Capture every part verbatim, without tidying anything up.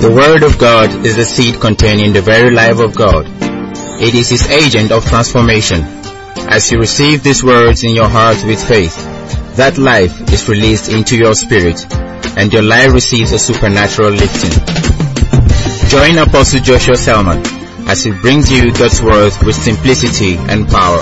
The Word of God is the seed containing the very life of God. It is His agent of transformation. As you receive these words in your heart with faith, that life is released into your spirit, and your life receives a supernatural lifting. Join Apostle Joshua Selman as he brings you God's Word with simplicity and power.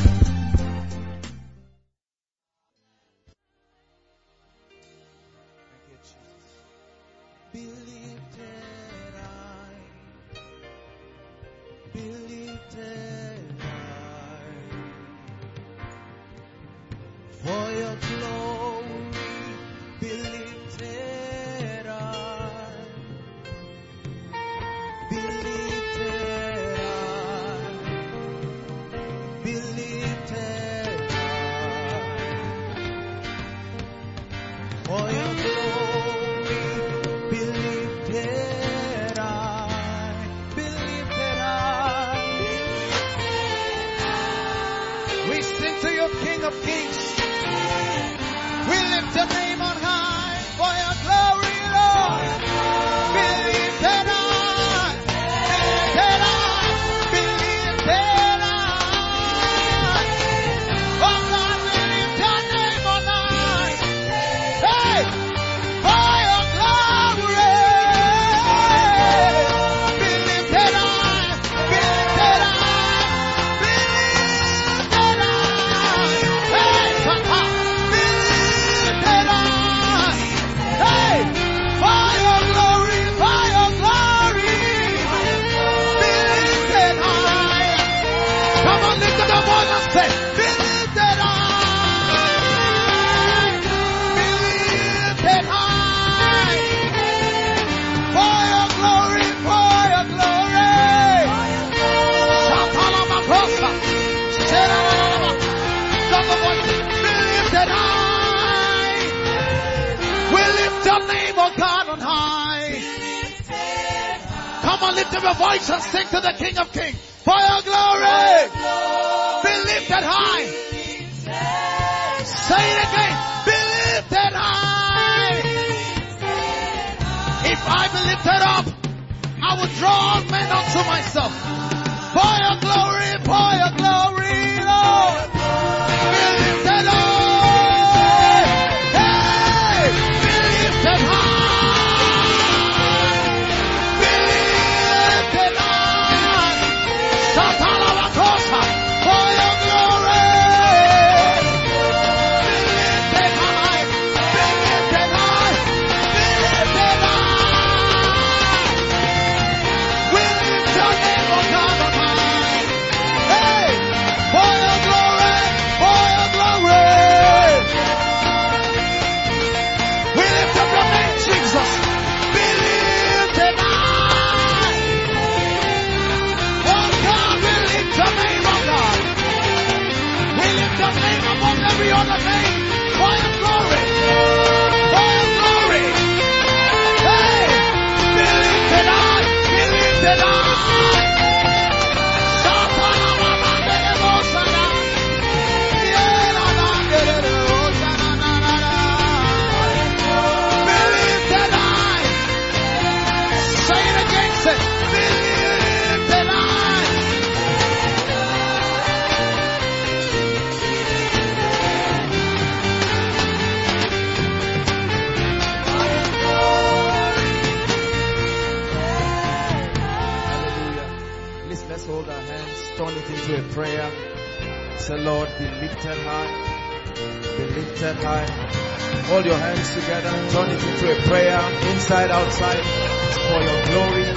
Inside, outside, for your glory.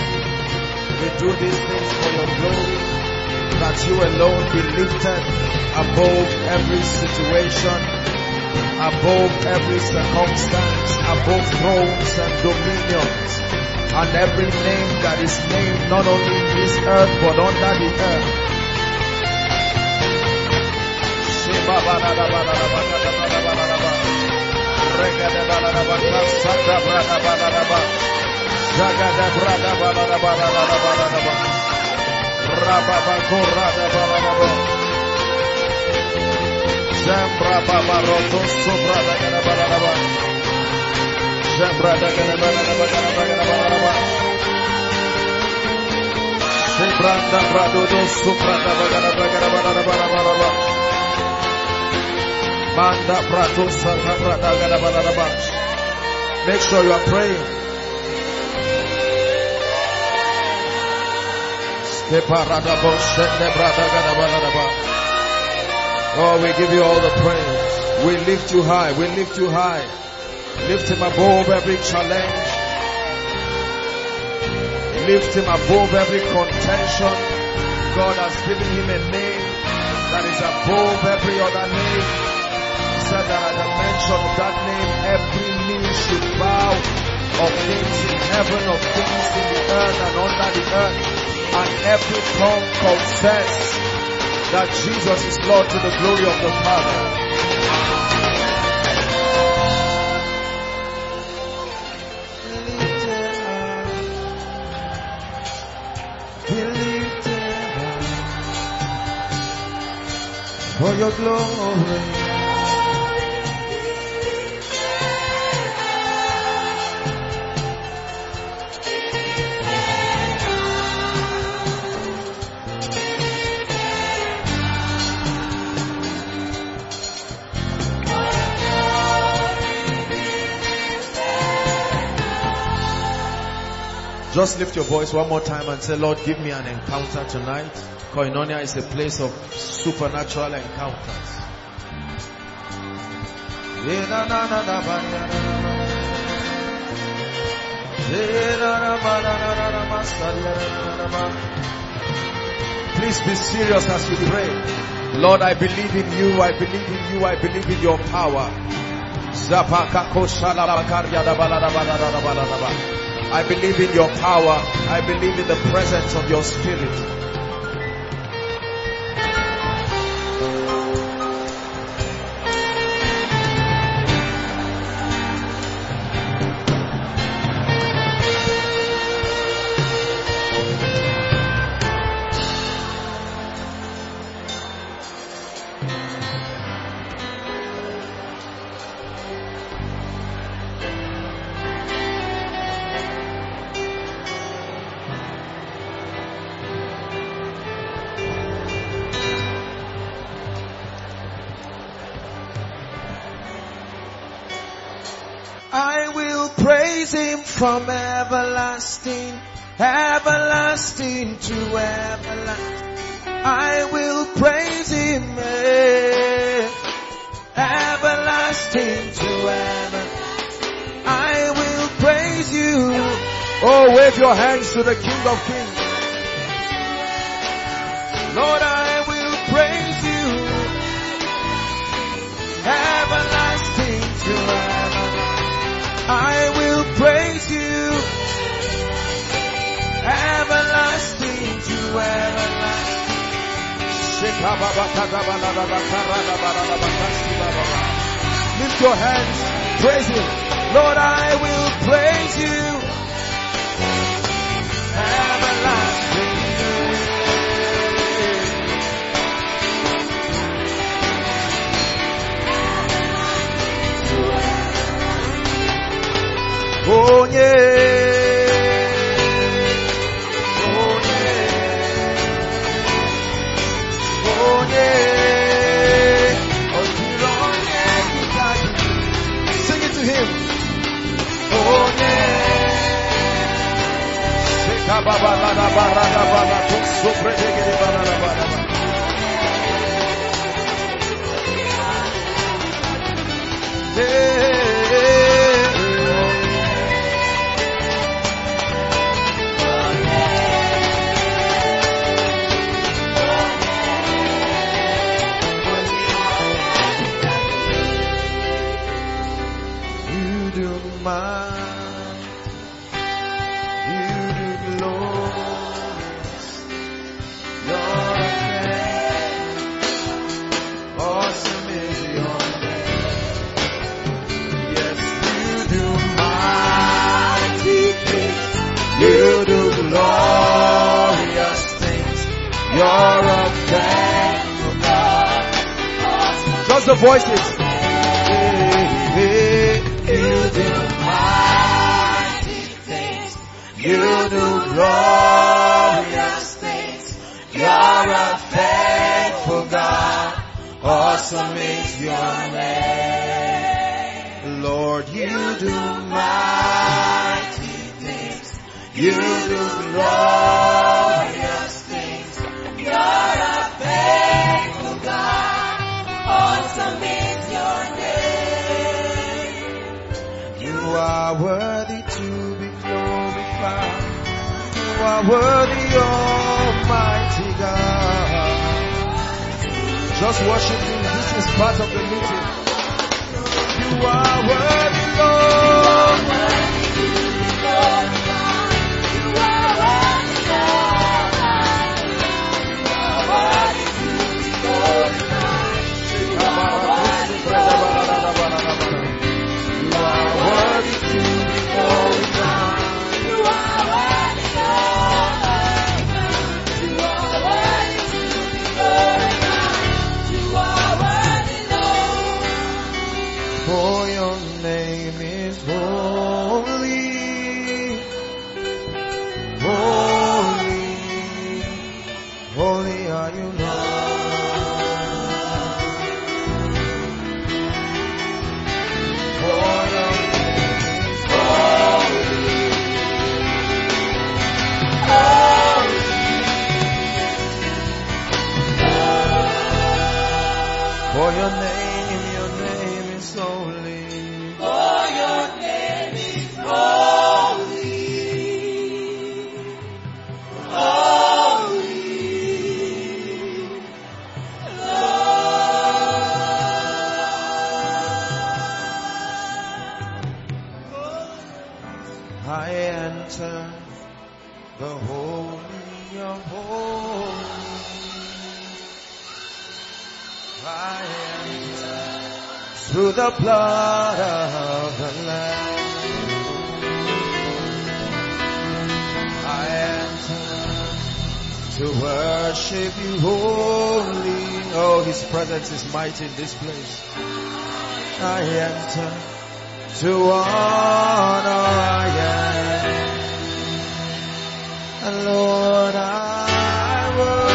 We do these things for your glory, that you alone be lifted above every situation, above every circumstance, above thrones and dominions, and every name that is named not only in this earth but under the earth. Regada balada baka santa brada balada ba Jagada brada balada balada balada ba Rababa korada balada ba Zambra baba roto sobrada gada balada ba Zambra gada balada balada balada ba Make sure you are praying. Oh, we give you all the praise. We lift you high. We lift you high. Lift him above every challenge. Lift him above every contention. God has given him a name that is above every other name. He said that at the mention of that name, every knee should bow, of things in heaven, of things in the earth and under the earth, and every tongue confess that Jesus is Lord to the glory of the Father. For your glory, just lift your voice one more time and say, Lord, give me an encounter tonight. Koinonia is a place of supernatural encounters. Please be serious as you pray. Lord, I believe in you, I believe in you, I believe in your power. I believe in your power. I believe in the presence of your Spirit. I will praise him from everlasting, everlasting to everlasting. I will praise him, eh, everlasting to everlasting. I will praise you. Oh, wave your hands to the King of Kings. Lord, I will praise you, everlasting to everlasting. I will praise you, everlasting to everlasting. Lift your hands, praise him. Lord, I will praise you, everlasting. Oh yeah, oh yeah, oh yeah, oh yeah, sing it to him. Oh yeah, yeah. You do glorious things. You're a faithful God. Just the voices. You do mighty things. You do glorious things. You're a faithful God. Awesome is your name. Lord, you do mighty things. You do glorious things. You're a faithful God. Awesome is your name. You are worthy to be glorified. You are worthy, Almighty God. Just worship Him. This is part of the meeting. You are worthy, Lord. You are worthy, Lord. You are worthy to be glorified. You are worthy, Lord. You are worthy to be glorified. You are worthy, Lord. You are worthy to be glorified. You are worthy, Lord. For your name is holy. Holy. Holy are you, Lord. For your name is holy. Holy. For your name, your name is holy. For your name is holy. Holy. I enter the holy of holies. I enter through the blood of the Lamb. I enter to worship you holy. Oh, His presence is mighty in this place. I enter to honor I am. And Lord, I will.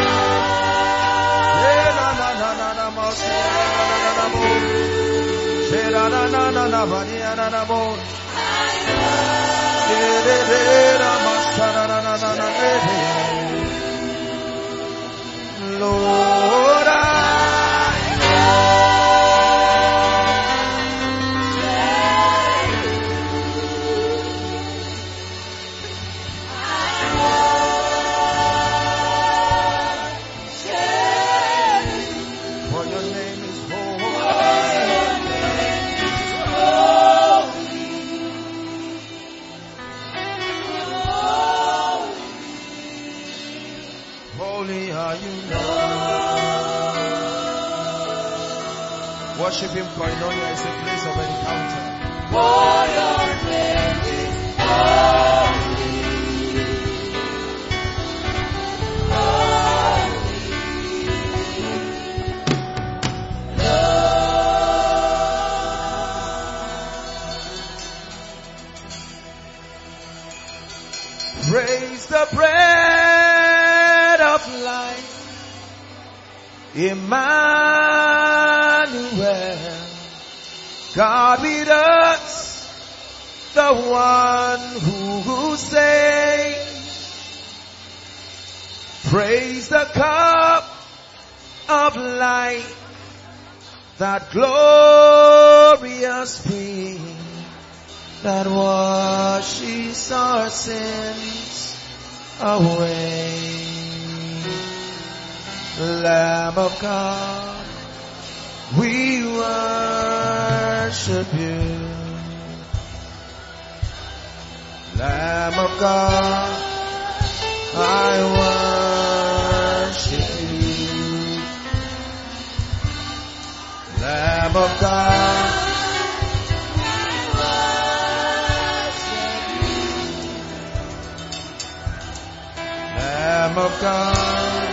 Lord, I worship Him. Koinonia is a place of encounter. For your name is holy. Holy. Lord. Praise the bread of life. Emmanuel, God with us, the one who, who saves. Praise the cup of life, that glorious spring that washes our sins away. Lamb of God, we worship you. Lamb of God, I worship you. Lamb of God, I worship you. Lamb of God,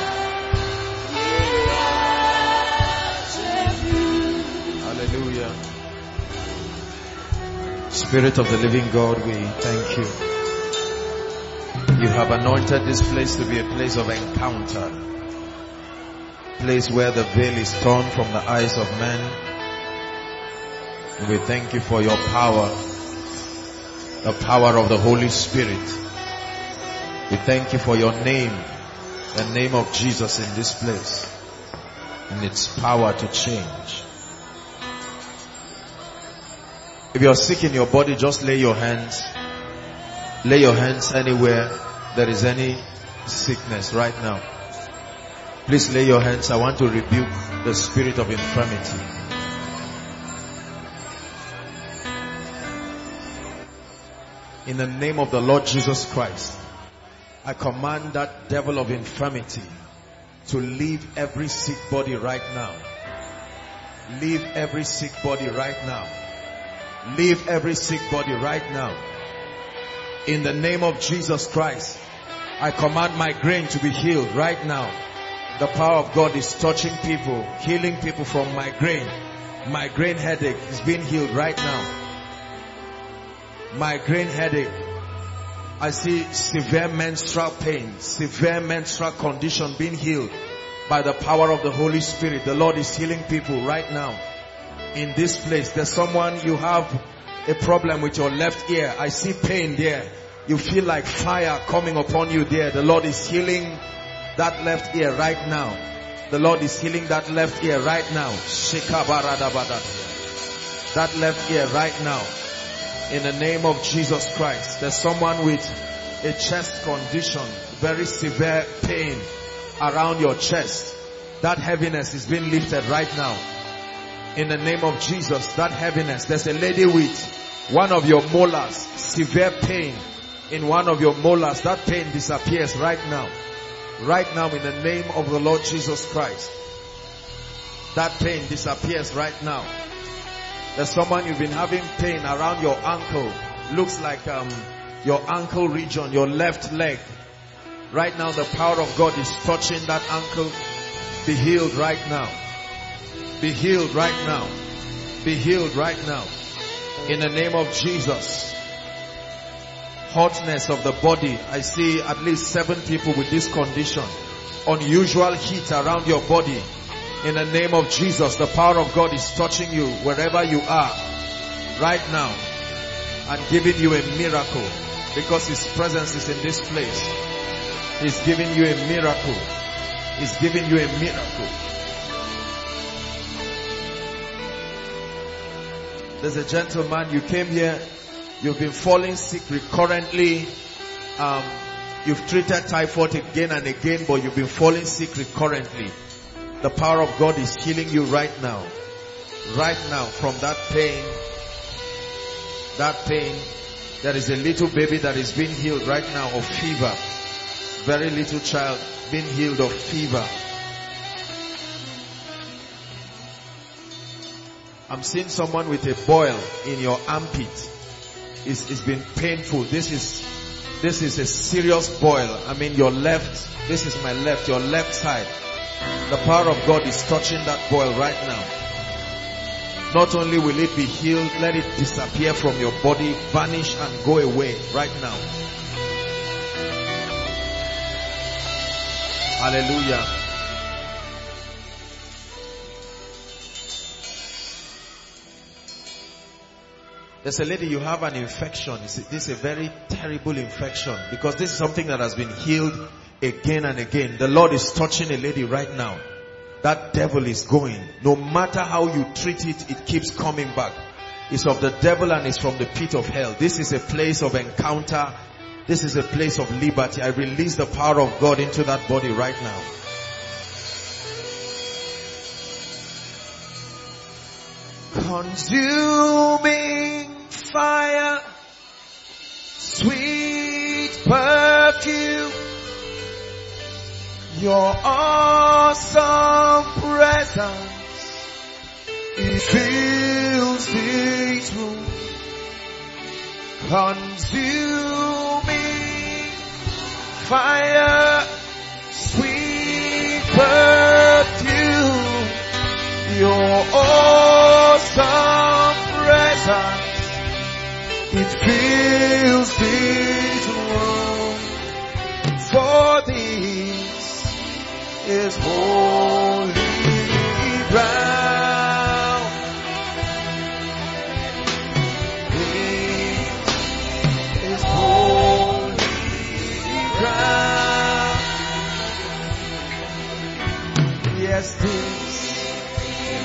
hallelujah. Spirit of the living God, we thank you. You have anointed this place to be a place of encounter. place where the veil is torn from the eyes of men. We thank you for your power, the power of the Holy Spirit. We thank you for your name, the name of Jesus in this place, and its power to change. If you're sick in your body, just lay your hands. Lay your hands anywhere there is any sickness right now. Please lay your hands. I want to rebuke the spirit of infirmity. In the name of the Lord Jesus Christ, I command that devil of infirmity to leave every sick body right now. Leave every sick body right now. Leave every sick body right now. In the name of Jesus Christ, I command migraine to be healed right now. The power of God is touching people, healing people from migraine. Migraine headache is being healed right now. Migraine headache. I see severe menstrual pain, severe menstrual condition being healed by the power of the Holy Spirit. The Lord is healing people right now. In this place, there's someone, you have a problem with your left ear. I see pain there. You feel like fire coming upon you there. The Lord is healing that left ear right now. The Lord is healing that left ear right now. That left ear right now. In the name of Jesus Christ. There's someone with a chest condition, very severe pain around your chest. That heaviness is being lifted right now. In the name of Jesus, that heaviness. There's a lady with one of your molars, severe pain in one of your molars. That pain disappears right now. Right now, in the name of the Lord Jesus Christ. That pain disappears right now. There's someone, you've been having pain around your ankle. Looks like um, your ankle region, your left leg. Right now, the power of God is touching that ankle. Be healed right now. Be healed right now. Be healed right now. In the name of Jesus. Hotness of the body. I see at least seven people with this condition. Unusual heat around your body. In the name of Jesus, the power of God is touching you wherever you are right now and giving you a miracle, because His presence is in this place. He's giving you a miracle. He's giving you a miracle. There's a gentleman, you came here, you've been falling sick recurrently. Um, you've treated typhoid again and again, but you've been falling sick recurrently. The power of God is healing you right now. Right now, from that pain. That pain. There is a little baby that is being healed right now of fever. Very little child being healed of fever. I'm seeing someone with a boil in your armpit. It's, it's been painful. This is, this is a serious boil. I mean, your left, this is my left, your left side. The power of God is touching that boil right now. Not only will it be healed, let it disappear from your body, vanish and go away right now. Hallelujah. There's a lady, you have an infection. This is a very terrible infection, because this is something that has been healed again and again. The Lord is touching a lady right now. That devil is going. No matter how you treat it, it keeps coming back. It's of the devil and it's from the pit of hell. This is a place of encounter. This is a place of liberty. I release the power of God into that body right now. Consuming fire, sweet perfume, your awesome presence, it fills this room. Consuming fire, sweet perfume, your awesome presence, it fills this room. For this is holy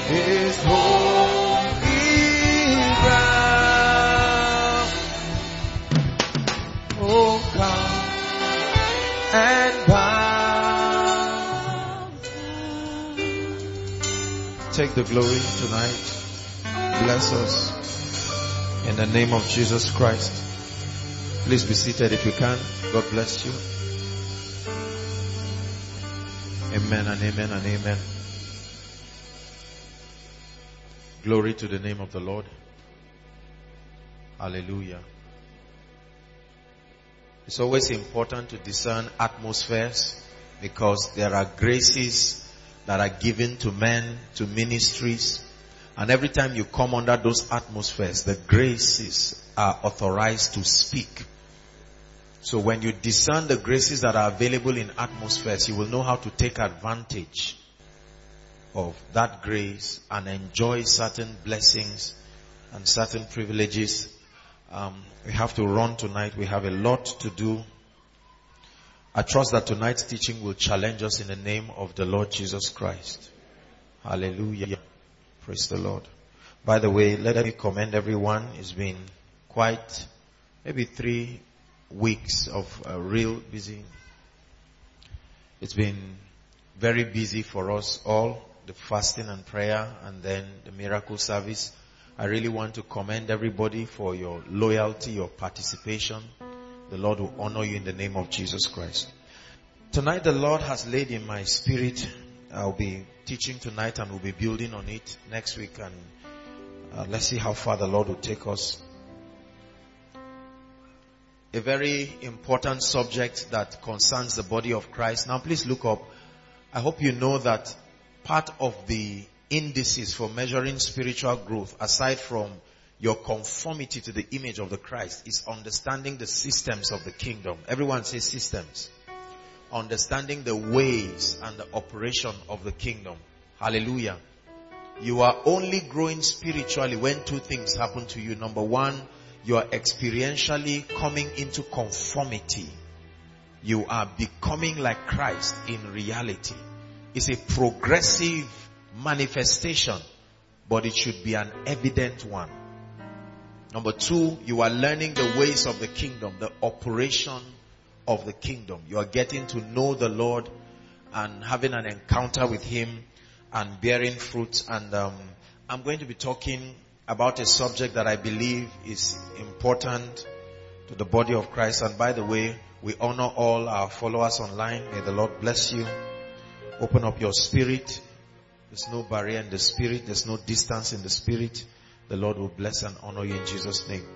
is holy ground. Oh, come and bow. Take the glory tonight. Bless us in the name of Jesus Christ. Please be seated if you can. God bless you. Amen and amen and amen. Glory to the name of the Lord. Hallelujah. It's always important to discern atmospheres because there are graces that are given to men, to ministries. And every time you come under those atmospheres, the graces are authorized to speak. So when you discern the graces that are available in atmospheres, you will know how to take advantage of that grace and enjoy certain blessings and certain privileges. Um, we have to run tonight. We have a lot to do. I trust that tonight's teaching will challenge us in the name of the Lord Jesus Christ. Hallelujah. Praise the Lord. By the way, let me commend everyone. It's been quite maybe three weeks of uh, real busy. It's been very busy for us all. The fasting and prayer and then the miracle service. I really want to commend everybody for your loyalty, your participation. The Lord will honor you in the name of Jesus Christ. Tonight the Lord has laid in my spirit. I'll be teaching tonight and we'll be building on it next week, and uh, let's see how far the Lord will take us. A very important subject that concerns the body of Christ. Now please look up. I hope you know that part of the indices for measuring spiritual growth, aside from your conformity to the image of the Christ, is understanding the systems of the kingdom. Everyone say systems. Understanding the ways and the operation of the kingdom. Hallelujah. You are only growing spiritually when two things happen to you. Number one, you are experientially coming into conformity. You are becoming like Christ in reality. It's a progressive manifestation, but it should be an evident one. Number two, you are learning the ways of the kingdom, the operation of the kingdom. You are getting to know the Lord and having an encounter with Him and bearing fruit. And um, I'm going to be talking about a subject that I believe is important to the body of Christ. And by the way, we honor all our followers online. May the Lord bless you. Open up your spirit. There's no barrier in the spirit. There's no distance in the spirit. The Lord will bless and honor you in Jesus' name.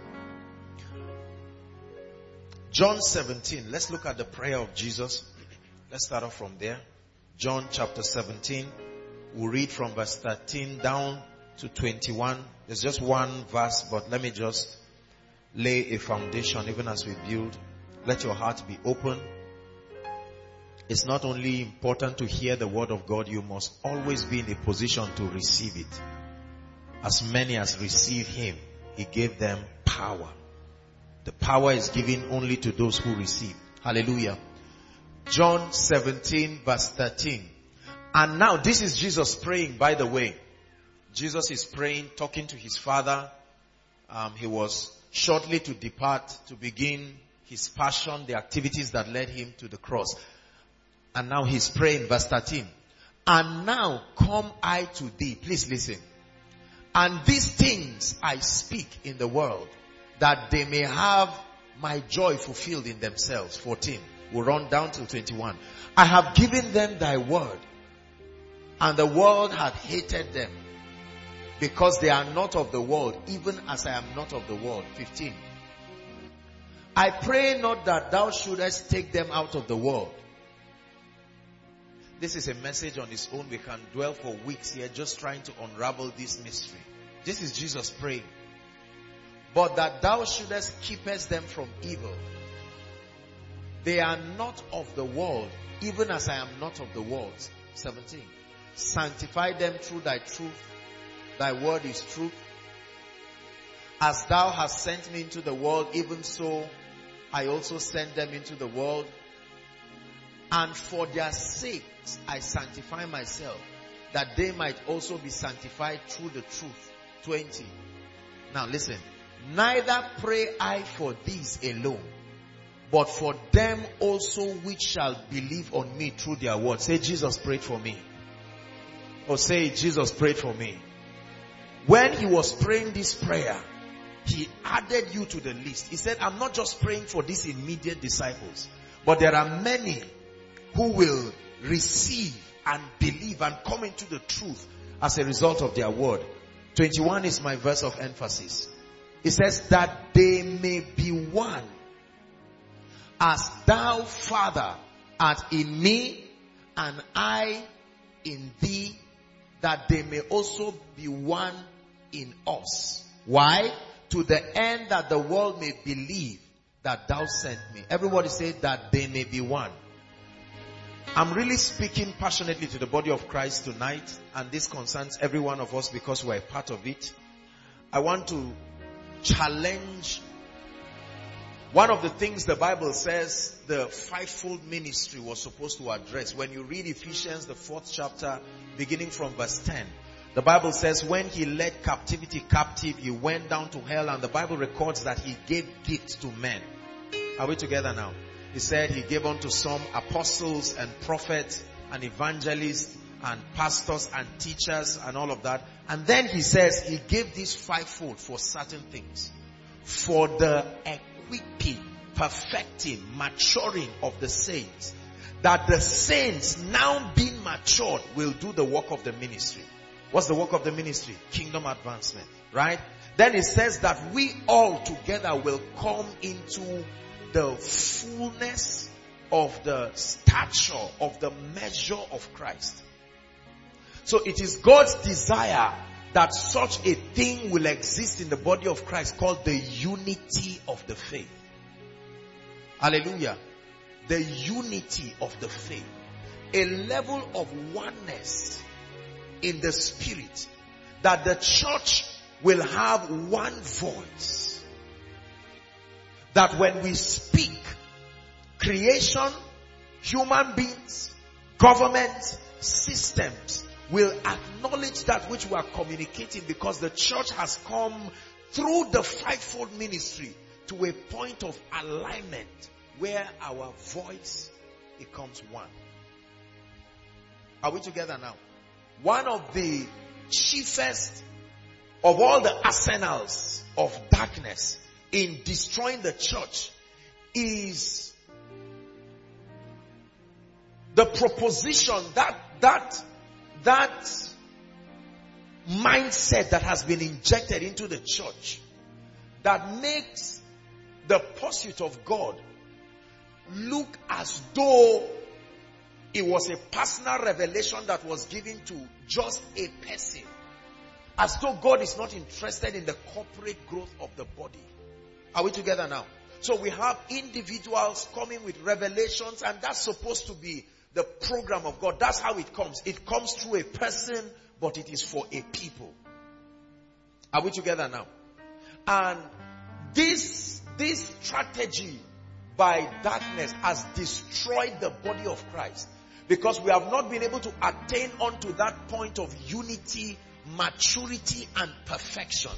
John seventeen. Let's look at the prayer of Jesus. Let's start off from there. John chapter seventeen. We'll read from verse thirteen down to twenty-one. There's just one verse, but let me just lay a foundation even as we build. Let your heart be open. It's not only important to hear the word of God, you must always be in a position to receive it. As many as receive Him, He gave them power. The power is given only to those who receive. Hallelujah. John seventeen verse thirteen. And now this is Jesus praying, by the way. Jesus is praying, talking to His Father. Um, he was shortly to depart to begin His passion, the activities that led Him to the cross. And now He's praying, verse thirteen. And now come I to thee. Please listen. And these things I speak in the world, that they may have my joy fulfilled in themselves. fourteen. We'll run down to twenty-one. I have given them thy word, and the world hath hated them, because they are not of the world, even as I am not of the world. fifteen. I pray not that thou shouldest take them out of the world. This is a message on its own. We can dwell for weeks here just trying to unravel this mystery. This is Jesus praying. But that thou shouldest keepest them from evil. They are not of the world, even as I am not of the world. seventeen. Sanctify them through thy truth. Thy word is truth. As thou hast sent me into the world, even so I also send them into the world. And for their sakes I sanctify myself, that they might also be sanctified through the truth. twenty. Now listen. Neither pray I for these alone, but for them also which shall believe on me through their word. Say, Jesus prayed for me. Or say, Jesus prayed for me. When he was praying this prayer, he added you to the list. He said, I'm not just praying for these immediate disciples, but there are many who will receive and believe and come into the truth as a result of their word. twenty-one is my verse of emphasis. It says that they may be one, as thou, Father, art in me and I in thee, that they may also be one in us. Why? To the end that the world may believe that thou sent me. Everybody say that they may be one. I'm really speaking passionately to the body of Christ tonight, and this concerns every one of us because we're a part of it. I want to challenge one of the things the Bible says the fivefold ministry was supposed to address. When you read Ephesians, the fourth chapter, beginning from verse ten, the Bible says when he led captivity captive, he went down to hell, and the Bible records that he gave gifts to men. Are we together now? He said he gave unto some apostles and prophets and evangelists and pastors and teachers and all of that. And then he says he gave this fivefold for certain things. For the equipping, perfecting, maturing of the saints. That the saints, now being matured, will do the work of the ministry. What's the work of the ministry? Kingdom advancement. Right? Then it says that we all together will come into the fullness of the stature, of the measure of Christ. So it is God's desire that such a thing will exist in the body of Christ called the unity of the faith. Hallelujah. The unity of the faith. A level of oneness in the spirit, that the church will have one voice. That when we speak, creation, human beings, government, systems will acknowledge that which we are communicating, because the church has come through the fivefold ministry to a point of alignment where our voice becomes one. Are we together now? One of the chiefest of all the arsenals of darkness in destroying the church is the proposition that that that mindset that has been injected into the church that makes the pursuit of God look as though it was a personal revelation that was given to just a person, as though God is not interested in the corporate growth of the body. Are we together now? So we have individuals coming with revelations, and that's supposed to be the program of God. That's how it comes. It comes through a person, but it is for a people. Are we together now? And this, this strategy by darkness has destroyed the body of Christ, because we have not been able to attain unto that point of unity, maturity, and perfection.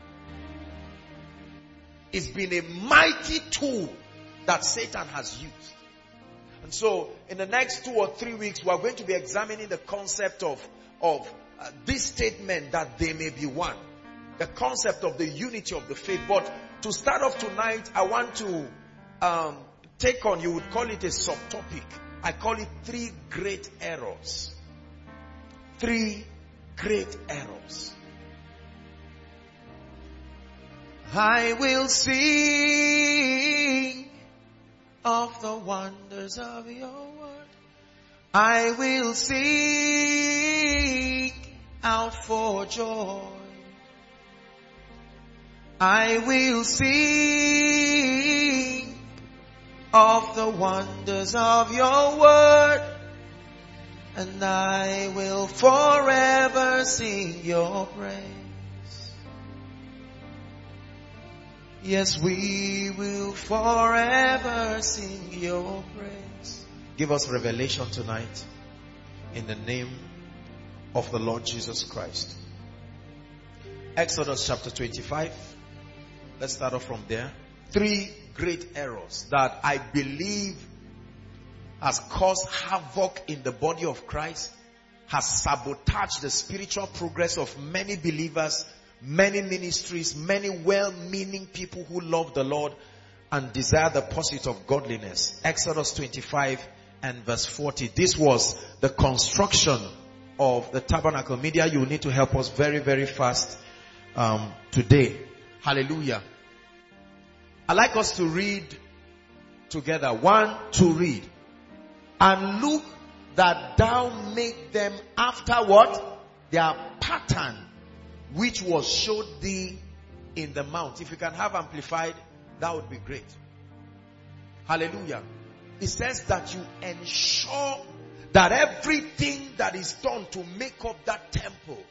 It's been a mighty tool that Satan has used. And so, in the next two or three weeks, we are going to be examining the concept of, of uh, this statement that they may be one. The concept of the unity of the faith. But to start off tonight, I want to um, take on, you would call it a subtopic. I call it three great errors. Three great errors. I will sing of the wonders of your word. I will sing out for joy. I will sing of the wonders of your word. And I will forever sing your praise. Yes, we will forever sing your praise. Give us revelation tonight in the name of the Lord Jesus Christ. Exodus chapter twenty-five. Let's start off from there. Three great errors that I believe has caused havoc in the body of Christ, has sabotaged the spiritual progress of many believers, many ministries, many well-meaning people who love the Lord and desire the pursuit of godliness. Exodus twenty-five and verse forty. This was the construction of the tabernacle. Media, you need to help us very, very fast um, today. Hallelujah. I'd like us to read together. One, two, read. And look that thou make them after what? Their pattern, which was showed thee in the mount. If you can have amplified, that would be great. Hallelujah. It says that you ensure that everything that is done to make up that temple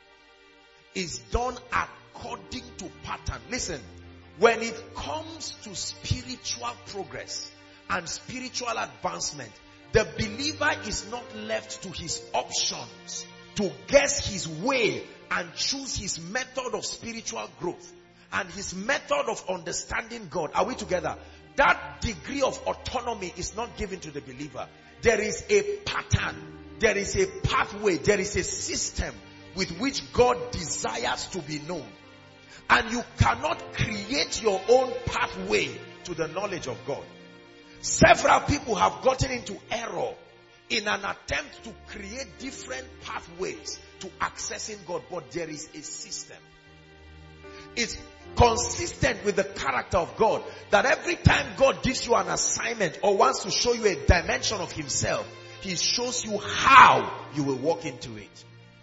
is done according to pattern. Listen, when it comes to spiritual progress and spiritual advancement, the believer is not left to his options to guess his way and choose his method of spiritual growth and his method of understanding God. Are we together? That degree of autonomy is not given to the believer. There is a pattern. There is a pathway. There is a system with which God desires to be known. And you cannot create your own pathway to the knowledge of God. Several people have gotten into error in an attempt to create different pathways to accessing God. But there is a system. It's consistent with the character of God that every time God gives you an assignment or wants to show you a dimension of himself, he shows you how you will walk into it.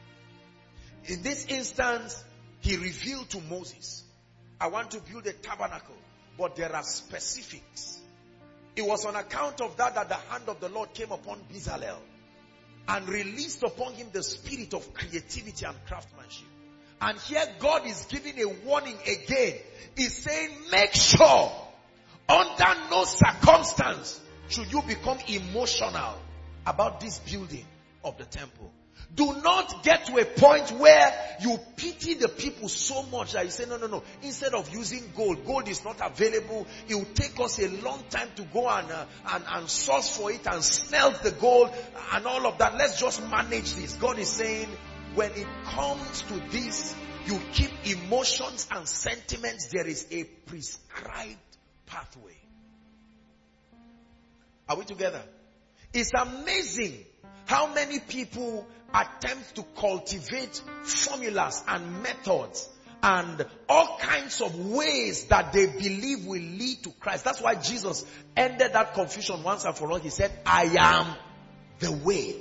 In this instance, he revealed to Moses, I want to build a tabernacle, but there are specifics. It was on account of that that the hand of the Lord came upon Bezalel and released upon him the spirit of creativity and craftsmanship. And here God is giving a warning again. He's saying, make sure under no circumstance should you become emotional about this building of the temple. Do not get to a point where you pity the people so much that you say, no, no, no. Instead of using gold, gold is not available. It will take us a long time to go and, uh, and, and source for it and smelt the gold and all of that. Let's just manage this. God is saying, when it comes to this, you keep emotions and sentiments. There is a prescribed pathway. Are we together? It's amazing how many people attempt to cultivate formulas and methods and all kinds of ways that they believe will lead to Christ. That's why Jesus ended that confusion once and for all. He said, I am the way.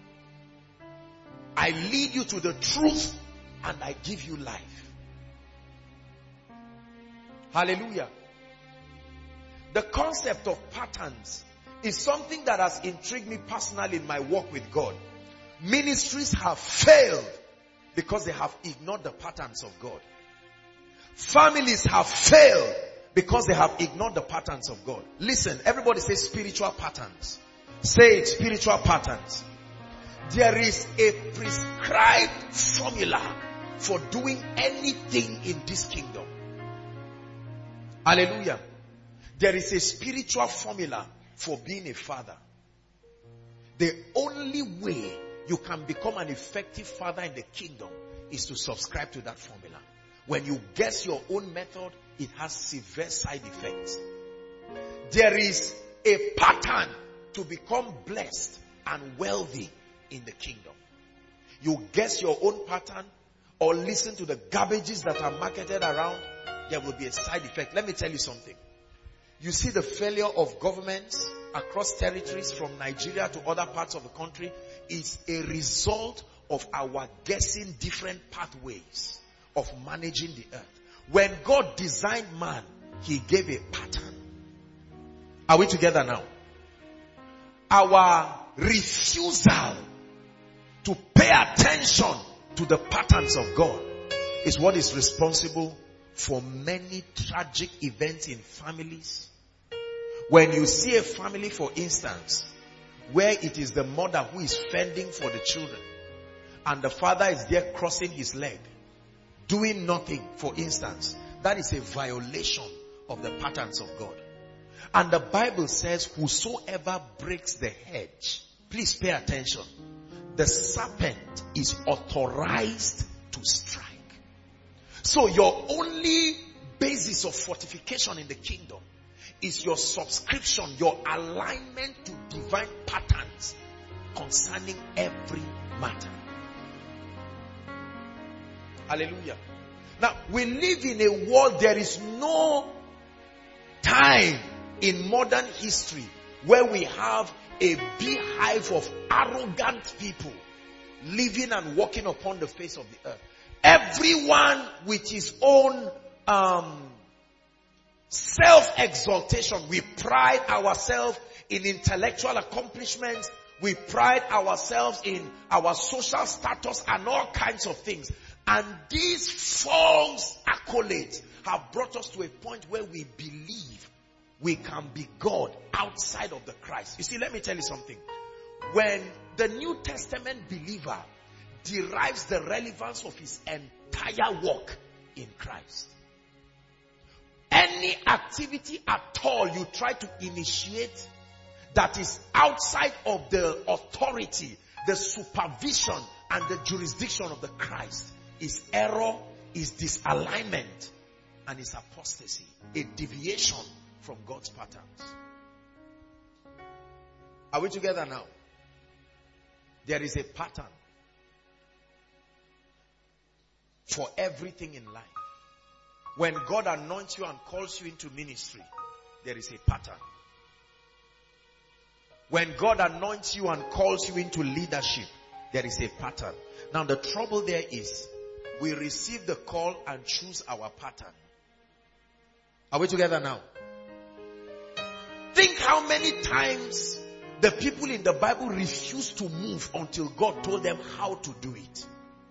I lead you to the truth and I give you life. Hallelujah. The concept of patterns is something that has intrigued me personally in my walk with God. Ministries have failed because they have ignored the patterns of God. Families have failed because they have ignored the patterns of God. Listen, everybody say spiritual patterns. Say it, spiritual patterns. There is a prescribed formula for doing anything in this kingdom. Hallelujah. There is a spiritual formula for being a father. The only way you can become an effective father in the kingdom is to subscribe to that formula. When you guess your own method, it has severe side effects. There is a pattern to become blessed and wealthy in the kingdom. You guess your own pattern or listen to the garbages that are marketed around, there will be a side effect. Let me tell you something. You see the failure of governments across territories from Nigeria to other parts of the country is a result of our guessing different pathways of managing the earth. When God designed man, he gave a pattern. Are we together now? Our refusal to pay attention to the patterns of God is what is responsible for many tragic events in families. When you see a family, for instance, where it is the mother who is fending for the children, and the father is there crossing his leg, doing nothing, for instance, that is a violation of the patterns of God. And the Bible says, whosoever breaks the hedge, please pay attention, the serpent is authorized to strike. So your only basis of fortification in the kingdom is your subscription, your alignment to divine patterns concerning every matter. Hallelujah. Now, we live in a world, there is no time in modern history where we have a beehive of arrogant people living and walking upon the face of the earth. Everyone with his own um, self-exaltation. We pride ourselves in intellectual accomplishments. We pride ourselves in our social status and all kinds of things. And these false accolades have brought us to a point where we believe we can be God outside of the Christ. You see, let me tell you something. When the New Testament believer derives the relevance of his entire work in Christ, any activity at all you try to initiate that is outside of the authority, the supervision, and the jurisdiction of the Christ is error, is disalignment, and is apostasy, a deviation from God's patterns. Are we together now? There is a pattern for everything in life. When God anoints you and calls you into ministry, there is a pattern. When God anoints you and calls you into leadership, there is a pattern. Now the trouble there is, we receive the call and choose our pattern. Are we together now? Think how many times the people in the Bible refused to move until God told them how to do it.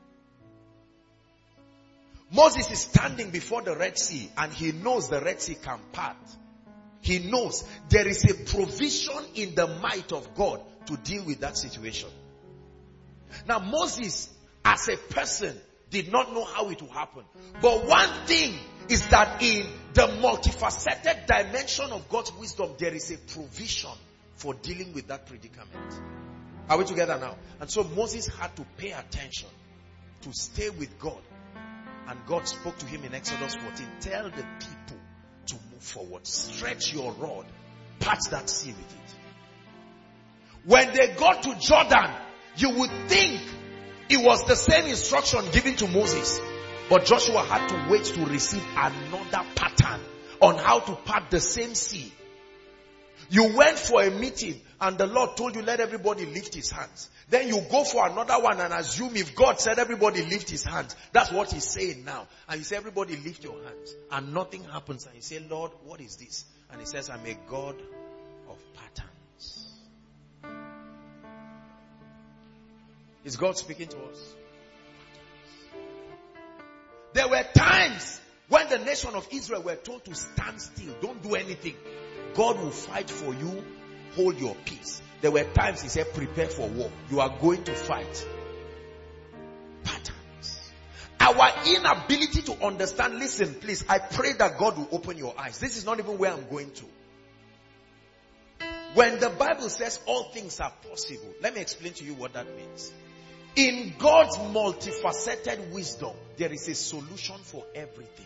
Moses is standing before the Red Sea and he knows the Red Sea can part. He knows there is a provision in the might of God to deal with that situation. Now Moses as a person did not know how it will happen. But one thing is that in the multifaceted dimension of God's wisdom, there is a provision for dealing with that predicament. Are we together now? And so Moses had to pay attention to stay with God. And God spoke to him in Exodus fourteen. Tell the people to move forward. Stretch your rod. Patch that sea with it. When they got to Jordan, you would think it was the same instruction given to Moses. But Joshua had to wait to receive another pattern on how to part the same sea. You went for a meeting and the Lord told you, let everybody lift his hands. Then you go for another one and assume if God said everybody lift his hands, that's what he's saying now. And you say, everybody lift your hands. And nothing happens. And you say, Lord, what is this? And he says, I'm a God of patterns. Is God speaking to us? There were times when the nation of Israel were told to stand still, don't do anything. God will fight for you, hold your peace. There were times he said, prepare for war. You are going to fight. Patterns. Our inability to understand, listen please, I pray that God will open your eyes. This is not even where I'm going to. When the Bible says all things are possible, let me explain to you what that means. In God's multifaceted wisdom, there is a solution for everything.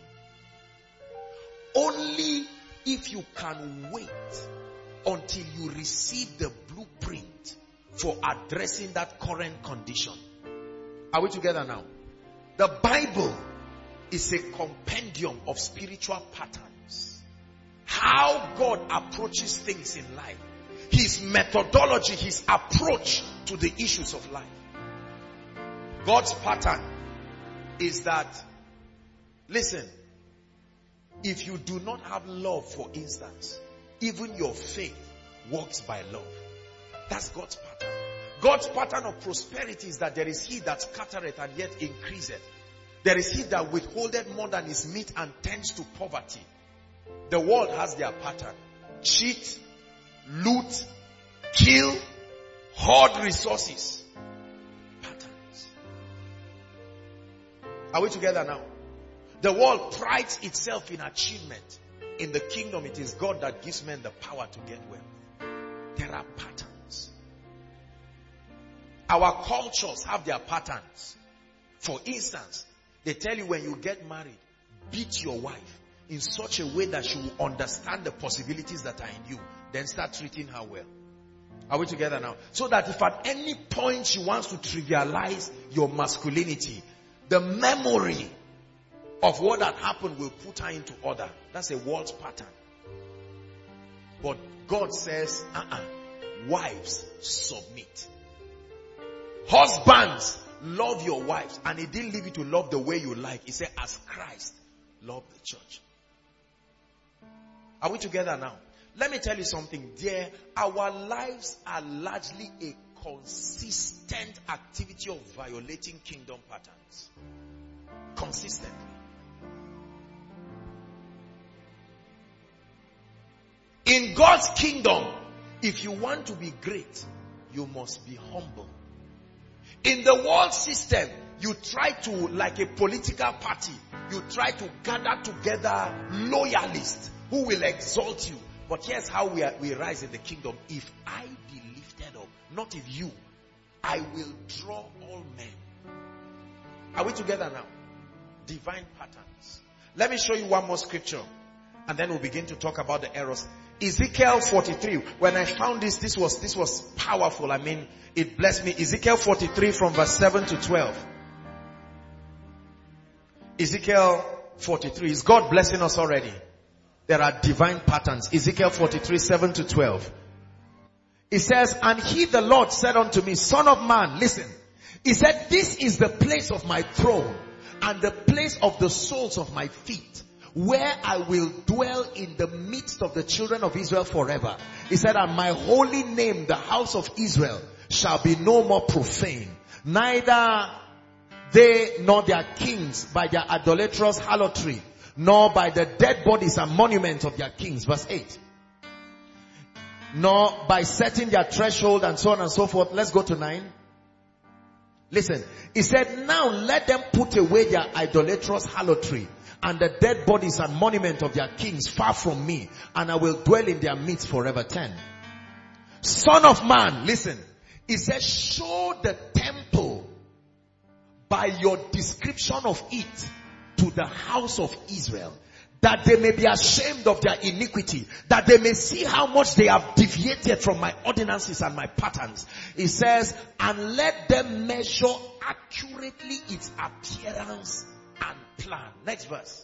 Only if you can wait until you receive the blueprint for addressing that current condition. Are we together now? The Bible is a compendium of spiritual patterns. How God approaches things in life. His methodology, his approach to the issues of life. God's pattern is that, listen, if you do not have love, for instance, even your faith works by love. That's God's pattern. God's pattern of prosperity is that there is he that scattereth and yet increaseth. There is he that withholdeth more than his meat and tends to poverty. The world has their pattern. Cheat, loot, kill, hoard resources. Patterns. Are we together now? The world prides itself in achievement. In the kingdom, it is God that gives men the power to get wealth. There are patterns. Our cultures have their patterns. For instance, they tell you when you get married, beat your wife in such a way that she will understand the possibilities that are in you. Then start treating her well. Are we together now? So that if at any point she wants to trivialize your masculinity, the memory of what had happened will put her into order. That's a world's pattern. But God says, uh-uh, wives, submit. Husbands, love your wives. And he didn't leave you to love the way you like. He said, as Christ loved the church. Are we together now? Let me tell you something. Dear, our lives are largely a consistent activity of violating kingdom patterns. Consistently. In God's kingdom, if you want to be great, you must be humble. In the world system, you try to, like a political party, you try to gather together loyalists who will exalt you. But here's how we, are, we rise in the kingdom. If I be lifted up, not if you, I will draw all men. Are we together now? Divine patterns. Let me show you one more scripture. And then we'll begin to talk about the errors. Ezekiel forty-three. When I found this, this was, this was powerful. I mean, it blessed me. Ezekiel forty-three from verse seven to twelve. Ezekiel forty-three. Is God blessing us already? There are divine patterns. Ezekiel forty-three, seven to twelve. It says, and he, the Lord, said unto me, Son of man, listen. He said, this is the place of my throne and the place of the soles of my feet, where I will dwell in the midst of the children of Israel forever. He said, and my holy name, the house of Israel, shall be no more profane. Neither they nor their kings by their idolatrous harlotry, nor by the dead bodies and monuments of their kings. Verse eight. Nor by setting their threshold and so on and so forth. Let's go to nine. Listen. He said, now let them put away their idolatrous harlotry and the dead bodies and monuments of their kings far from me, and I will dwell in their midst forever. ten. Son of man, listen. He says, show the temple by your description of it to the house of Israel, that they may be ashamed of their iniquity, that they may see how much they have deviated from my ordinances and my patterns. He says, and let them measure accurately its appearance and plan. Next verse.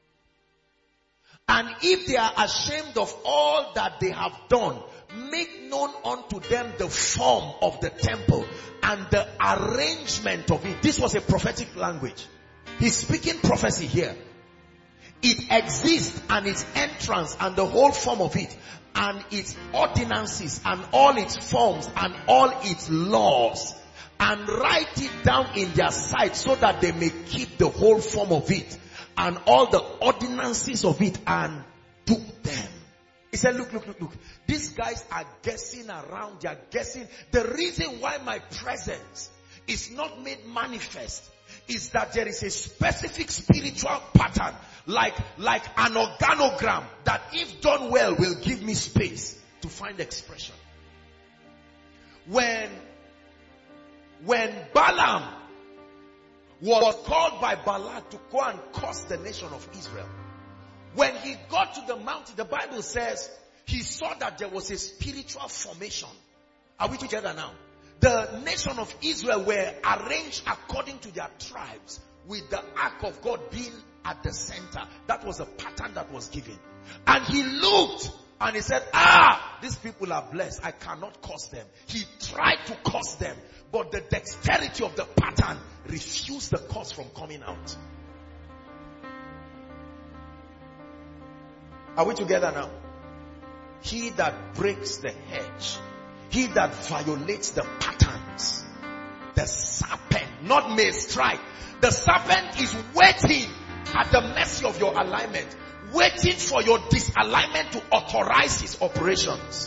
And if they are ashamed of all that they have done, make known unto them the form of the temple and the arrangement of it. This was a prophetic language. He's speaking prophecy here. It exists, and its entrance and the whole form of it, and its ordinances and all its forms and all its laws, and write it down in their sight so that they may keep the whole form of it and all the ordinances of it and do them. He said, look, look, look, look. These guys are guessing around. They are guessing. The reason why my presence is not made manifest is that there is a specific spiritual pattern, like, like an organogram, that if done well will give me space to find expression. When, when Balaam was called by Balak to go and curse the nation of Israel, when he got to the mountain, the Bible says he saw that there was a spiritual formation. Are we together now? The nation of Israel were arranged according to their tribes, with the ark of God being at the center. That was a pattern that was given. And he looked and he said, ah, these people are blessed. I cannot curse them. He tried to curse them, but the dexterity of the pattern refused the curse from coming out. Are we together now? He that breaks the hedge, he that violates the patterns, the serpent, not may strike. The serpent is waiting at the mercy of your alignment, waiting for your disalignment to authorize his operations.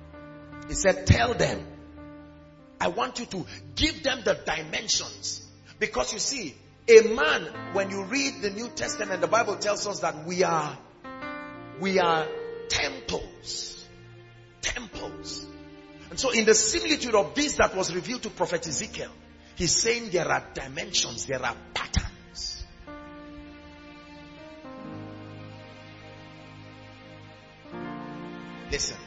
He said, tell them, I want you to give them the dimensions. Because you see, a man, when you read the New Testament, the Bible tells us that we are, we are temples. Temples. And so in the similitude of this that was revealed to Prophet Ezekiel, he's saying there are dimensions, there are patterns. Listen.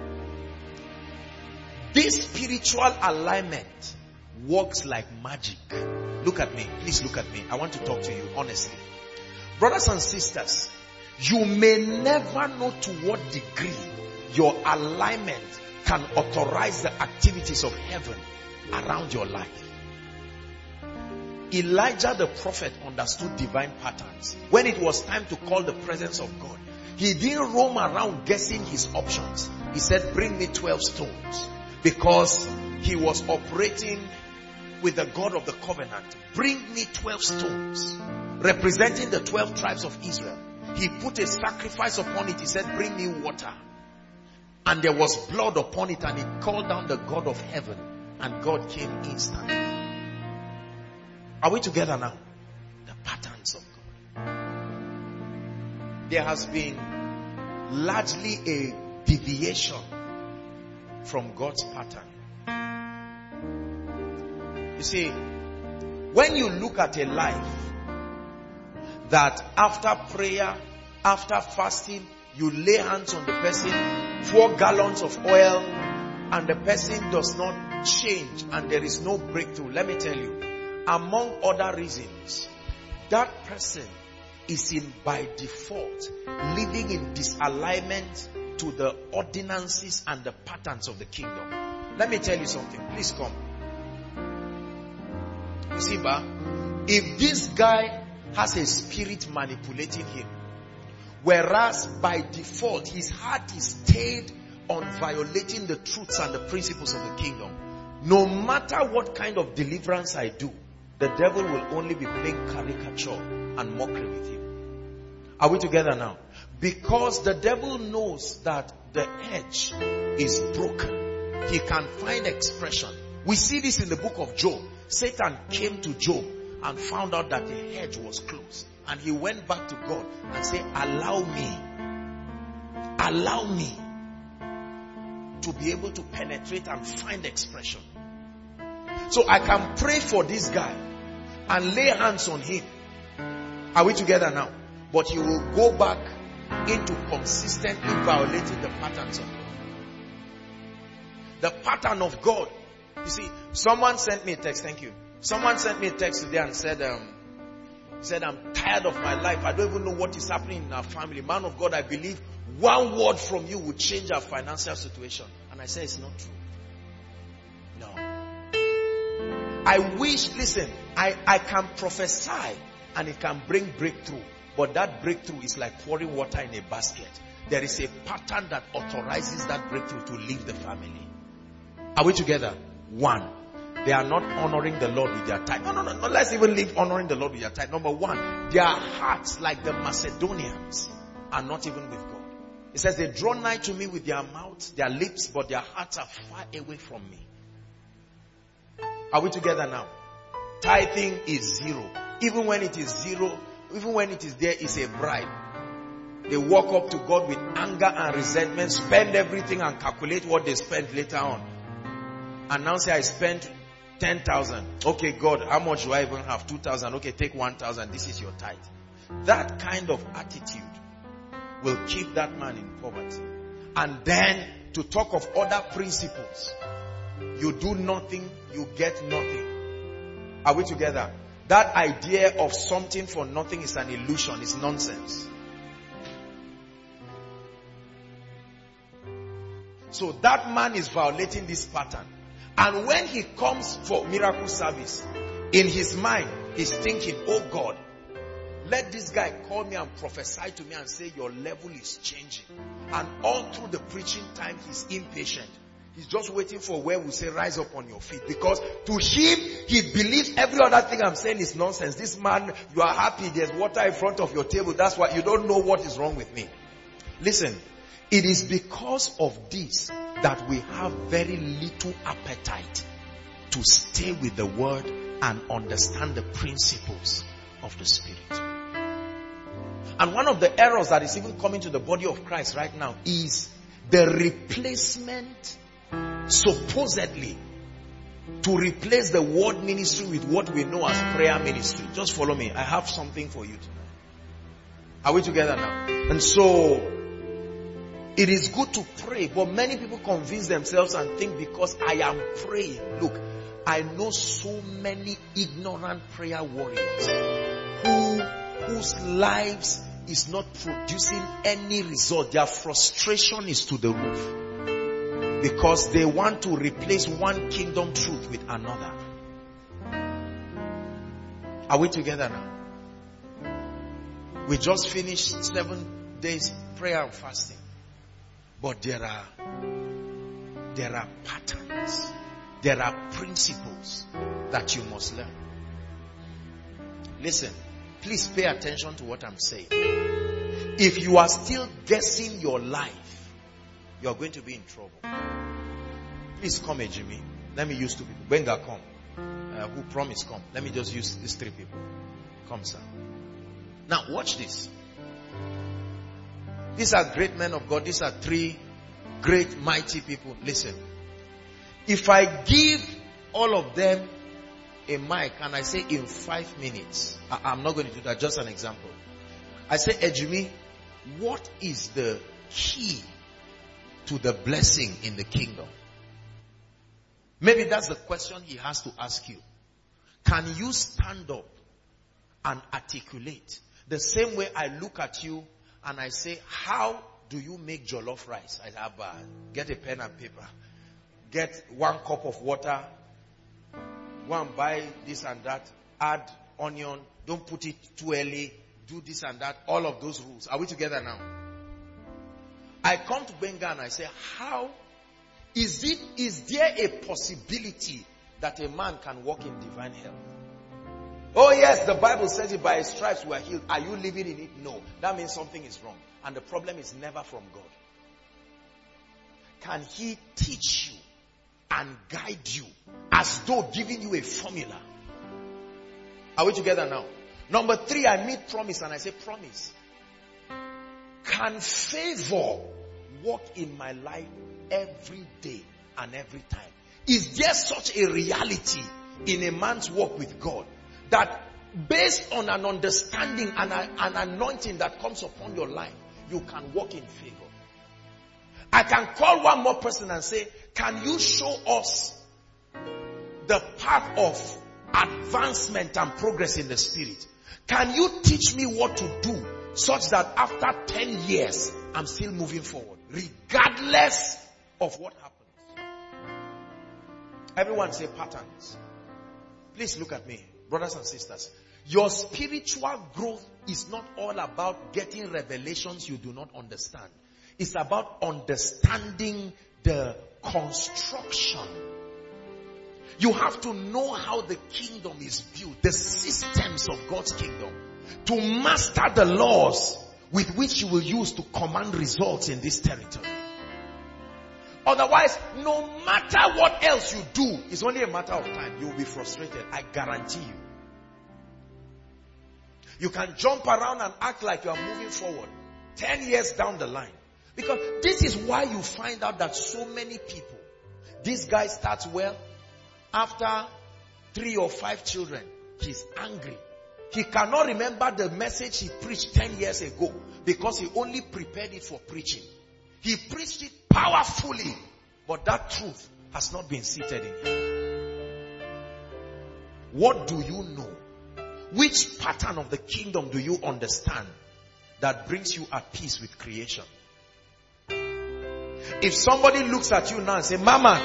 This spiritual alignment works like magic. Look at me. Please look at me. I want to talk to you honestly. Brothers and sisters, you may never know to what degree your alignment can authorize the activities of heaven around your life. Elijah the prophet understood divine patterns. When it was time to call the presence of God, he didn't roam around guessing his options. He said, bring me twelve stones. Because he was operating with the God of the covenant. Bring me twelve stones, representing the twelve tribes of Israel. He put a sacrifice upon it. He said, bring me water. And there was blood upon it, and he called down the God of heaven, and God came instantly. Are we together now? The patterns of God. There has been largely a deviation from God's pattern. You see, when you look at a life that after prayer, after fasting, you lay hands on the person, four gallons of oil, and the person does not change and there is no breakthrough, let me tell you, among other reasons, that person is in by default living in disalignment to the ordinances and the patterns of the kingdom. Let me tell you something. Please come. You see, ba, if this guy has a spirit manipulating him, whereas by default his heart is stayed on violating the truths and the principles of the kingdom, no matter what kind of deliverance I do, the devil will only be playing caricature and mockery with him. Are we together now? Because the devil knows that the edge is broken. He can find expression. We see this in the book of Job. Satan came to Job and found out that the hedge was closed. And he went back to God and said, allow me, allow me to be able to penetrate and find expression. So I can pray for this guy and lay hands on him. Are we together now? But he will go back into consistently violating the patterns of God. The pattern of God. You see, someone sent me a text. Thank you. Someone sent me a text today and said, um, said, I'm tired of my life. I don't even know what is happening in our family. Man of God, I believe one word from you would change our financial situation. And I said, it's not true. No. I wish, listen, I, I can prophesy and it can bring breakthrough. But that breakthrough is like pouring water in a basket. There is a pattern that authorizes that breakthrough to leave the family. Are we together? One, they are not honoring the Lord with their tithe. No, no, no, no. Let's even leave honoring the Lord with their tithe. Number one, their hearts, like the Macedonians, are not even with God. It says they draw nigh to me with their mouths, their lips, but their hearts are far away from me. Are we together now? Tithing is zero. Even when it is zero, even when it is there, it's a bribe. They walk up to God with anger and resentment, spend everything and calculate what they spent later on. And now say, I spent ten thousand. Okay, God, how much do I even have? two thousand. Okay, take one thousand. This is your tithe. That kind of attitude will keep that man in poverty. And then to talk of other principles. You do nothing, you get nothing. Are we together? That idea of something for nothing is an illusion. It's nonsense. So that man is violating this pattern. And when he comes for miracle service, in his mind, he's thinking, oh God, let this guy call me and prophesy to me and say your level is changing. And all through the preaching time, he's impatient. He's just waiting for where we say rise up on your feet. Because to him, he believes every other thing I'm saying is nonsense. This man, you are happy, there's water in front of your table. That's why you don't know what is wrong with me. Listen, it is because of this that we have very little appetite to stay with the word and understand the principles of the Spirit. And one of the errors that is even coming to the body of Christ right now is the replacement, supposedly, to replace the word ministry with what we know as prayer ministry. Just follow me. I have something for you tonight. Are we together now? And so, it is good to pray, but many people convince themselves and think because I am praying. Look, I know so many ignorant prayer warriors who, whose lives is not producing any result. Their frustration is to the roof because they want to replace one kingdom truth with another. Are we together now? We just finished seven days prayer and fasting. But there are, there are patterns. There are principles that you must learn. Listen, please pay attention to what I'm saying. If you are still guessing your life, you are going to be in trouble. Please come, Jimmy. Let me use two people. Benga, come. Uh, who promised come? Let me just use these three people. Come, sir. Now, watch this. These are great men of God. These are three great, mighty people. Listen. If I give all of them a mic and I say in five minutes, I, I'm not going to do that, just an example. I say, Ejimi, what is the key to the blessing in the kingdom? Maybe that's the question he has to ask you. Can you stand up and articulate the same way I look at you and I say, how do you make jollof rice? I have, uh, get a pen and paper. Get one cup of water. Go and buy this and that. Add onion. Don't put it too early. Do this and that. All of those rules. Are we together now? I come to Benga and I say, how is it, is there a possibility that a man can walk in divine health? Oh yes, the Bible says it, by his stripes we are healed. Are you living in it? No. That means something is wrong. And the problem is never from God. Can he teach you and guide you as though giving you a formula? Are we together now? Number three, I meet promise and I say, promise. Can favor work in my life every day and every time? Is there such a reality in a man's walk with God that based on an understanding and a, an anointing that comes upon your life, you can walk in favor? I can call one more person and say, can you show us the path of advancement and progress in the spirit? Can you teach me what to do such that after ten years, I'm still moving forward, regardless of what happens? Everyone say patterns. Please look at me, brothers and sisters. Your spiritual growth is not all about getting revelations you do not understand. It's about understanding the construction. You have to know how the kingdom is built, the systems of God's kingdom, to master the laws with which you will use to command results in this territory. Otherwise, no matter what else you do, it's only a matter of time. You will be frustrated. I guarantee you. You can jump around and act like you are moving forward ten years down the line. Because this is why you find out that so many people, this guy starts well. After three or five children, he's angry. He cannot remember the message he preached ten years ago because he only prepared it for preaching. He preached it powerfully, but that truth has not been seated in him. What do you know? Which pattern of the kingdom do you understand that brings you at peace with creation? If somebody looks at you now and says, Mama,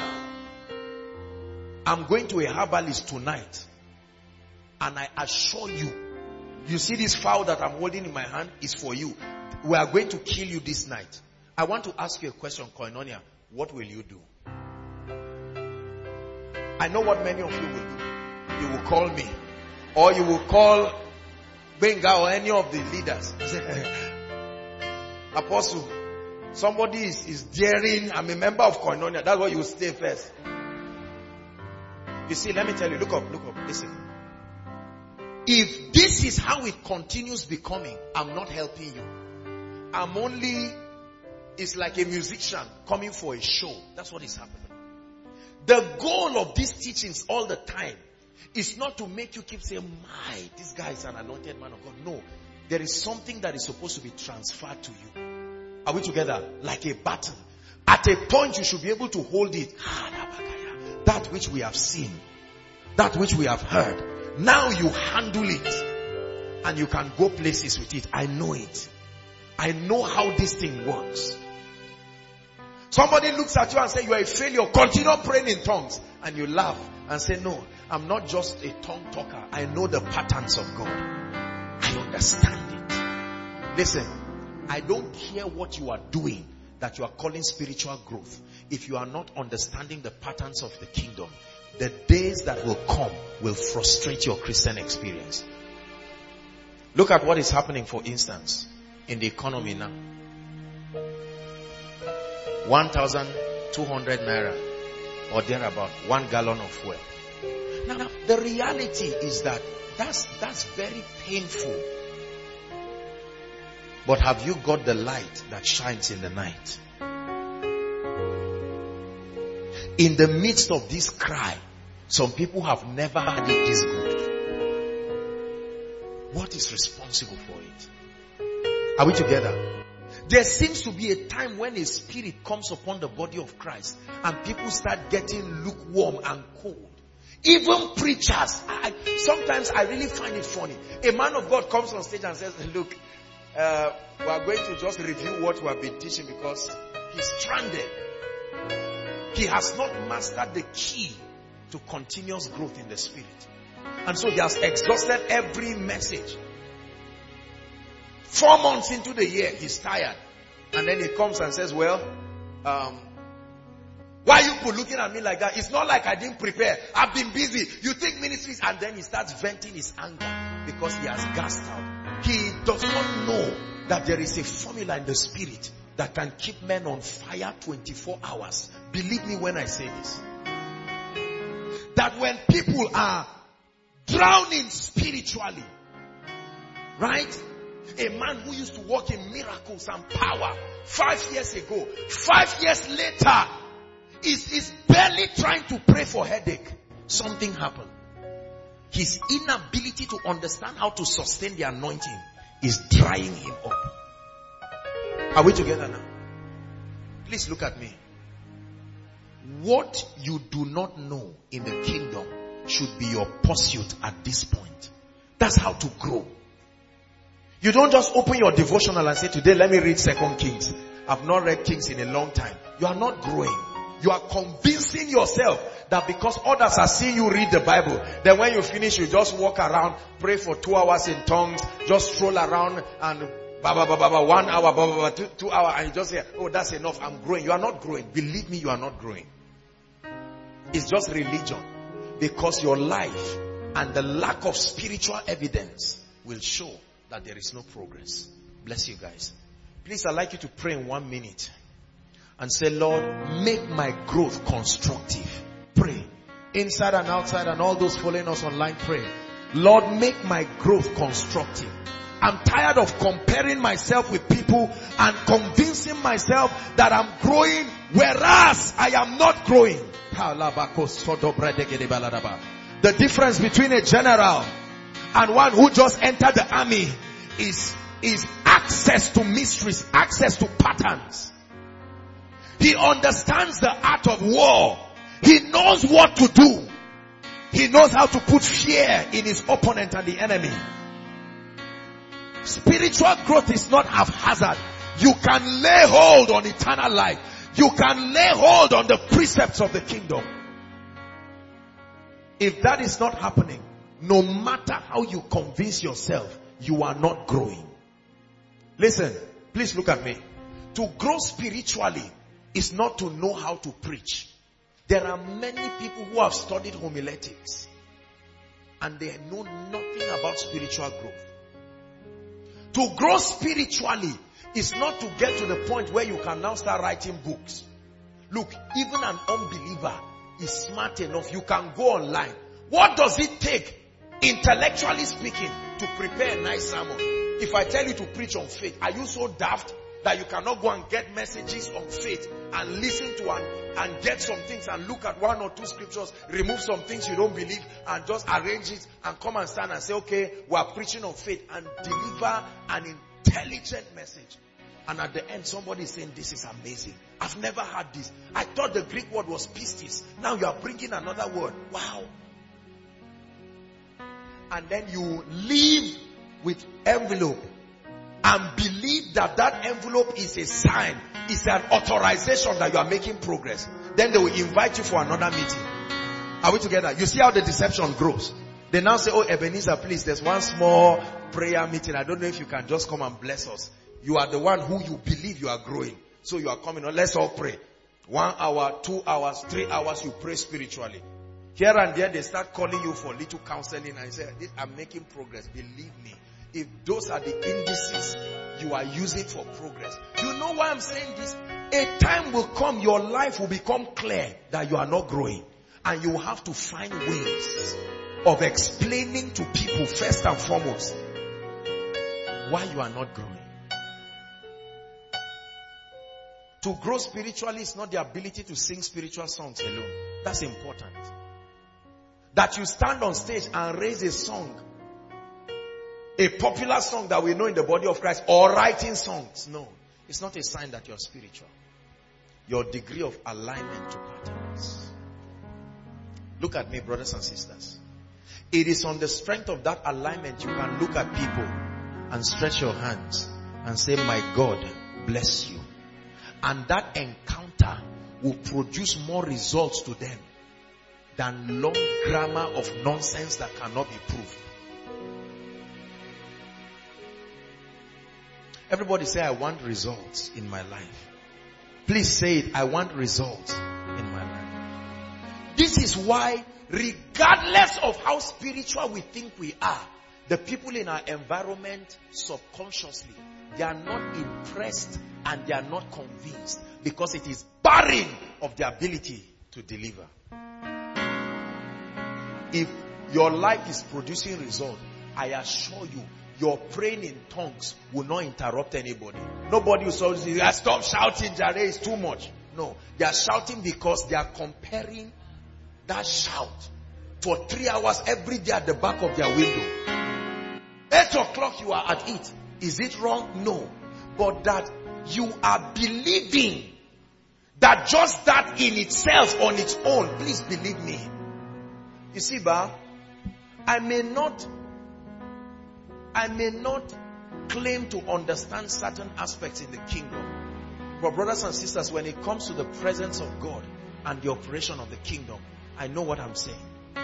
I'm going to a herbalist tonight, and I assure you, you see this fowl that I'm holding in my hand is for you. We are going to kill you this night. I want to ask you a question, Koinonia. What will you do? I know what many of you will do. You will call me, or you will call Benga or any of the leaders. Apostle, somebody is, is daring. I'm a member of Koinonia. That's why you will stay first. You see, let me tell you, look up, look up, listen. if this is how it continues becoming, I'm not helping you. I'm only, it's like a musician coming for a show. That's what is happening. The goal of these teachings all the time is not to make you keep saying, my, this guy is an anointed man of God. No. There is something that is supposed to be transferred to you. Are we together? Like a baton. At a point you should be able to hold it. That which we have seen. That which we have heard. Now you handle it. And you can go places with it. I know it. I know how this thing works. Somebody looks at you and says, you are a failure. Continue praying in tongues. And you laugh and say, no, I'm not just a tongue talker. I know the patterns of God. I understand it. Listen, I don't care what you are doing that you are calling spiritual growth. If you are not understanding the patterns of the kingdom, the days that will come will frustrate your Christian experience. Look at what is happening, for instance, in the economy now. one thousand two hundred naira or thereabout, one gallon of fuel. Now, the reality is that that's, that's very painful. But have you got the light that shines in the night? In the midst of this cry, some people have never had it this good. What is responsible for it? Are we together? There seems to be a time when a spirit comes upon the body of Christ and people start getting lukewarm and cold. Even preachers. I, sometimes I really find it funny. A man of God comes on stage and says, look, uh, we are going to just review what we have been teaching because he's stranded. He has not mastered the key to continuous growth in the spirit. And so he has exhausted every message. Four months into the year, he's tired. And then he comes and says, well, um, why are you looking at me like that? It's not like I didn't prepare. I've been busy. You think ministries. And then he starts venting his anger because he has gassed out. He does not know that there is a formula in the spirit that can keep men on fire twenty-four hours. Believe me when I say this. That when people are drowning spiritually, right? A man who used to walk in miracles and power five years ago, five years later, is, is barely trying to pray for headache. Something happened. His inability to understand how to sustain the anointing is drying him up. Are we together now? Please look at me. What you do not know in the kingdom should be your pursuit at this point. That's how to grow. You don't just open your devotional and say, today let me read Second Kings. I've not read Kings in a long time. You are not growing. You are convincing yourself that because others are seeing you read the Bible, then when you finish, you just walk around, pray for two hours in tongues, just stroll around and ba ba ba ba ba one hour, ba ba ba two, two hours, and you just say, oh, that's enough, I'm growing. You are not growing. Believe me, you are not growing. It's just religion. Because your life and the lack of spiritual evidence will show that there is no progress. Bless you guys. Please, I'd like you to pray in one minute and say, Lord, make my growth constructive. Pray. Inside and outside and all those following us online, pray. Lord, make my growth constructive. I'm tired of comparing myself with people and convincing myself that I'm growing, whereas I am not growing. The difference between a general and one who just entered the army is, is access to mysteries, access to patterns. He understands the art of war. He knows what to do. He knows how to put fear in his opponent and the enemy. Spiritual growth is not haphazard. You can lay hold on eternal life. You can lay hold on the precepts of the kingdom. If that is not happening, no matter how you convince yourself, you are not growing. Listen, please look at me. To grow spiritually is not to know how to preach. There are many people who have studied homiletics and they know nothing about spiritual growth. To grow spiritually is not to get to the point where you can now start writing books. Look, even an unbeliever is smart enough. You can go online. What does it take Intellectually speaking, to prepare a nice sermon. If I tell you to preach on faith, are you so daft that you cannot go and get messages on faith and listen to and, and get some things and look at one or two scriptures, remove some things you don't believe and just arrange it and come and stand and say, okay, we are preaching on faith, and deliver an intelligent message. And at the end, somebody is saying, this is amazing. I've never had this. I thought the Greek word was pistis. Now you are bringing another word. Wow. And then you leave with envelope and believe that that envelope is a sign, is an authorization that you are making progress. Then they will invite you for another meeting. Are we together? You see how the deception grows. They now say, oh, Ebenezer, please, there's one small prayer meeting. I don't know if you can just come and bless us. You are the one who you believe you are growing. So you are coming on. Let's all pray. One hour, two hours, three hours, you pray spiritually. Here and there, they start calling you for little counseling and say, I'm making progress. Believe me. If those are the indices you are using for progress. You know why I'm saying this? A time will come, your life will become clear that you are not growing. And you will have to find ways of explaining to people, first and foremost, why you are not growing. To grow spiritually is not the ability to sing spiritual songs alone. That's important. That you stand on stage and raise a song, a popular song that we know in the body of Christ, or writing songs. No, it's not a sign that you're spiritual. Your degree of alignment to patterns. Look at me, brothers and sisters. It is on the strength of that alignment you can look at people and stretch your hands and say, my God, bless you. And that encounter will produce more results to them than long grammar of nonsense that cannot be proved. Everybody say, I want results in my life. Please say it, I want results in my life. This is why, regardless of how spiritual we think we are, the people in our environment subconsciously, they are not impressed and they are not convinced because it is barren of the ability to deliver. If your life is producing results, I assure you, your praying in tongues will not interrupt anybody. Nobody will say, stop shouting, Jare, it's too much. No, they are shouting because they are comparing that shout for three hours every day at the back of their window. Eight o'clock you are at it. Is it wrong? No. But that you are believing that just that in itself, on its own, please believe me. You see, Ba, I may not, I may not claim to understand certain aspects in the kingdom. But brothers and sisters, when it comes to the presence of God and the operation of the kingdom, I know what I'm saying.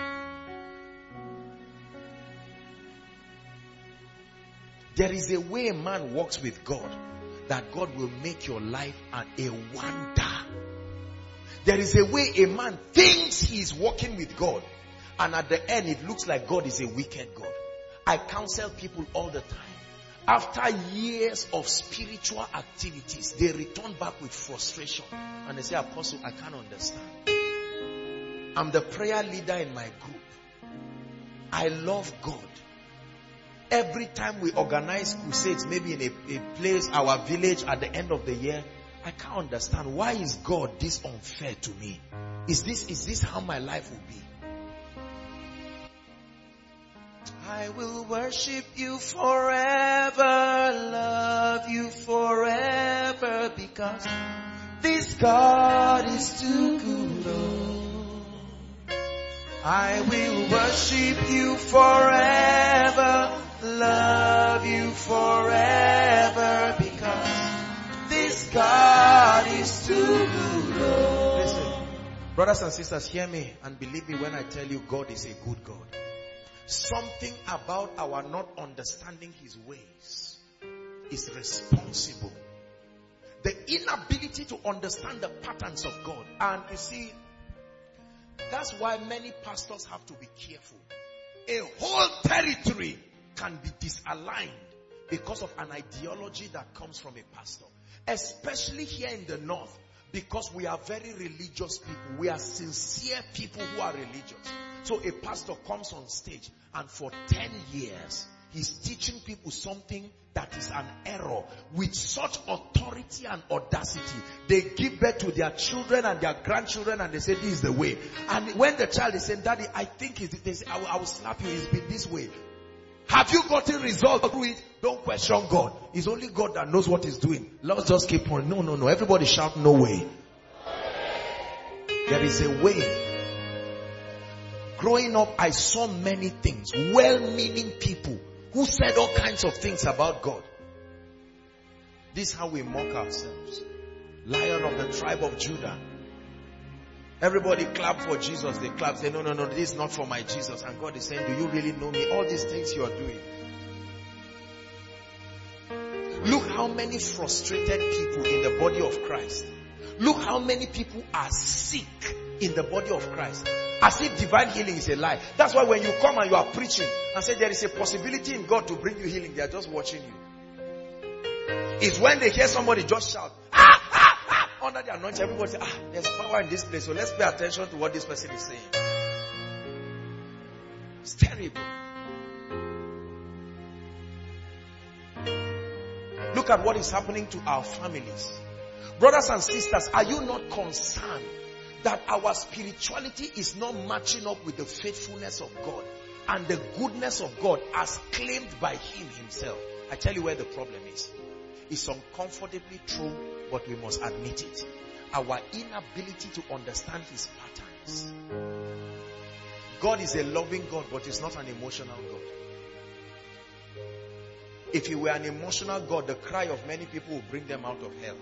There is a way a man walks with God that God will make your life a wonder. There is a way a man thinks he's walking with God, and at the end it looks like God is a wicked God. I counsel people all the time. After years of spiritual activities, they return back with frustration. And they say, Apostle, I can't understand. I'm the prayer leader in my group. I love God. Every time we organize crusades, maybe in a, a place, our village, at the end of the year, I can't understand. Why is God this unfair to me? Is this, is this how my life will be? I will worship you forever, love you forever, because this God is too good. Oh. I will worship you forever, love you forever, because this God is too good. Oh. Listen, brothers and sisters, hear me and believe me when I tell you God is a good God. Something about our not understanding his ways is responsible. The inability to understand the patterns of God. And you see, that's why many pastors have to be careful. A whole territory can be disaligned because of an ideology that comes from a pastor. Especially here in the north, because we are very religious people. We are sincere people who are religious. So a pastor comes on stage and for ten years, he's teaching people something that is an error with such authority and audacity. They give birth to their children and their grandchildren and they say, this is the way. And when the child is saying, Daddy, I think it's, they say, I will, I will slap you, it's been this way. Have you gotten results through it? Don't question God. It's only God that knows what he's doing. Let's just keep on. No, no, no. Everybody shout, no way. There is a way. Growing up, I saw many things. Well-meaning people who said all kinds of things about God. This is how we mock ourselves. Lion of the tribe of Judah. Everybody clap for Jesus. They clap, say, no, no, no, this is not for my Jesus. And God is saying, do you really know me? All these things you are doing. Look how many frustrated people in the body of Christ. Look how many people are sick in the body of Christ. As if divine healing is a lie. That's why when you come and you are preaching and say there is a possibility in God to bring you healing, they are just watching you. It's when they hear somebody just shout, ah, ah, ah, under the anointing, everybody say, ah, there's power in this place, so let's pay attention to what this person is saying. It's terrible. Look at what is happening to our families. Brothers and sisters, are you not concerned that our spirituality is not matching up with the faithfulness of God and the goodness of God as claimed by Him Himself? I tell you where the problem is. It's uncomfortably true, but we must admit it. Our inability to understand His patterns. God is a loving God, but He's not an emotional God. If He were an emotional God, the cry of many people would bring them out of hell.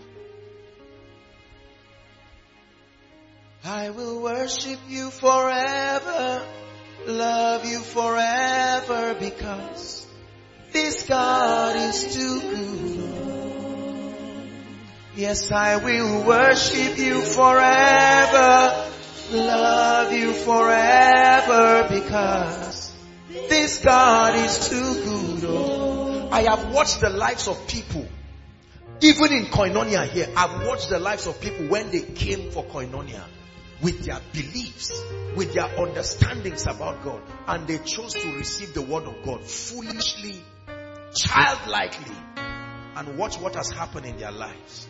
I will worship you forever, love you forever, because this God is too good. Yes, I will worship you forever, love you forever, because this God is too good. Oh. I have watched the lives of people, even in Koinonia here, I've watched the lives of people when they came for Koinonia, with their beliefs, with their understandings about God, and they chose to receive the word of God foolishly, childlikely, and watch what has happened in their lives.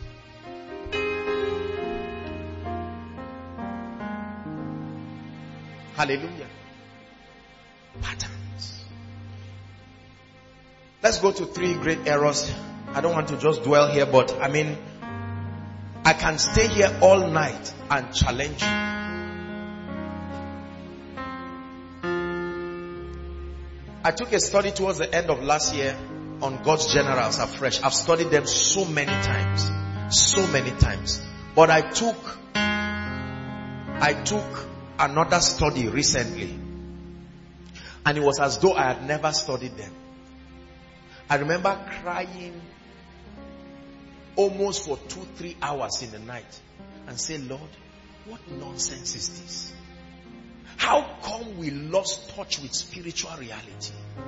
Hallelujah. Patterns. Let's go to three great errors. I don't want to just dwell here, but I mean, I can stay here all night and challenge you. I took a study towards the end of last year on God's generals afresh. I've studied them so many times. So many times. But I took, I took another study recently. And it was as though I had never studied them. I remember crying almost for two, three hours in the night and say, Lord, what nonsense is this? How come we lost touch with spiritual reality?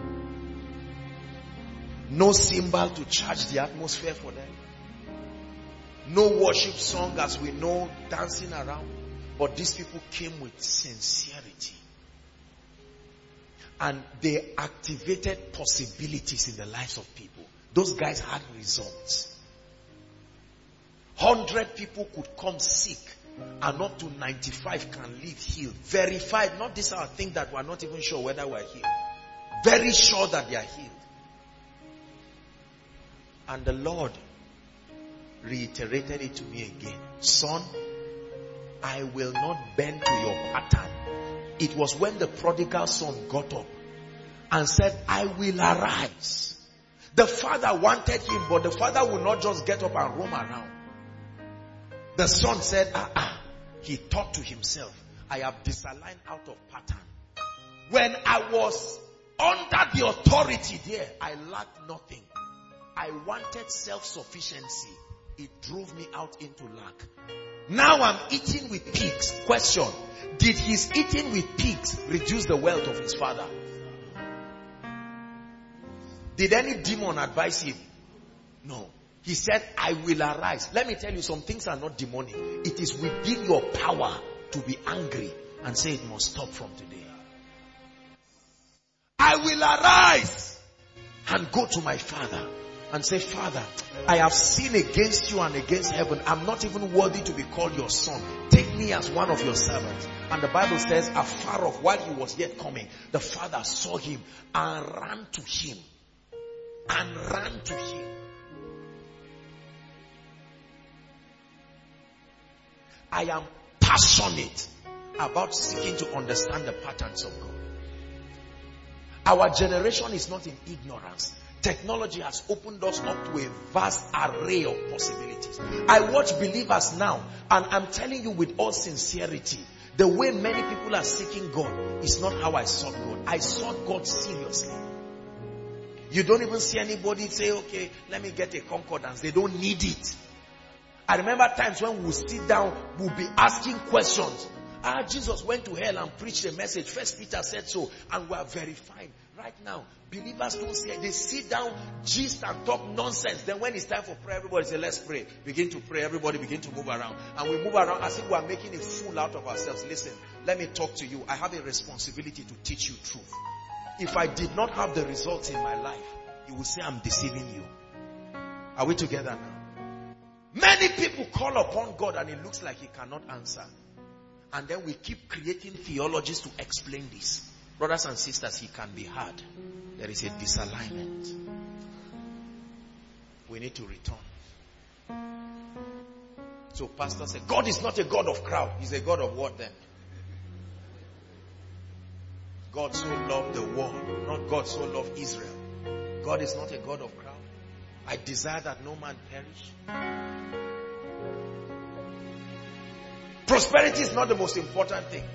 No cymbal to charge the atmosphere for them. No worship song as we know, dancing around. But these people came with sincerity. And they activated possibilities in the lives of people. Those guys had results. Hundred people could come sick, and up to ninety-five can live healed. Verified, not this our thing that we're not even sure whether we're healed. Very sure that they are healed. And the Lord reiterated it to me again. Son, I will not bend to your pattern. It was when the prodigal son got up and said, I will arise. The father wanted him, but the father would not just get up and roam around. The son said, ah, ah. He thought to himself, I have disaligned out of pattern. When I was under the authority there, I lacked nothing. I wanted self-sufficiency. It drove me out into lack. Now I'm eating with pigs. Question, did his eating with pigs reduce the wealth of his father? Did any demon advise him? No. He said, I will arise. Let me tell you, some things are not demonic. It is within your power to be angry and say it must stop from today. will arise and go to my father and say, Father, I have sinned against you and against heaven. I'm not even worthy to be called your son. Take me as one of your servants. And the Bible says, afar off, while he was yet coming, the father saw him and ran to him. And ran to him. I am passionate about seeking to understand the patterns of God. Our generation is not in ignorance. Technology has opened us up to a vast array of possibilities. I watch believers now, and I'm telling you with all sincerity, the way many people are seeking God is not how I sought God. I sought God seriously. You don't even see anybody say, okay, let me get a concordance. They don't need it. I remember times when we'll sit down, we'll be asking questions. Ah, Jesus went to hell and preached a message. First Peter said so, and we are verifying. Right now, believers don't say, they sit down, gist and talk nonsense. Then when it's time for prayer, everybody say, let's pray. Begin to pray, everybody begin to move around. And we move around as if we are making a fool out of ourselves. Listen, let me talk to you. I have a responsibility to teach you truth. If I did not have the results in my life, you will say I'm deceiving you. Are we together now? Many people call upon God and it looks like he cannot answer. And then we keep creating theologies to explain this. Brothers and sisters, he can be heard. There is a disalignment. We need to return. So pastor said, God is not a God of crowd. He's a God of what then? God so loved the world, not God so loved Israel. God is not a God of crowd. I desire that no man perish. Prosperity is not the most important thing.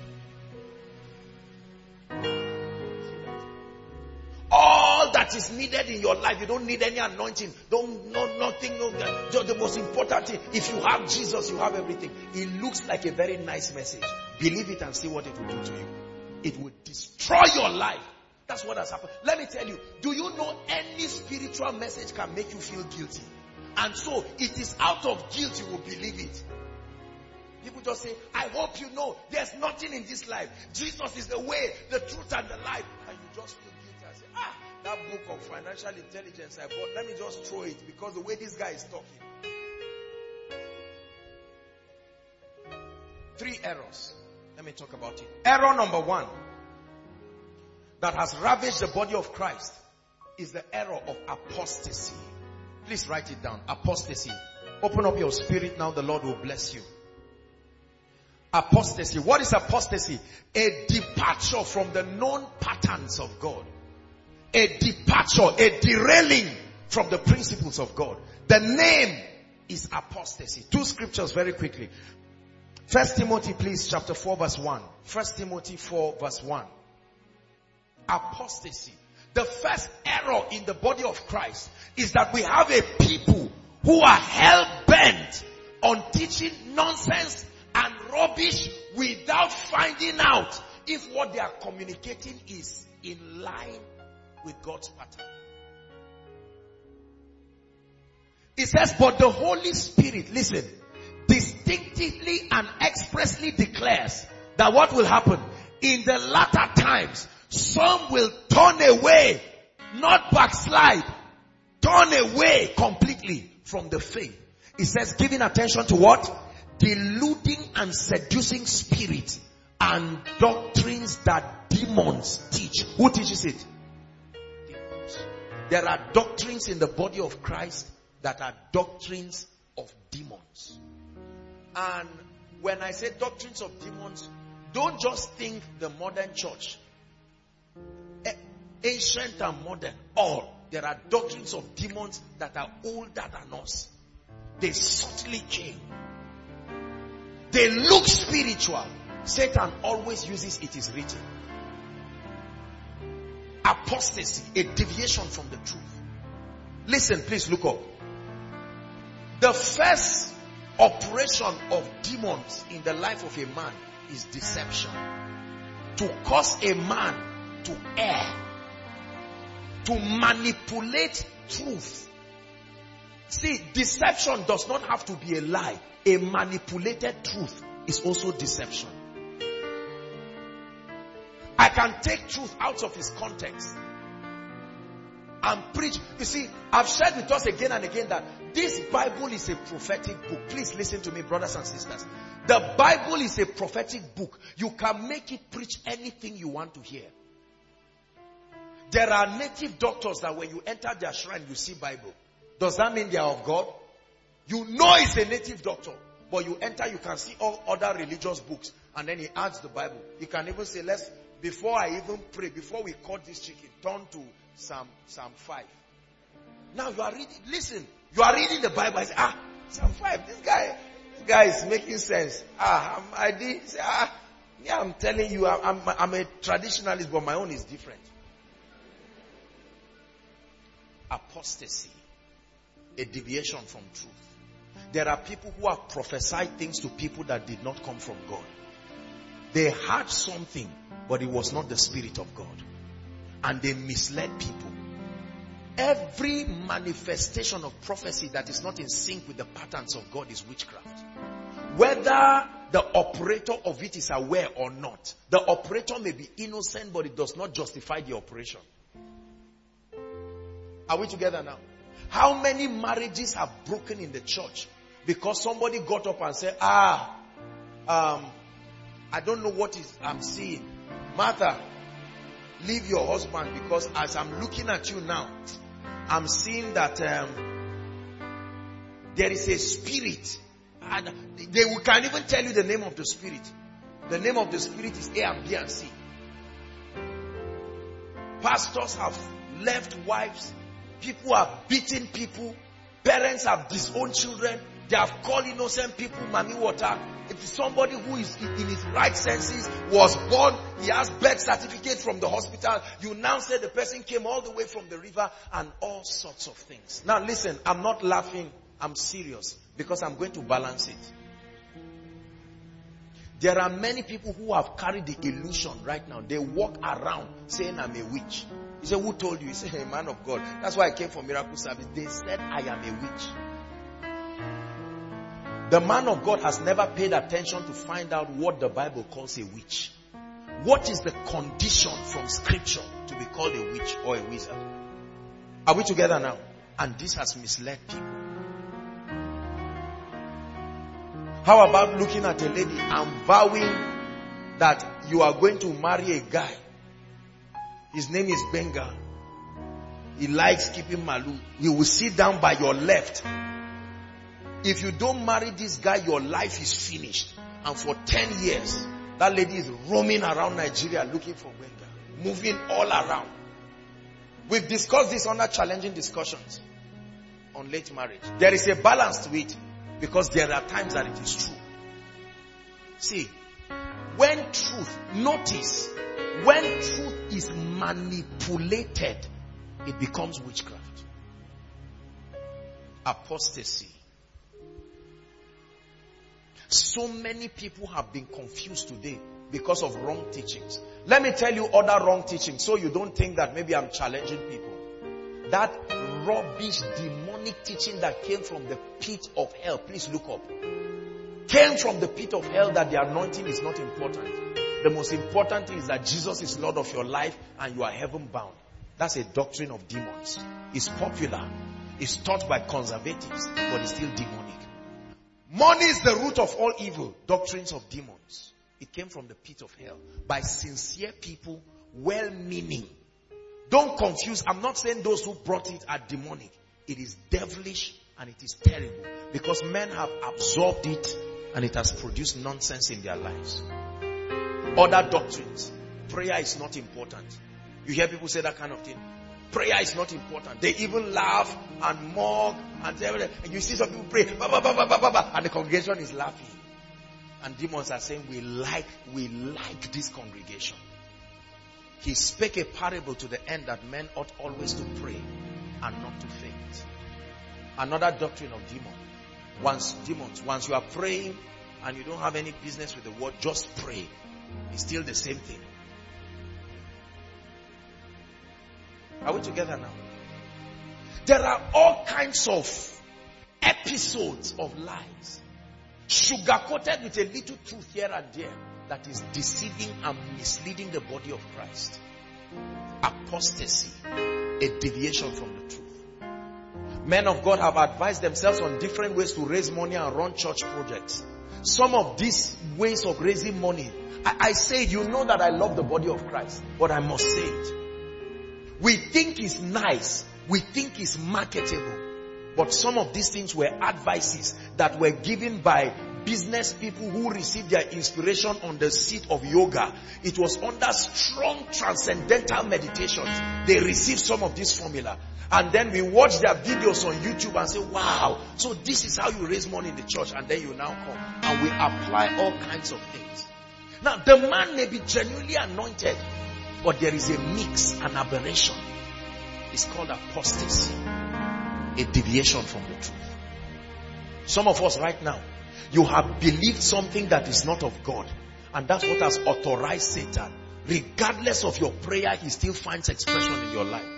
All that is needed in your life, you don't need any anointing. Don't no nothing. No, just the most important thing. If you have Jesus, you have everything. It looks like a very nice message. Believe it and see what it will do to you. It will destroy your life. That's what has happened. Let me tell you. Do you know any spiritual message can make you feel guilty? And so it is out of guilt you will believe it. People just say, I hope you know there's nothing in this life. Jesus is the way, the truth, and the life. And you just feel guilty and say, ah, that book of financial intelligence I bought, let me just throw it because the way this guy is talking. Three errors. Let me talk about it. Error number one that has ravaged the body of Christ is the error of apostasy. Please write it down. Apostasy. Open up your spirit now. The Lord will bless you. Apostasy. What is apostasy? A departure from the known patterns of God. A departure, a derailing from the principles of God. The name is apostasy. Two scriptures very quickly. First Timothy, please, chapter four, verse one. First Timothy four, verse one. Apostasy. The first error in the body of Christ is that we have a people who are hell-bent on teaching nonsense and rubbish without finding out if what they are communicating is in line with God's pattern. It says, but the Holy Spirit, listen, distinctively and expressly declares that what will happen in the latter times, some will turn away, not backslide, turn away completely from the faith. It says, giving attention to what? Deluding and seducing spirits and doctrines that demons teach. Who teaches it? Demons. There are doctrines in the body of Christ that are doctrines of demons. And when I say doctrines of demons, don't just think the modern church. Ancient and modern, all. There are doctrines of demons that are older than us. They subtly came. They look spiritual. Satan always uses it is written. Apostasy, a deviation from the truth. Listen, please look up. The first operation of demons in the life of a man is deception. To cause a man to err. To manipulate truth. See, deception does not have to be a lie. A manipulated truth is also deception. I can take truth out of its context and preach. You see, I've shared with us again and again that this Bible is a prophetic book. Please listen to me, brothers and sisters. The Bible is a prophetic book. You can make it preach anything you want to hear. There are native doctors that when you enter their shrine, you see Bible. Does that mean they are of God? You know it's a native doctor. But you enter, you can see all other religious books. And then he adds the Bible. He can even say, let's, before I even pray, before we cut this chicken, turn to Psalm, Psalm five. Now you are reading, listen, you are reading the Bible. I say, ah, Psalm five, this guy, this guy is making sense. Ah, I'm, I did, say, ah, yeah, I'm telling you, I'm, I'm, I'm a traditionalist, but my own is different. Apostasy, a deviation from truth. There are people who have prophesied things to people that did not come from God. They had something, but it was not the Spirit of God. And they misled people. Every manifestation of prophecy that is not in sync with the patterns of God is witchcraft. Whether the operator of it is aware or not, the operator may be innocent, but it does not justify the operation. Are we together now? How many marriages have broken in the church because somebody got up and said, ah, um, I don't know what is I'm seeing. Martha, leave your husband, because as I'm looking at you now, I'm seeing that um, there is a spirit. And they can even tell you the name of the spirit. The name of the spirit is A and B and C. Pastors have left wives. People are beating people. Parents have disowned children. They have called innocent people Mami Water. If somebody who is in his right senses was born, he has birth certificate from the hospital, you now say the person came all the way from the river, and all sorts of things. Now listen, I'm not laughing, I'm serious, because I'm going to balance it. There are many people who have carried the illusion right now. They walk around saying I'm a witch. You say, who told you? You say, hey, man of God. That's why I came for miracle service. They said I am a witch. The man of God has never paid attention to find out what the Bible calls a witch. What is the condition from scripture to be called a witch or a wizard? Are we together now? And this has misled people. How about looking at a lady and vowing that you are going to marry a guy? His name is Benga. He likes keeping malu. He will sit down by your left. If you don't marry this guy, your life is finished. And for ten years, that lady is roaming around Nigeria looking for Benga. Moving all around. We've discussed this under challenging discussions on late marriage. There is a balance to it, because there are times that it is true. See, when truth, notice, when truth is manipulated, it becomes witchcraft. Apostasy. So many people have been confused today because of wrong teachings. Let me tell you other wrong teachings, so you don't think that maybe I'm challenging people. That rubbish, demonic teaching that came from the pit of hell, please look up. Came from the pit of hell that the anointing is not important. The most important thing is that Jesus is Lord of your life and you are heaven bound. That's a doctrine of demons. It's popular. It's taught by conservatives, but it's still demonic. Money is the root of all evil. Doctrines of demons. It came from the pit of hell by sincere people, well-meaning. Don't confuse. I'm not saying those who brought it are demonic. It is devilish and it is terrible, because men have absorbed it and it has produced nonsense in their lives. Other doctrines. Prayer is not important. You hear people say that kind of thing. Prayer is not important. They even laugh and mock and everything. And you see some people pray, bah, bah, bah, bah, bah, bah, bah, and the congregation is laughing. And demons are saying, we like, we like this congregation. He spake a parable to the end that men ought always to pray and not to faint. Another doctrine of demon. Once demons, once you are praying and you don't have any business with the word, just pray. It's still the same thing. Are we together now? There are all kinds of episodes of lies, sugar-coated with a little truth here and there, that is deceiving and misleading the body of Christ. Apostasy. A deviation from the truth. Men of God have advised themselves on different ways to raise money and run church projects. Some of these ways of raising money, I, I say, you know that I love the body of Christ, but I must say it. We think it's nice. We think it's marketable. But some of these things were advices that were given by business people who received their inspiration on the seat of yoga. It was under strong transcendental meditations. They received some of this formula. And then we watch their videos on YouTube and say, wow, so this is how you raise money in the church. And then you now come and we apply all kinds of things. Now, the man may be genuinely anointed, but there is a mix, an aberration. It's called apostasy. A deviation from the truth. Some of us right now, you have believed something that is not of God. And that's what has authorized Satan. Regardless of your prayer, he still finds expression in your life.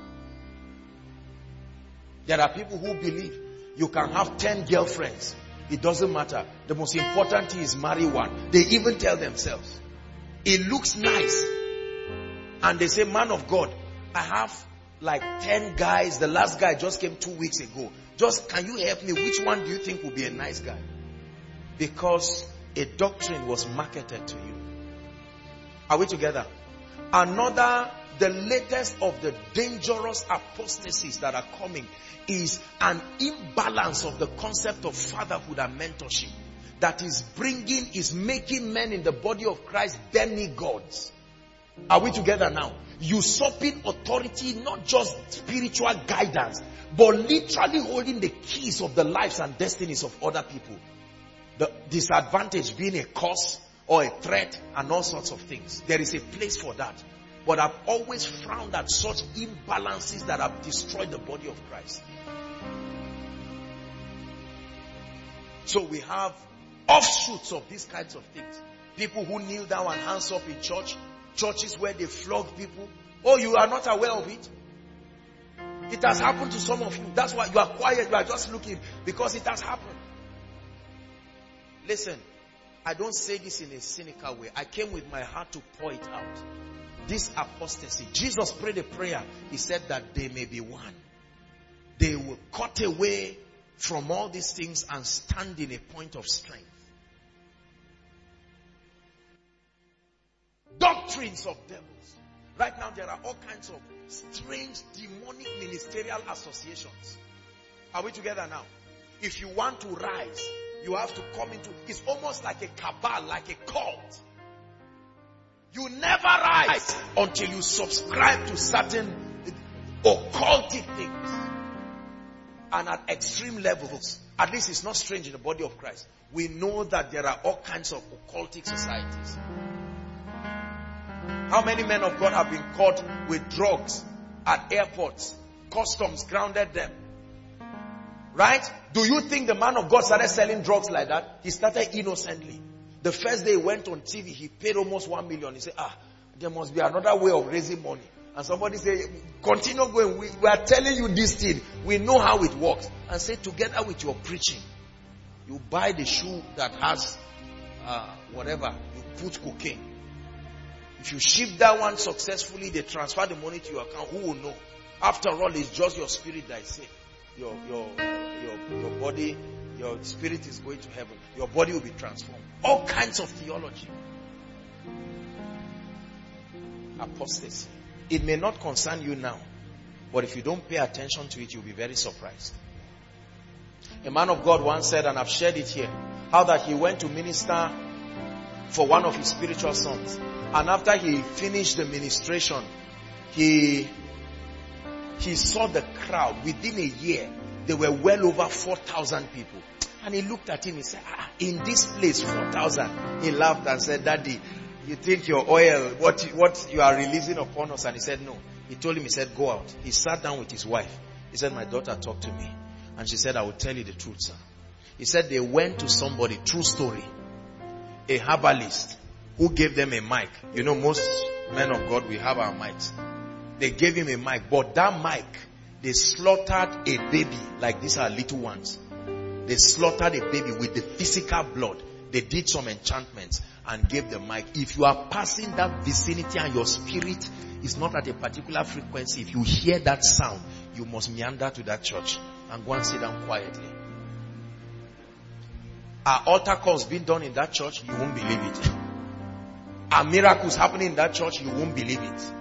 There are people who believe you can have ten girlfriends. It doesn't matter. The most important thing is marry one. They even tell themselves. It looks nice. And they say, man of God, I have like ten guys. The last guy just came two weeks ago. Just, can you help me? Which one do you think will be a nice guy? Because a doctrine was marketed to you. Are we together? Another, the latest of the dangerous apostasies that are coming is an imbalance of the concept of fatherhood and mentorship that is bringing, is making men in the body of Christ demigods. Are we together now? Usurping authority, not just spiritual guidance, but literally holding the keys of the lives and destinies of other people. The disadvantage being a cause or a threat and all sorts of things. There is a place for that. But I've always frowned at such imbalances that have destroyed the body of Christ. So we have offshoots of these kinds of things. People who kneel down and hands up in church. Churches where they flog people. Oh, you are not aware of it? It has happened to some of you. That's why you are quiet. You are just looking. Because it has happened. Listen, I don't say this in a cynical way. I came with my heart to pour it out. This apostasy. Jesus prayed a prayer. He said that they may be one. They will cut away from all these things and stand in a point of strength. Doctrines of devils. Right now there are all kinds of strange demonic ministerial associations. Are we together now? If you want to rise, you have to come into, it's almost like a cabal, like a cult. You never rise until you subscribe to certain occultic things. And at extreme levels, at least it's not strange in the body of Christ, we know that there are all kinds of occultic societies. How many men of God have been caught with drugs at airports? Customs grounded them. Right? Do you think the man of God started selling drugs like that? He started innocently. The first day he went on T V, he paid almost one million. He said, ah, there must be another way of raising money. And somebody said, continue going. We, we are telling you this thing. We know how it works. And say, together with your preaching, you buy the shoe that has uh, whatever. You put cocaine. If you ship that one successfully, they transfer the money to your account. Who will know? After all, it's just your spirit that is safe. Your, your, your, your body, your spirit is going to heaven. Your body will be transformed. All kinds of theology. Apostasy. It may not concern you now, but if you don't pay attention to it, you'll be very surprised. A man of God once said, and I've shared it here, how that he went to minister for one of his spiritual sons. And after he finished the ministration, he, he saw the crowd. Within a year, there were well over four thousand people. And he looked at him, he said, ah, in this place, four thousand. He laughed and said, Daddy, you think your oil, what, what you are releasing upon us? And he said, no. He told him, he said, go out. He sat down with his wife. He said, my daughter talked to me. And she said, I will tell you the truth, sir. He said they went to somebody, true story, a herbalist, who gave them a mic. You know, most men of God, we have our mics. They gave him a mic. But that mic, they slaughtered a baby. Like these are little ones. They slaughtered a baby with the physical blood. They did some enchantments and gave the mic. If you are passing that vicinity and your spirit is not at a particular frequency, if you hear that sound, you must meander to that church and go and sit down quietly. Are altar calls being done in that church? You won't believe it. Are miracles happening in that church? You won't believe it.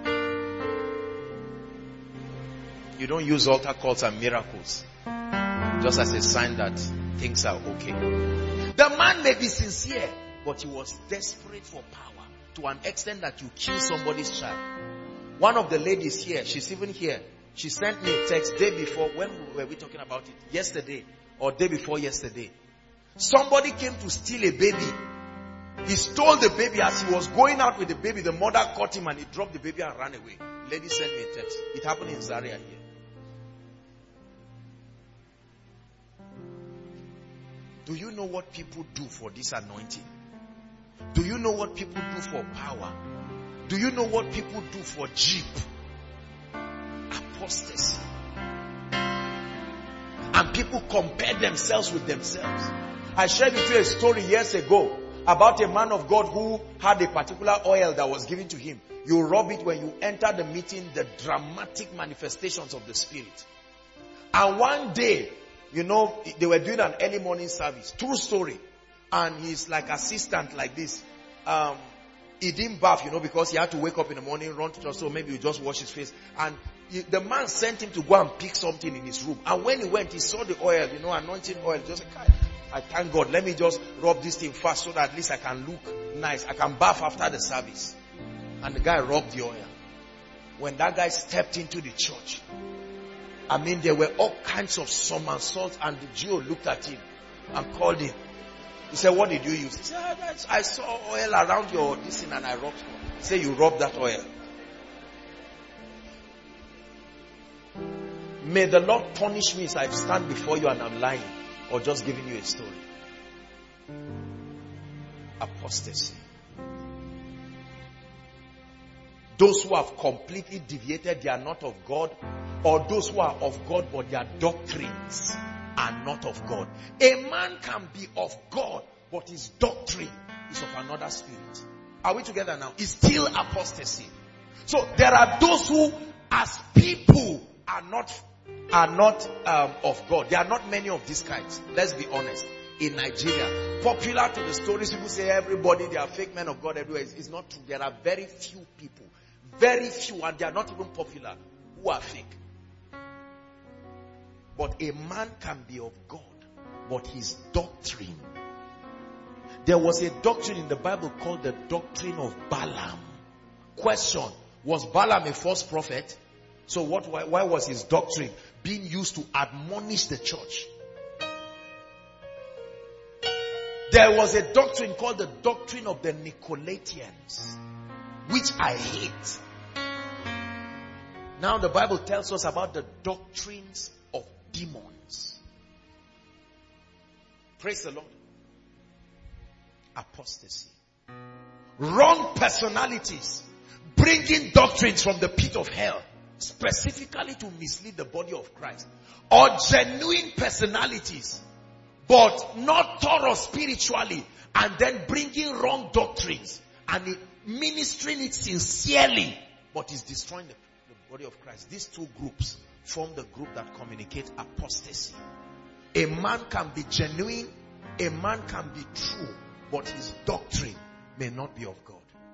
You don't use altar calls and miracles just as a sign that things are okay. The man may be sincere, but he was desperate for power to an extent that you kill somebody's child. One of the ladies here, she's even here. She sent me a text day before. When were we talking about it? Yesterday or day before yesterday. Somebody came to steal a baby. He stole the baby. As he was going out with the baby, the mother caught him and he dropped the baby and ran away. The lady sent me a text. It happened in Zaria here. Do you know what people do for this anointing? Do you know what people do for power? Do you know what people do for Jeep? Apostasy. And people compare themselves with themselves. I shared with you a story years ago about a man of God who had a particular oil that was given to him. You rub it when you enter the meeting, the dramatic manifestations of the Spirit. And one day, you know, they were doing an early morning service. True story. And he's like assistant like this. Um, he didn't bath, you know, because he had to wake up in the morning, run to church, so maybe he just wash his face. And he, the man sent him to go and pick something in his room. And when he went, he saw the oil, you know, anointing oil. Just like, I thank God, let me just rub this thing fast so that at least I can look nice. I can bath after the service. And the guy rubbed the oil. When that guy stepped into the church, I mean, there were all kinds of somersaults, and the Jew looked at him and called him. He said, what did you use? He said, I saw oil around your this thing and I rubbed it. He said, you rubbed that oil. May the Lord punish me if I stand before you and I'm lying or just giving you a story. Apostasy. Those who have completely deviated, they are not of God. Or those who are of God, but their doctrines are not of God. A man can be of God, but his doctrine is of another spirit. Are we together now? It's still apostasy. So there are those who, as people, are not are not um, of God. There are not many of these kinds. Let's be honest. In Nigeria, popular to the stories, people say everybody, they are fake men of God everywhere. It's, it's not true. There are very few people, very few, and they are not even popular, who are fake. But a man can be of God, but his doctrine. There was a doctrine in the Bible called the doctrine of Balaam. Question: was Balaam a false prophet? So what? Why, why was his doctrine being used to admonish the church? There was a doctrine called the doctrine of the Nicolaitans, which I hate. Now the Bible tells us about the doctrines of demons. Praise the Lord. Apostasy. Wrong personalities bringing doctrines from the pit of hell specifically to mislead the body of Christ. Or genuine personalities but not thorough spiritually, and then bringing wrong doctrines and it, ministering it sincerely, but is destroying the, the body of Christ. These two groups form the group that communicate apostasy. A man can be genuine, a man can be true, but his doctrine may not be of God.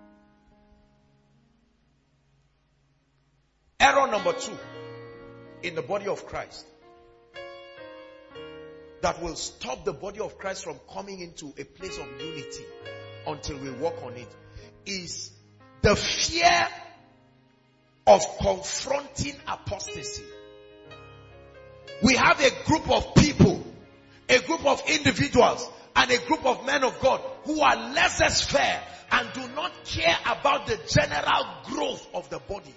Error number two in the body of Christ that will stop the body of Christ from coming into a place of unity until we work on it is the fear of confronting apostasy. We have a group of people, a group of individuals, and a group of men of God who are laissez-faire and do not care about the general growth of the body.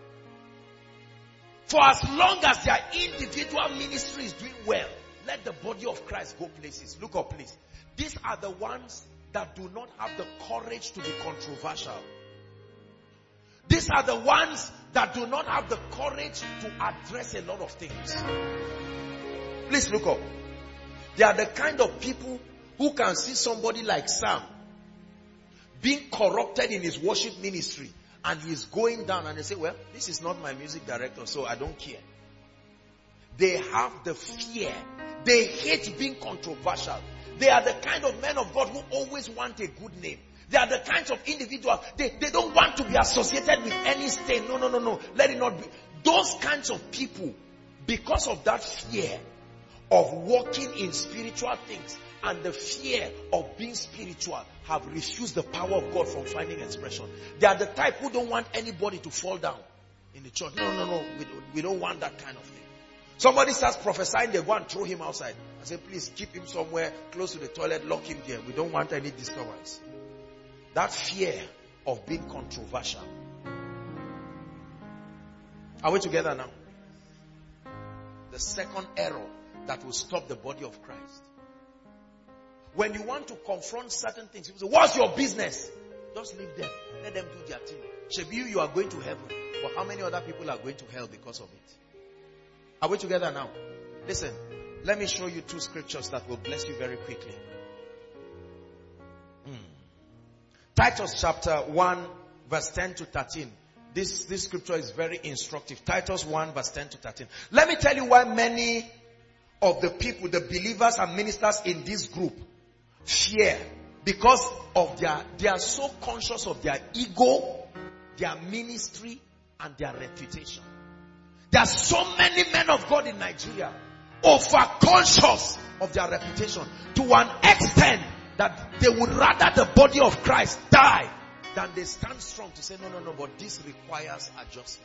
For as long as their individual ministry is doing well, let the body of Christ go places. Look up, please. These are the ones that do not have the courage to be controversial. These are the ones that do not have the courage to address a lot of things. Please look up. They are the kind of people who can see somebody like Sam being corrupted in his worship ministry and he's going down and they say, well, this is not my music director, so I don't care. They have the fear. They hate being controversial. They are the kind of men of God who always want a good name. They are the kinds of individuals, they, they don't want to be associated with any stain. No, no, no, no. Let it not be. Those kinds of people, because of that fear of walking in spiritual things and the fear of being spiritual, have refused the power of God from finding expression. They are the type who don't want anybody to fall down in the church. No, no, no. We don't, we don't want that kind of thing. Somebody starts prophesying, they go and throw him outside. I say, please keep him somewhere close to the toilet, lock him there. We don't want any disturbance. That fear of being controversial. Are we together now? The second error that will stop the body of Christ. When you want to confront certain things, people say, what's your business? Just leave them. Let them do their thing. Shebi, you are going to heaven. But how many other people are going to hell because of it? Are we together now? Listen, let me show you two scriptures that will bless you very quickly. Hmm. Titus chapter one, verse ten to thirteen. This, this scripture is very instructive. Titus one, verse ten to thirteen. Let me tell you why many of the people, the believers and ministers in this group, fear. Because of their, they are so conscious of their ego, their ministry, and their reputation. There are so many men of God in Nigeria over-conscious of their reputation to an extent that they would rather the body of Christ die than they stand strong to say, no, no, no, but this requires adjustment.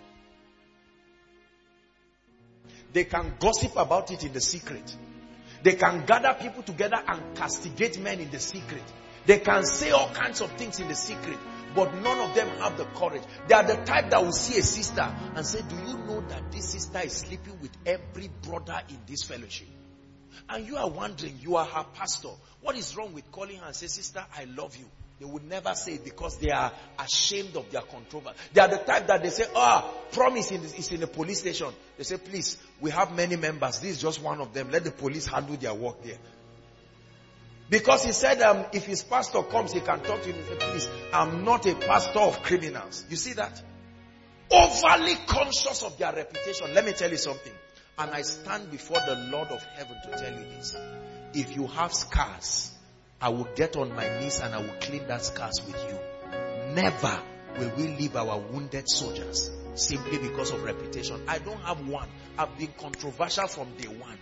They can gossip about it in the secret. They can gather people together and castigate men in the secret. They can say all kinds of things in the secret, but none of them have the courage. They are the type that will see a sister and say, do you know that this sister is sleeping with every brother in this fellowship? And you are wondering, you are her pastor. What is wrong with calling her and say, sister, I love you? They would never say it because they are ashamed of their controversy. They are the type that they say, ah, oh, promise is in the police station. They say, please, we have many members. This is just one of them. Let the police handle their work there. Because he said, um, if his pastor comes, he can talk to him and say, please, I'm not a pastor of criminals. You see that? Overly conscious of their reputation. Let me tell you something. And I stand before the Lord of heaven to tell you this. If you have scars, I will get on my knees and I will clean that scars with you. Never will we leave our wounded soldiers simply because of reputation. I don't have one. I've been controversial from day one.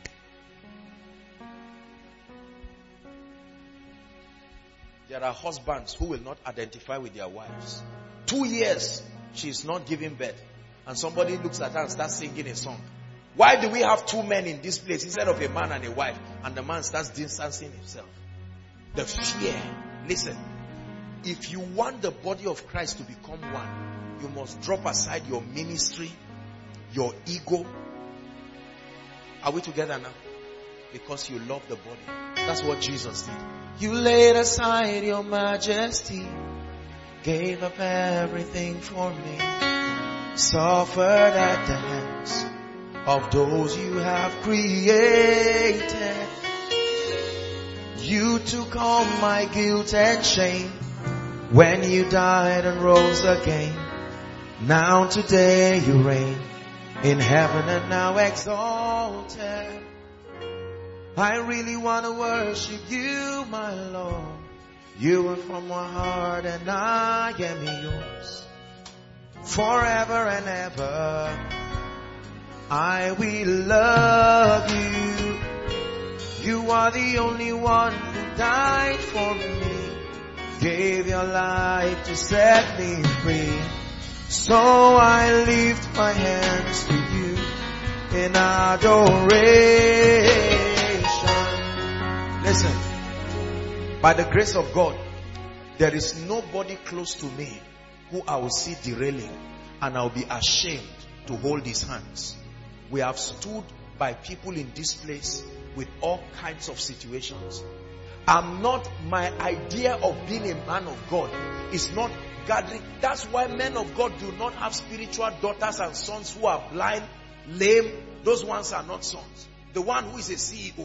There are husbands who will not identify with their wives. Two years, she's not giving birth. And somebody looks at her and starts singing a song. Why do we have two men in this place instead of a man and a wife? And the man starts distancing himself. The fear. Listen, if you want the body of Christ to become one, you must drop aside your ministry, your ego. Are we together now? Because you love the body. That's what Jesus did. You laid aside your majesty, gave up everything for me, suffered at the hands of those you have created. You took on my guilt and shame when you died and rose again. Now today you reign in heaven and now exalted. I really want to worship you, my Lord. You are from my heart and I am yours. Forever and ever, I will love you. You are the only one who died for me, gave your life to set me free. So I lift my hands to you in adoration. Listen, by the grace of God, there is nobody close to me who I will see derailing and I will be ashamed to hold his hands. We have stood by people in this place with all kinds of situations. I'm not, my idea of being a man of God is not gathering. That's why men of God do not have spiritual daughters and sons who are blind, lame. Those ones are not sons. The one who is a C E O,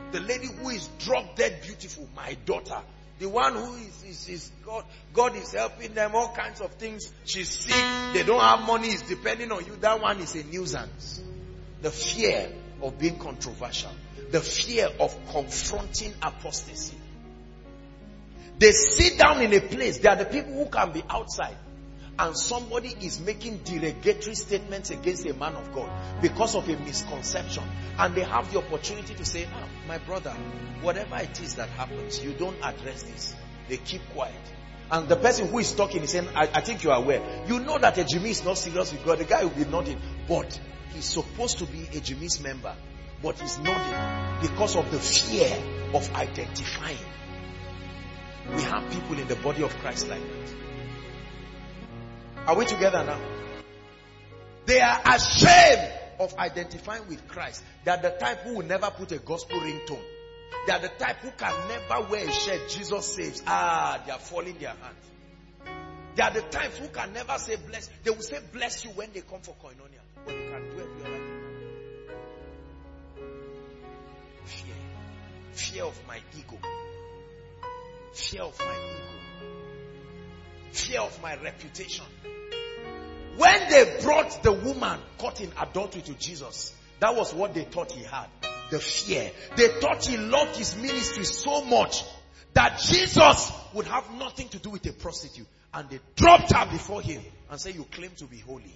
The lady who is drop dead beautiful, my daughter. The one who is, is, is God, God is helping them, all kinds of things. She's sick, they don't have money, it's depending on you. That one is a nuisance. The fear of being controversial. The fear of confronting apostasy. They sit down in a place. They are the people who can be outside. And somebody is making derogatory statements against a man of God because of a misconception. And they have the opportunity to say, ah, my brother, whatever it is that happens, you don't address this. They keep quiet. And the person who is talking is saying, I, I think you are aware. You know that a Jimmy is not serious with God. The guy will be nodding. But he's supposed to be a Jimmy's member. But he's nodding because of the fear of identifying. We have people in the body of Christ like that. Are we together now? They are ashamed of identifying with Christ. They are the type who will never put a gospel ringtone. They are the type who can never wear a shirt, Jesus saves. Ah, they are falling their hands. They are the type who can never say bless. They will say bless you when they come for koinonia. But they can do every other thing. Fear. Fear of my ego. Fear of my ego. Fear of my reputation. When they brought the woman caught in adultery to Jesus, that was what they thought he had. The fear. They thought he loved his ministry so much that Jesus would have nothing to do with a prostitute. And they dropped her before him and said, you claim to be holy.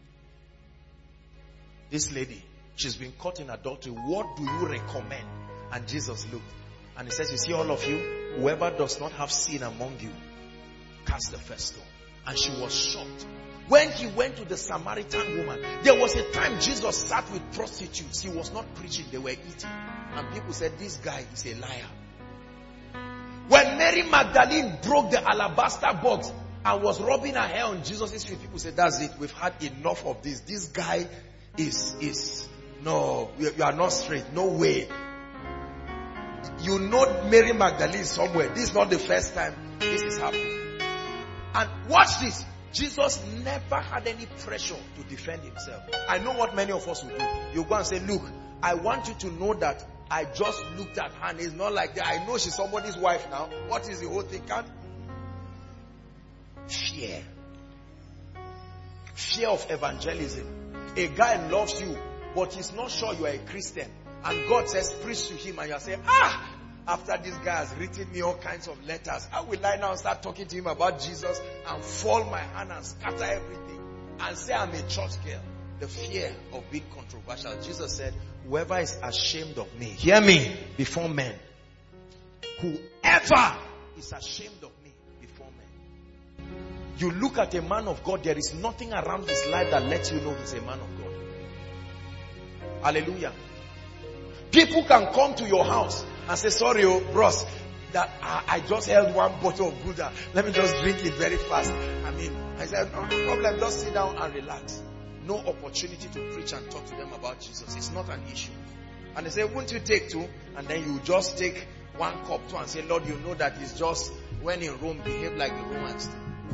This lady, she's been caught in adultery. What do you recommend? And Jesus looked. And he says, you see all of you, whoever does not have sin among you, cast the first stone. And she was shocked. When he went to the Samaritan woman, there was a time Jesus sat with prostitutes. He was not preaching, they were eating. And people said, this guy is a liar. When Mary Magdalene broke the alabaster box and was rubbing her hair on Jesus' feet, people said, that's it, we've had enough of this. This guy is, is, no, you, you are not straight, no way. You know Mary Magdalene somewhere. This is not the first time this is happening. And watch this. Jesus never had any pressure to defend himself. I know what many of us will do. You go and say, look, I want you to know that I just looked at her and it's not like that. I know she's somebody's wife now. What is the whole thing? Can't... Fear. Fear of evangelism. A guy loves you, but he's not sure you are a Christian. And God says, preach to him, and you say, ah, after this guy has written me all kinds of letters, how will I now start talking to him about Jesus and fall my hand and scatter everything and say I'm a church girl? The fear of being controversial. Jesus said, whoever is ashamed of me, hear me, before men. Whoever is ashamed of me before men. You look at a man of God, there is nothing around his life that lets you know he's a man of God. Hallelujah. People can come to your house and say, sorry, oh, bros, that I, I just held one bottle of Buddha. Let me just drink it very fast. I mean, I said, no, no problem. Just sit down and relax. No opportunity to preach and talk to them about Jesus. It's not an issue. And they say, won't you take two? And then you just take one cup too and say, Lord, you know that it's just when in Rome, behave like the Romans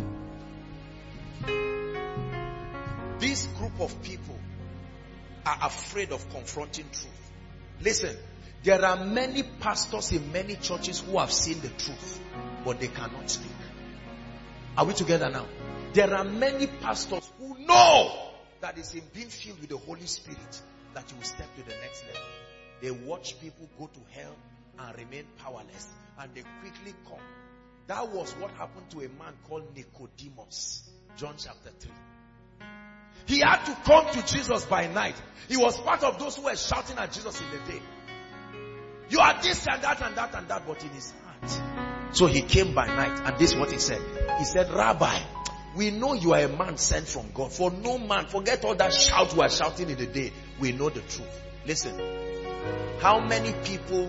do. This group of people are afraid of confronting truth. Listen, there are many pastors in many churches who have seen the truth, but they cannot speak. Are we together now? There are many pastors who know that it's in being filled with the Holy Spirit that you will step to the next level. They watch people go to hell and remain powerless, and they quickly come. That was what happened to a man called Nicodemus, John chapter three. He had to come to Jesus by night. He was part of those who were shouting at Jesus in the day. You are this and that and that and that, but in his heart. So he came by night, and this is what he said. He said, Rabbi, we know you are a man sent from God. For no man, forget all that shout we are shouting in the day. We know the truth. Listen, how many people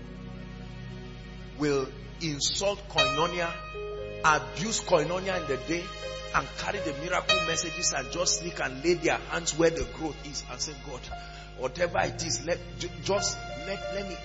will insult koinonia, abuse koinonia in the day, and carry the miracle messages and just sneak and lay their hands where the growth is and say, God, whatever it is, let just let, let me.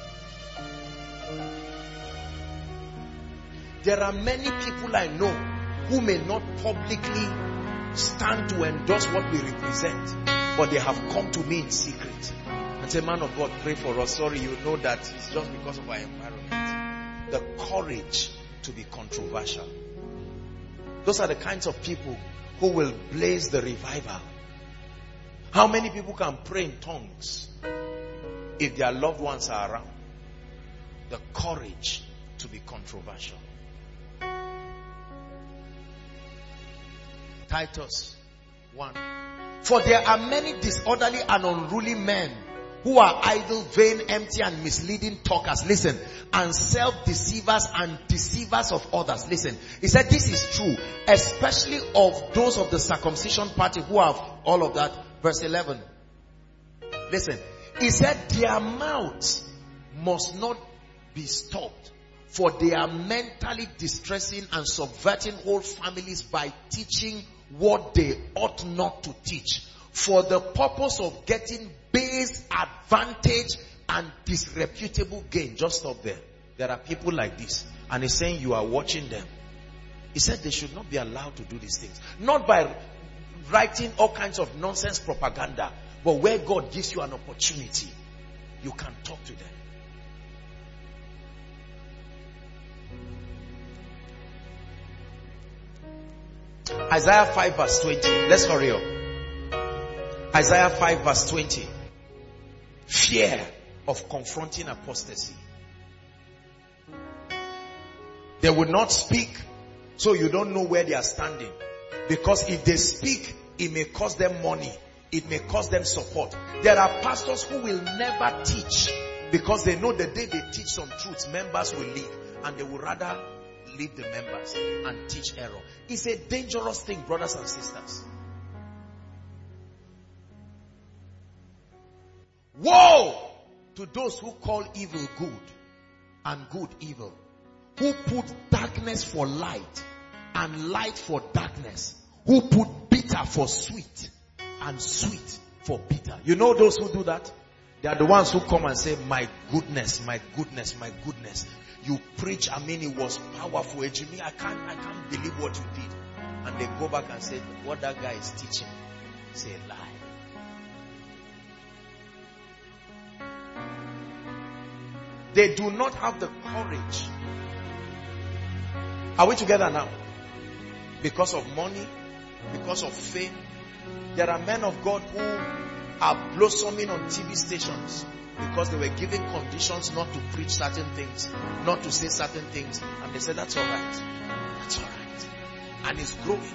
There are many people I know who may not publicly stand to endorse what we represent, but they have come to me in secret and say, man of God, pray for us. Sorry, you know that it's just because of our environment. The courage to be controversial. Those are the kinds of people who will blaze the revival. How many people can pray in tongues if their loved ones are around? The courage to be controversial. Titus one. For there are many disorderly and unruly men who are idle, vain, empty and misleading talkers. Listen. And self-deceivers and deceivers of others. Listen. He said this is true. Especially of those of the circumcision party who have all of that. Verse eleven. Listen. He said their mouths must not be stopped, for they are mentally distressing and subverting whole families by teaching what they ought not to teach, for the purpose of getting base advantage and disreputable gain. Just stop there. There are people like this, and he's saying you are watching them. He said they should not be allowed to do these things, not by writing all kinds of nonsense propaganda, but where God gives you an opportunity, you can talk to them. Isaiah five verse twenty. Let's hurry up. Isaiah five verse twenty. Fear of confronting apostasy. They will not speak, so you don't know where they are standing. Because if they speak, it may cost them money. It may cost them support. There are pastors who will never teach because they know the day they teach some truths, members will leave, and they would rather lead the members and teach error. It's a dangerous thing, brothers and sisters. Woe to those who call evil good and good evil, who put darkness for light and light for darkness, who put bitter for sweet and sweet for bitter. You know those who do that? They are the ones who come and say, my goodness, my goodness, my goodness. You preach, I mean, it was powerful. Jimmy, I can't, I can't believe what you did. And they go back and say, what that guy is teaching is a lie. They do not have the courage. Are we together now? Because of money, because of fame. There are men of God who are blossoming on T V stations because they were given conditions not to preach certain things, not to say certain things, and they said that's all right. That's all right. And it's growing.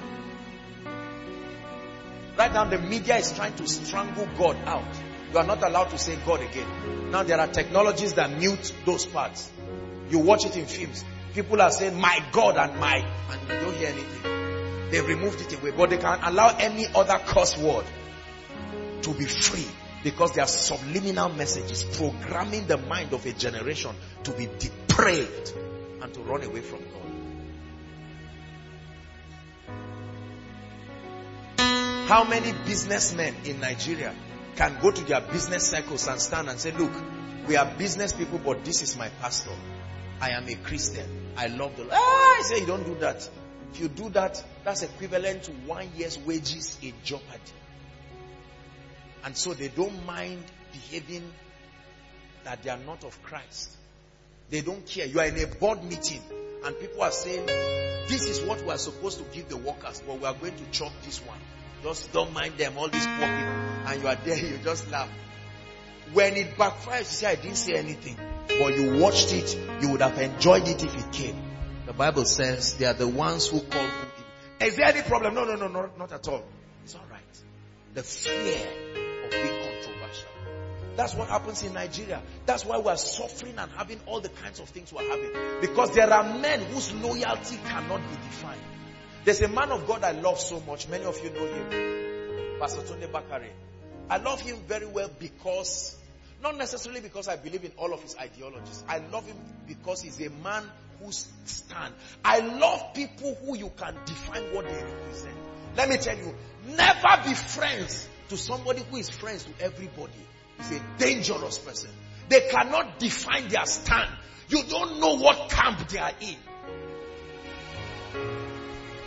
Right now the media is trying to strangle God out. You are not allowed to say God again. Now there are technologies that mute those parts. You watch it in films. People are saying my God and my, and you don't hear anything. They removed it away, but they can allow any other curse word to be free because there are subliminal messages programming the mind of a generation to be depraved and to run away from God. How many businessmen in Nigeria can go to their business circles and stand and say, look, we are business people, but this is my pastor. I am a Christian. I love the Lord. Ah, I say you don't do that. If you do that, that's equivalent to one year's wages in jeopardy. And so they don't mind behaving that they are not of Christ. They don't care. You are in a board meeting and people are saying, this is what we are supposed to give the workers, but we are going to chop this one. Just don't mind them, all these poor people. And you are there, you just laugh. When it backfires, you say, I didn't say anything. But you watched it, you would have enjoyed it if it came. The Bible says they are the ones who call good evil. Is there any problem? No, no, no, no, not at all. It's all right. The fear of being controversial. That's what happens in Nigeria. That's why we are suffering and having all the kinds of things we are having. Because there are men whose loyalty cannot be defined. There's a man of God I love so much. Many of you know him. Pastor Tunde Bakare. I love him very well because, not necessarily because I believe in all of his ideologies. I love him because he's a man who stands. I love people who you can define what they represent. Let me tell you, never be friends to somebody who is friends to everybody. He's a dangerous person. They cannot define their stand. You don't know what camp they are in.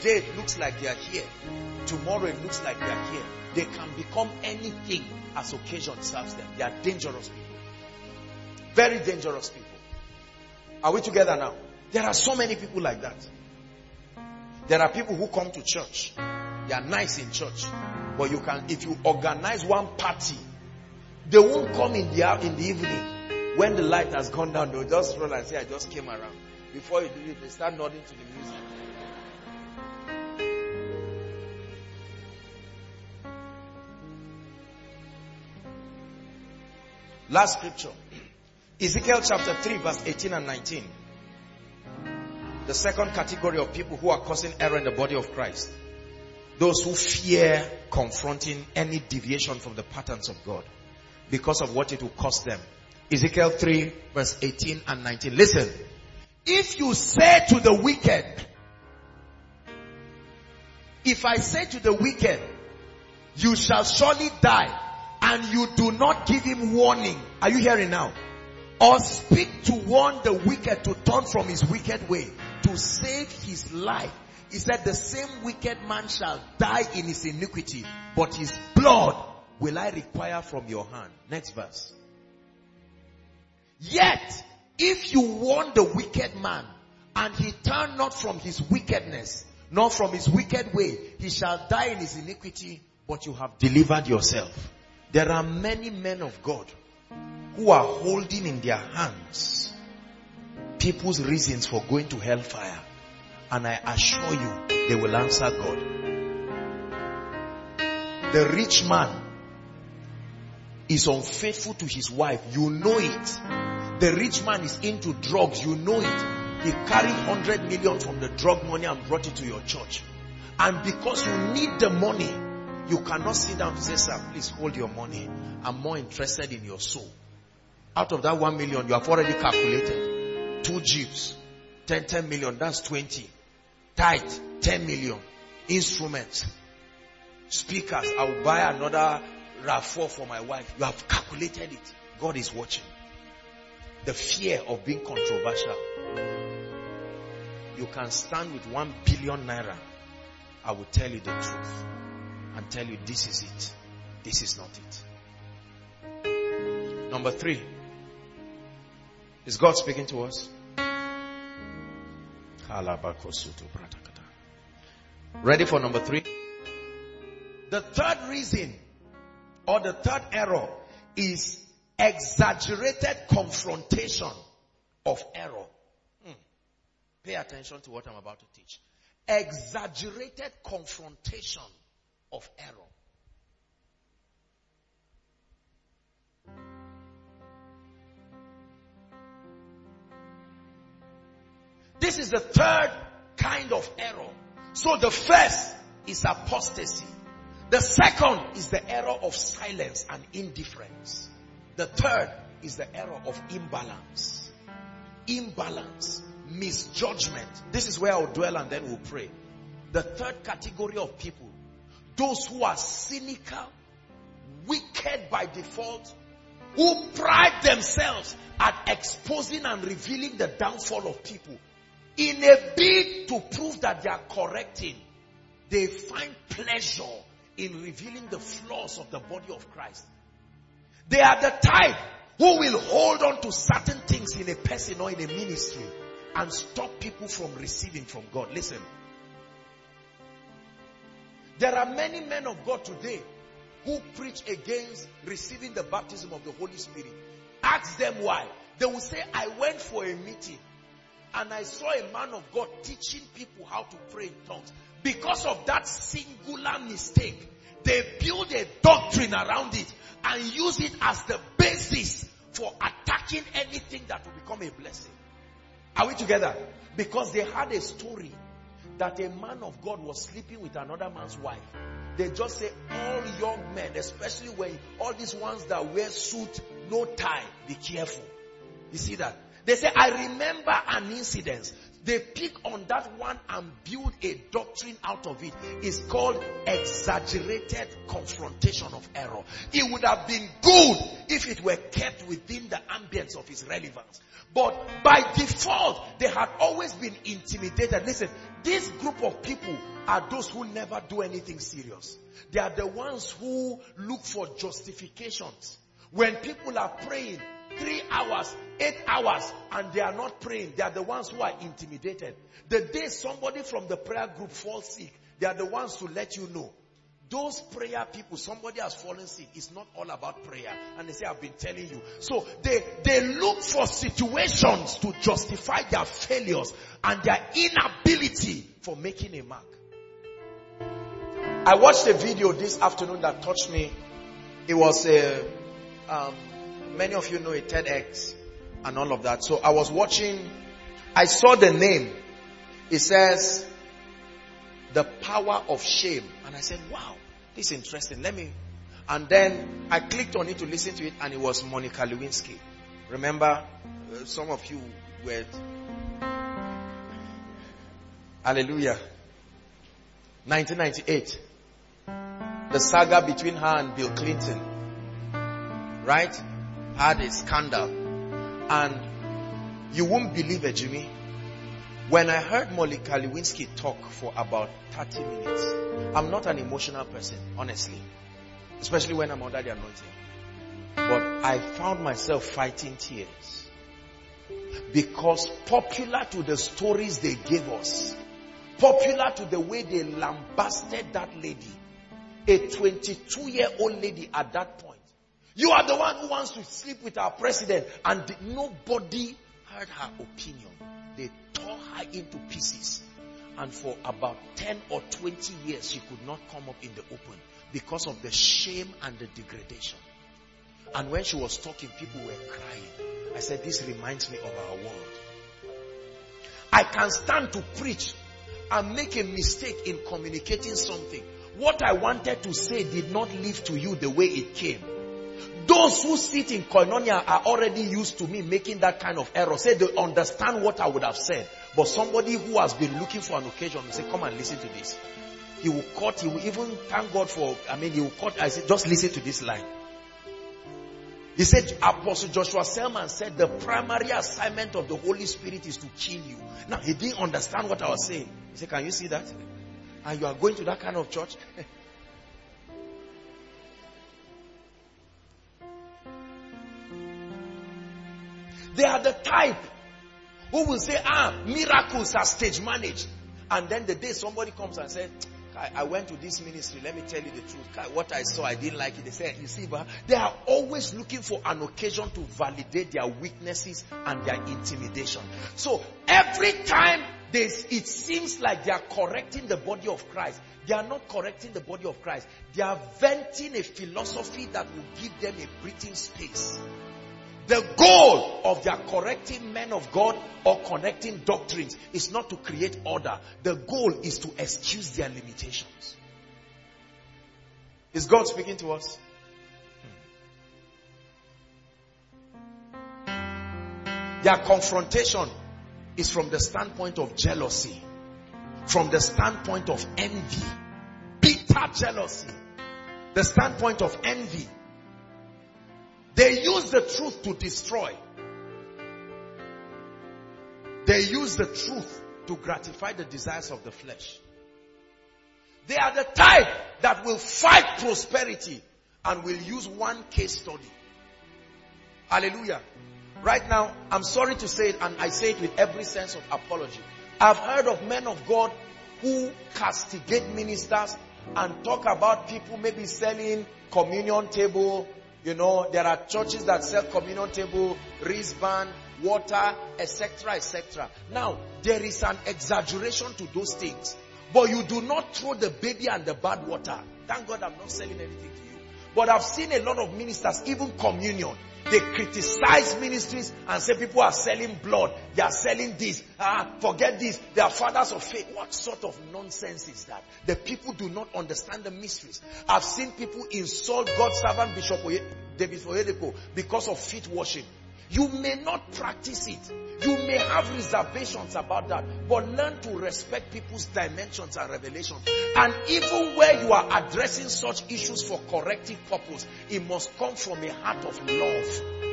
Today it looks like they are here. Tomorrow it looks like they are here. They can become anything as occasion serves them. They are dangerous people. Very dangerous people. Are we together now? There are so many people like that. There are people who come to church. They are nice in church. But you can, if you organize one party, they won't come in the, in the evening. When the light has gone down, they'll just roll and say, I just came around. Before you do it, they start nodding to the music. Last scripture. Ezekiel chapter three verse eighteen and nineteen. The second category of people who are causing error in the body of Christ. Those who fear confronting any deviation from the patterns of God because of what it will cost them. Ezekiel three verse eighteen and nineteen. Listen. If you say to the wicked, if I say to the wicked, you shall surely die, and you do not give him warning. Are you hearing now? Or speak to warn the wicked to turn from his wicked way, to save his life. He said, the same wicked man shall die in his iniquity, but his blood will I require from your hand. Next verse. Yet, if you warn the wicked man, and he turn not from his wickedness, nor from his wicked way, he shall die in his iniquity, but you have delivered yourself. There are many men of God who are holding in their hands people's reasons for going to hellfire. And I assure you, they will answer God. The rich man is unfaithful to his wife. You know it. The rich man is into drugs. You know it. He carried one hundred million from the drug money and brought it to your church. And because you need the money, you cannot sit down and say, sir, please hold your money. I'm more interested in your soul. Out of that one million, you have already calculated. Two jeeps, ten, ten million, that's twenty. Tithe, ten million. Instruments, speakers, I'll buy another RAV four for my wife. You have calculated it. God is watching. The fear of being controversial. You can stand with one billion naira. I will tell you the truth. And tell you this is it. This is not it. Number three. Is God speaking to us? Ready for number three? The third reason or the third error is exaggerated confrontation of error. Hmm. Pay attention to what I'm about to teach. Exaggerated confrontation of error. This is the third kind of error. So the first is apostasy. The second is the error of silence and indifference. The third is the error of imbalance. Imbalance, misjudgment. This is where I'll dwell and then we'll pray. The third category of people, those who are cynical, wicked by default, who pride themselves at exposing and revealing the downfall of people. In a bid to prove that they are correcting, they find pleasure in revealing the flaws of the body of Christ. They are the type who will hold on to certain things in a person or in a ministry and stop people from receiving from God. Listen. There are many men of God today who preach against receiving the baptism of the Holy Spirit. Ask them why. They will say, I went for a meeting and I saw a man of God teaching people how to pray in tongues. Because of that singular mistake, they build a doctrine around it and use it as the basis for attacking anything that will become a blessing. Are we together? Because they had a story that a man of God was sleeping with another man's wife. They just say all young men, especially when all these ones that wear suit, no tie, be careful. You see that? They say, I remember an incident. They pick on that one and build a doctrine out of it. It's called exaggerated confrontation of error. It would have been good if it were kept within the ambience of its relevance. But by default, they had always been intimidated. Listen, this group of people are those who never do anything serious. They are the ones who look for justifications. When people are praying three hours, eight hours, and they are not praying, they are the ones who are intimidated. The day somebody from the prayer group falls sick, they are the ones to let you know. Those prayer people, somebody has fallen sick, it's not all about prayer. And they say, I've been telling you. So they, they look for situations to justify their failures and their inability for making a mark. I watched a video this afternoon that touched me. It was a, um, many of you know a TEDx and all of that. So I was watching, I saw the name. It says, The Power of Shame. And I said, wow, this is interesting. Let me, and then I clicked on it to listen to it, and it was Monica Lewinsky. Remember, uh, some of you were, hallelujah, nineteen ninety-eight. The saga between her and Bill Clinton, right, had a scandal. And you won't believe it, Jimmy. When I heard Monica Lewinsky talk for about thirty minutes, I'm not an emotional person, honestly. Especially when I'm under the anointing. But I found myself fighting tears. Because popular to the stories they gave us, popular to the way they lambasted that lady, a twenty-two-year-old lady at that point. You are the one who wants to sleep with our president, and nobody heard her opinion. They tore her into pieces. And for about ten or twenty years, she could not come up in the open because of the shame and the degradation. And when she was talking, people were crying. I said, this reminds me of our world. I can stand to preach and make a mistake in communicating something. What I wanted to say did not live to you the way it came. Those who sit in koinonia are already used to me making that kind of error. Say they understand what I would have said. But somebody who has been looking for an occasion will say, come and listen to this. He will cut, he will even thank God for, I mean, he will cut, I said, just listen to this line. He said, Apostle Joshua Selman said, the primary assignment of the Holy Spirit is to kill you. Now, he didn't understand what I was saying. He said, can you see that? And you are going to that kind of church? They are the type who will say, ah, miracles are stage managed. And then the day somebody comes and says, I, I went to this ministry, let me tell you the truth. What I saw, I didn't like it. They say, you see, but they are always looking for an occasion to validate their weaknesses and their intimidation. So every time they, it seems like they are correcting the body of Christ, they are not correcting the body of Christ. They are venting a philosophy that will give them a breathing space. The goal of their correcting men of God or connecting doctrines is not to create order. The goal is to excuse their limitations. Is God speaking to us? Hmm. Their confrontation is from the standpoint of jealousy, from the standpoint of envy, bitter jealousy, the standpoint of envy. They use the truth to destroy. They use the truth to gratify the desires of the flesh. They are the type that will fight prosperity and will use one case study. Hallelujah. Right now, I'm sorry to say it, and I say it with every sense of apology. I've heard of men of God who castigate ministers and talk about people maybe selling communion table. You know, there are churches that sell communion table, wristband, water, et cetera, et cetera. Now, there is an exaggeration to those things. But you do not throw the baby and the bad water. Thank God I'm not selling anything to you. But I've seen a lot of ministers, even communion. They criticize ministries and say people are selling blood. They are selling this. Ah, forget this. They are fathers of faith. What sort of nonsense is that? The people do not understand the mysteries. I've seen people insult God's servant Bishop David Oyedepo because of feet washing. You may not practice it. You may have reservations about that. But learn to respect people's dimensions and revelations. And even where you are addressing such issues for corrective purpose, it must come from a heart of love.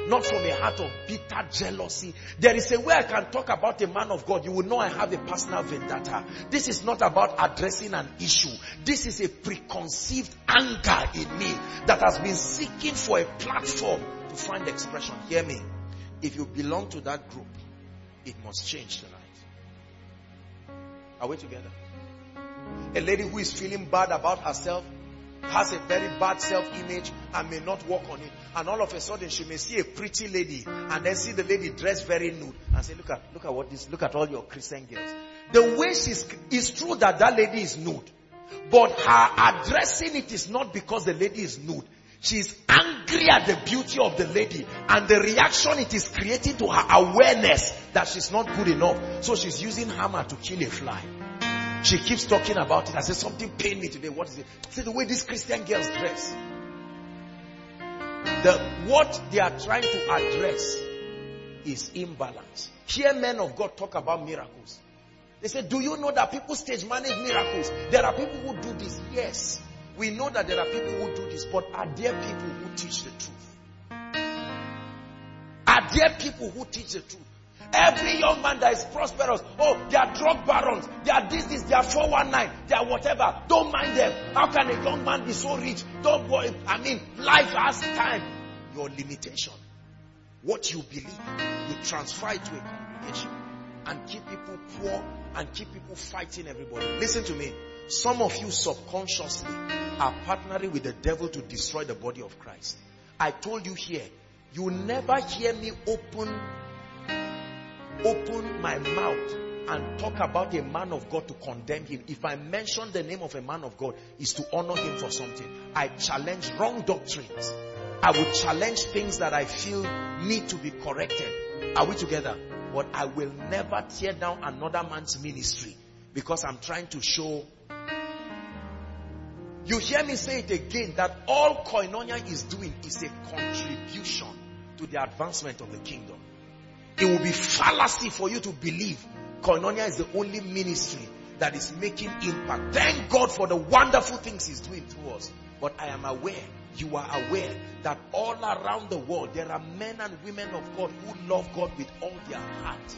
not from a heart of bitter jealousy. There is a way I can talk about a man of God. You will know I have a personal vendetta. This is not about addressing an issue. This is a preconceived anger in me that has been seeking for a platform to find expression. Hear me. If you belong to that group, it must change tonight. Are we together? A lady who is feeling bad about herself, has a very bad self-image and may not work on it. And all of a sudden she may see a pretty lady and then see the lady dressed very nude and say, look at, look at what this, look at all your Christian girls. The way she's, it's true that that lady is nude. But her addressing it is not because the lady is nude. She's angry at the beauty of the lady and the reaction it is creating to her awareness that she's not good enough. So she's using hammer to kill a fly. She keeps talking about it. I said, something pained me today. What is it? I said, the way these Christian girls dress. The, what they are trying to address is imbalance. Hear men of God talk about miracles. They say, do you know that people stage manage miracles? There are people who do this. Yes. We know that there are people who do this. But are there people who teach the truth? Are there people who teach the truth? Every young man that is prosperous, oh, they are drug barons, they are this, this, they are four one nine, they are whatever. Don't mind them. How can a young man be so rich? Don't worry. I mean, life has time. Your limitation. What you believe, you transfer it to a congregation and keep people poor and keep people fighting everybody. Listen to me. Some of you subconsciously are partnering with the devil to destroy the body of Christ. I told you here, you never hear me open open my mouth and talk about a man of God to condemn him. If I mention the name of a man of God, is to honor him for something. I challenge wrong doctrines. I will challenge things that I feel need to be corrected. Are we together? But I will never tear down another man's ministry because I'm trying to show. You hear me say it again, that all Koinonia is doing is a contribution to the advancement of the kingdom. It will be fallacy for you to believe Koinonia is the only ministry that is making impact. Thank God for the wonderful things He's doing through us. But I am aware, you are aware, that all around the world there are men and women of God who love God with all their heart.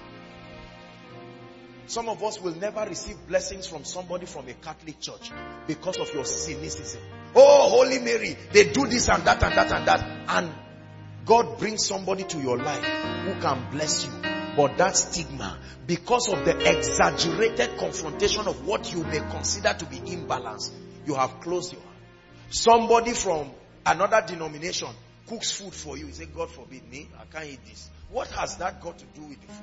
Some of us will never receive blessings from somebody from a Catholic church because of your cynicism. Oh, Holy Mary, they do this and that and that and that. And God brings somebody to your life who can bless you. But that stigma, because of the exaggerated confrontation of what you may consider to be imbalance, you have closed your heart. Somebody from another denomination cooks food for you. You say, God forbid me, I can't eat this. What has that got to do with the food?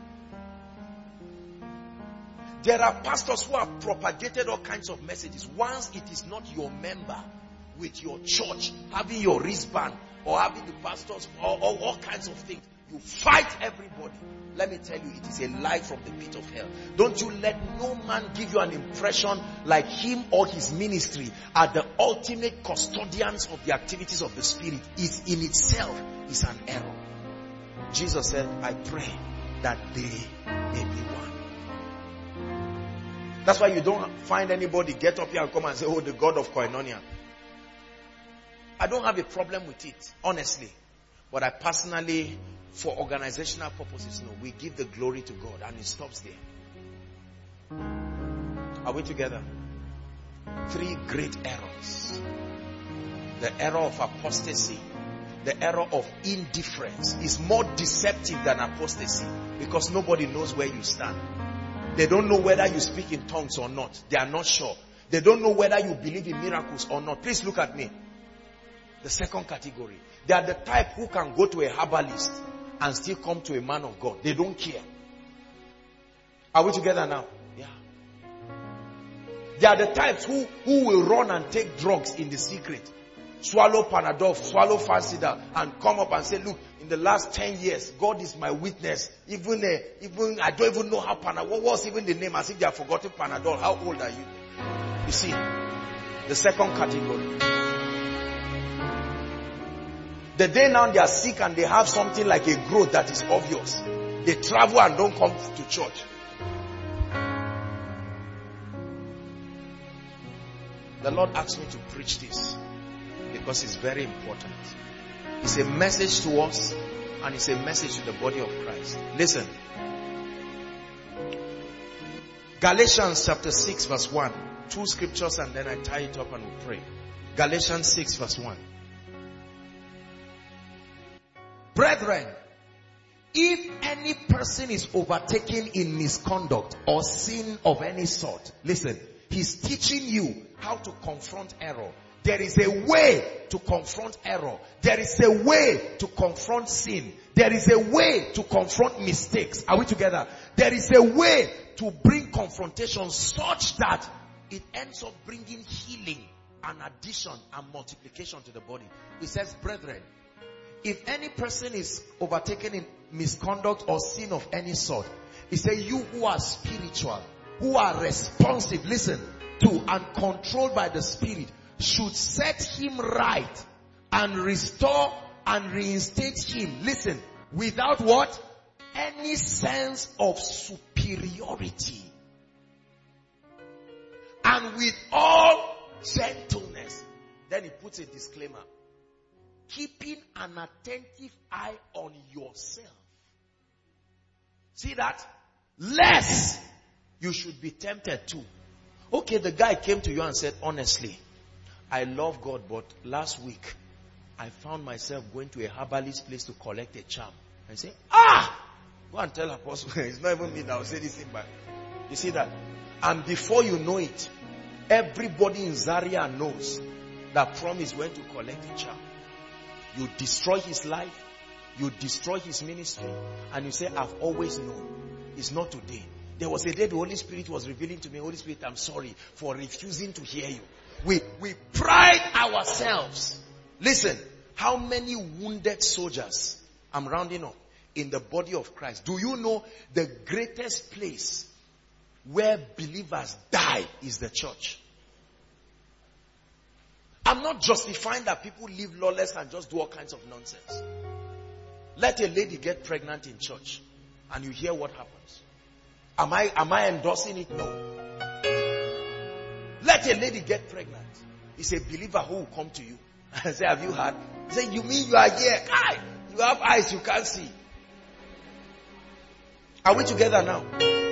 There are pastors who have propagated all kinds of messages. Once it is not your member with your church, having your wristband, or having the pastors, or, or all kinds of things, you fight everybody. Let me tell you, it is a lie from the pit of hell. Don't you let no man give you an impression like him or his ministry are the ultimate custodians of the activities of the Spirit. Is in itself is an error. Jesus said, I pray that they may be one. That's why you don't find anybody get up here and come and say, oh, the God of Koinonia. I don't have a problem with it, honestly. But I personally, for organizational purposes, no, we give the glory to God and it stops there. Are we together? Three great errors. The error of apostasy, the error of indifference is more deceptive than apostasy because nobody knows where you stand. They don't know whether you speak in tongues or not. They are not sure. They don't know whether you believe in miracles or not. Please look at me. The second category. They are the type who can go to a herbalist and still come to a man of God. They don't care. Are we together now? Yeah. They are the types who, who will run and take drugs in the secret. Swallow Panadol, swallow Fansida, and come up and say, look, in the last ten years, God is my witness. Even, uh, even I don't even know how Panadol, what was even the name, as if they have forgotten Panadol. How old are you? You see, the second category. The day now they are sick and they have something like a growth that is obvious. They travel and don't come to church. The Lord asked me to preach this because it's very important. It's a message to us And it's a message to the body of Christ. Listen. Galatians chapter six verse one. Two scriptures and then I tie it up and we pray. Galatians six verse one. Brethren, if any person is overtaken in misconduct or sin of any sort, listen, he's teaching you how to confront error. There is a way to confront error. There is a way to confront sin. There is a way to confront mistakes. Are we together? There is a way to bring confrontation such that it ends up bringing healing and addition and multiplication to the body. It says, brethren, if any person is overtaken in misconduct or sin of any sort, it says, you who are spiritual, who are responsive, listen, to and controlled by the Spirit, should set him right and restore and reinstate him, listen, without what? Any sense of superiority. And with all gentleness. Then he puts a disclaimer. Keeping an attentive eye on yourself. See that? Lest you should be tempted too. Okay, the guy came to you and said, honestly, I love God, but last week I found myself going to a herbalist place to collect a charm. I say, ah! Go and tell Apostle. It's not even me that will say this thing back. You see that? And before you know it, everybody in Zaria knows that Promise went to collect a charm. You destroy his life. You destroy his ministry. And you say, I've always known. It's not today. There was a day the Holy Spirit was revealing to me, Holy Spirit, I'm sorry for refusing to hear you. We, we pride ourselves. Listen, how many wounded soldiers, I'm rounding up, in the body of Christ. Do you know the greatest place where believers die is the church? I'm not justifying that people live lawless and just do all kinds of nonsense. Let a lady get pregnant in church and you hear what happens. Am I, am I endorsing it? No. Let a lady get pregnant. It's a believer who will come to you and say, have you heard? Say, you mean you are here? Aye. You have eyes you can't see. Are we together now?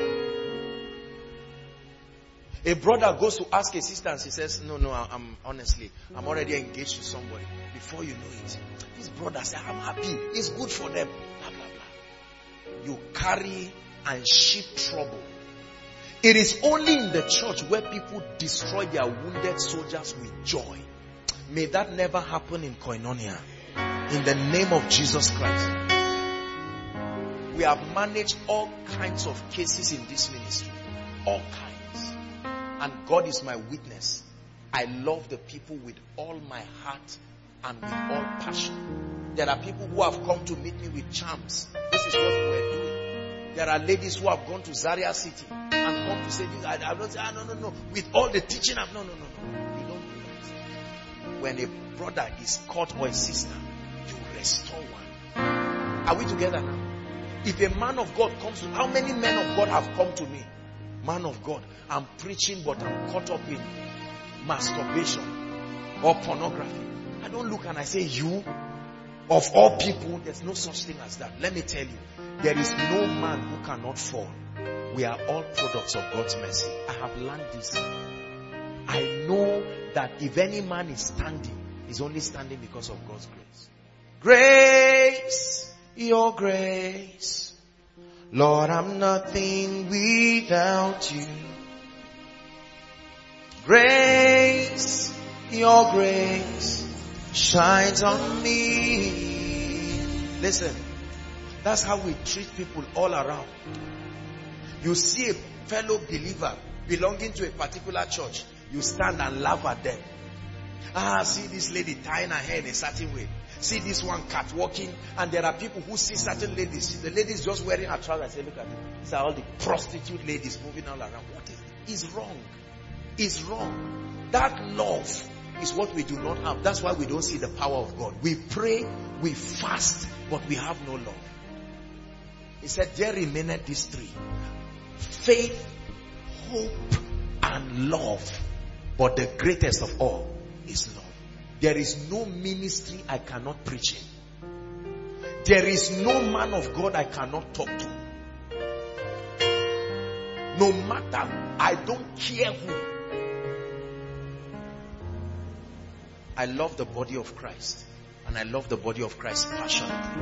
A brother goes to ask a sister and she says, no, no, I'm honestly, I'm already engaged to somebody. Before you know it, this brother says, I'm happy. It's good for them. Blah, blah, blah. You carry and ship trouble. It is only in the church where people destroy their wounded soldiers with joy. May that never happen in Koinonia. In the name of Jesus Christ. We have managed all kinds of cases in this ministry. All kinds. And God is my witness. I love the people with all my heart and with all passion. There are people who have come to meet me with charms. This is what we're doing. There are ladies who have gone to Zaria City and come to say this. I, I don't say, ah, no, no, no. With all the teaching, I'm, no, no, no, no. You don't do that. When a brother is caught or a sister, you restore one. Are we together now? If a man of God comes to, how many men of God have come to me? Man of God, I'm preaching but I'm caught up in masturbation or pornography. I don't look and I say, you, of all people, there's no such thing as that. Let me tell you, there is no man who cannot fall. We are all products of God's mercy. I have learned this. I know that if any man is standing, he's only standing because of God's grace. Grace, your grace. Lord, I'm nothing without you. Grace, your grace shines on me. Listen, that's how we treat people all around. You see a fellow believer belonging to a particular church, you stand and laugh at them. Ah, see this lady tying her hair in a certain way. See this one catwalking, and there are people who see certain ladies. The ladies just wearing her trousers. Say, look at it. These are all the prostitute ladies moving all around. What is it? It's wrong. It's wrong. That love is what we do not have. That's why we don't see the power of God. We pray, we fast, but we have no love. He said, there remaineth these three: faith, hope, and love. But the greatest of all is love. There is no ministry I cannot preach in. There is no man of God I cannot talk to. No matter, I don't care who. I love the body of Christ. And I love the body of Christ passionately.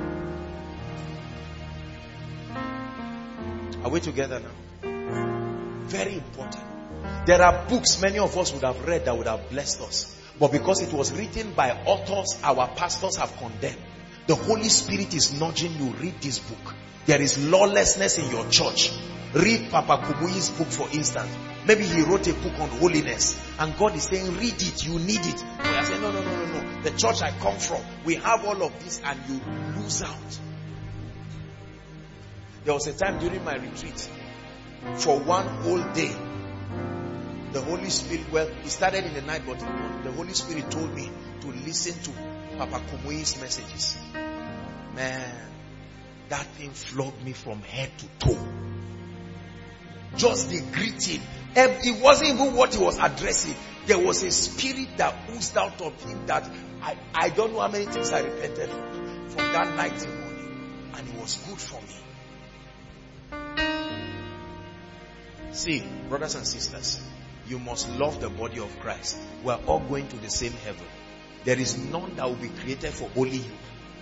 Are we together now? Very important. There are books many of us would have read that would have blessed us. But because it was written by authors our pastors have condemned, the Holy Spirit is nudging you, read this book. There is lawlessness in your church. Read Papa Kumuyi's book, for instance. Maybe he wrote a book on holiness. And God is saying, read it, you need it. But I say, no, no, no, no, no. The church I come from, we have all of this, and you lose out. There was a time during my retreat, for one whole day, the Holy Spirit, well, it started in the night, but the Holy Spirit told me to listen to Papa Kumuyi's messages. Man, that thing flogged me from head to toe. Just the greeting. It wasn't even what he was addressing. There was a spirit that oozed out of him that I, I don't know how many things I repented from, from that night till morning. And it was good for me. See, brothers and sisters, you must love the body of Christ. We are all going to the same heaven. There is none that will be created for only you.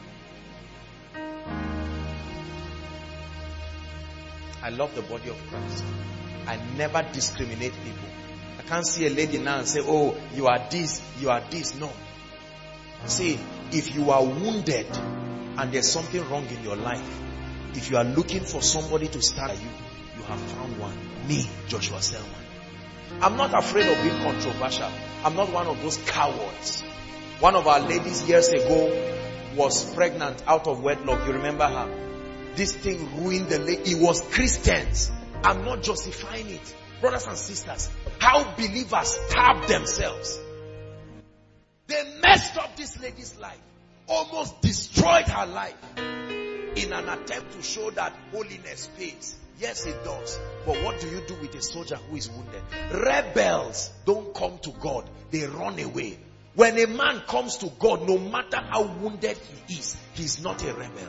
I love the body of Christ. I never discriminate people. I can't see a lady now and say, oh, you are this, you are this. No. See, if you are wounded and there's something wrong in your life, if you are looking for somebody to stand by you, you have found one. Me, Joshua Selman. I'm not afraid of being controversial. I'm not one of those cowards. One of our ladies years ago was pregnant out of wedlock. You remember her? This thing ruined the lady. It was Christians. I'm not justifying it. Brothers and sisters, how believers starved themselves. They messed up this lady's life. Almost destroyed her life. In an attempt to show that holiness pays. Yes, it does. But what do you do with a soldier who is wounded? Rebels don't come to God. They run away. When a man comes to God, no matter how wounded he is, he's not a rebel.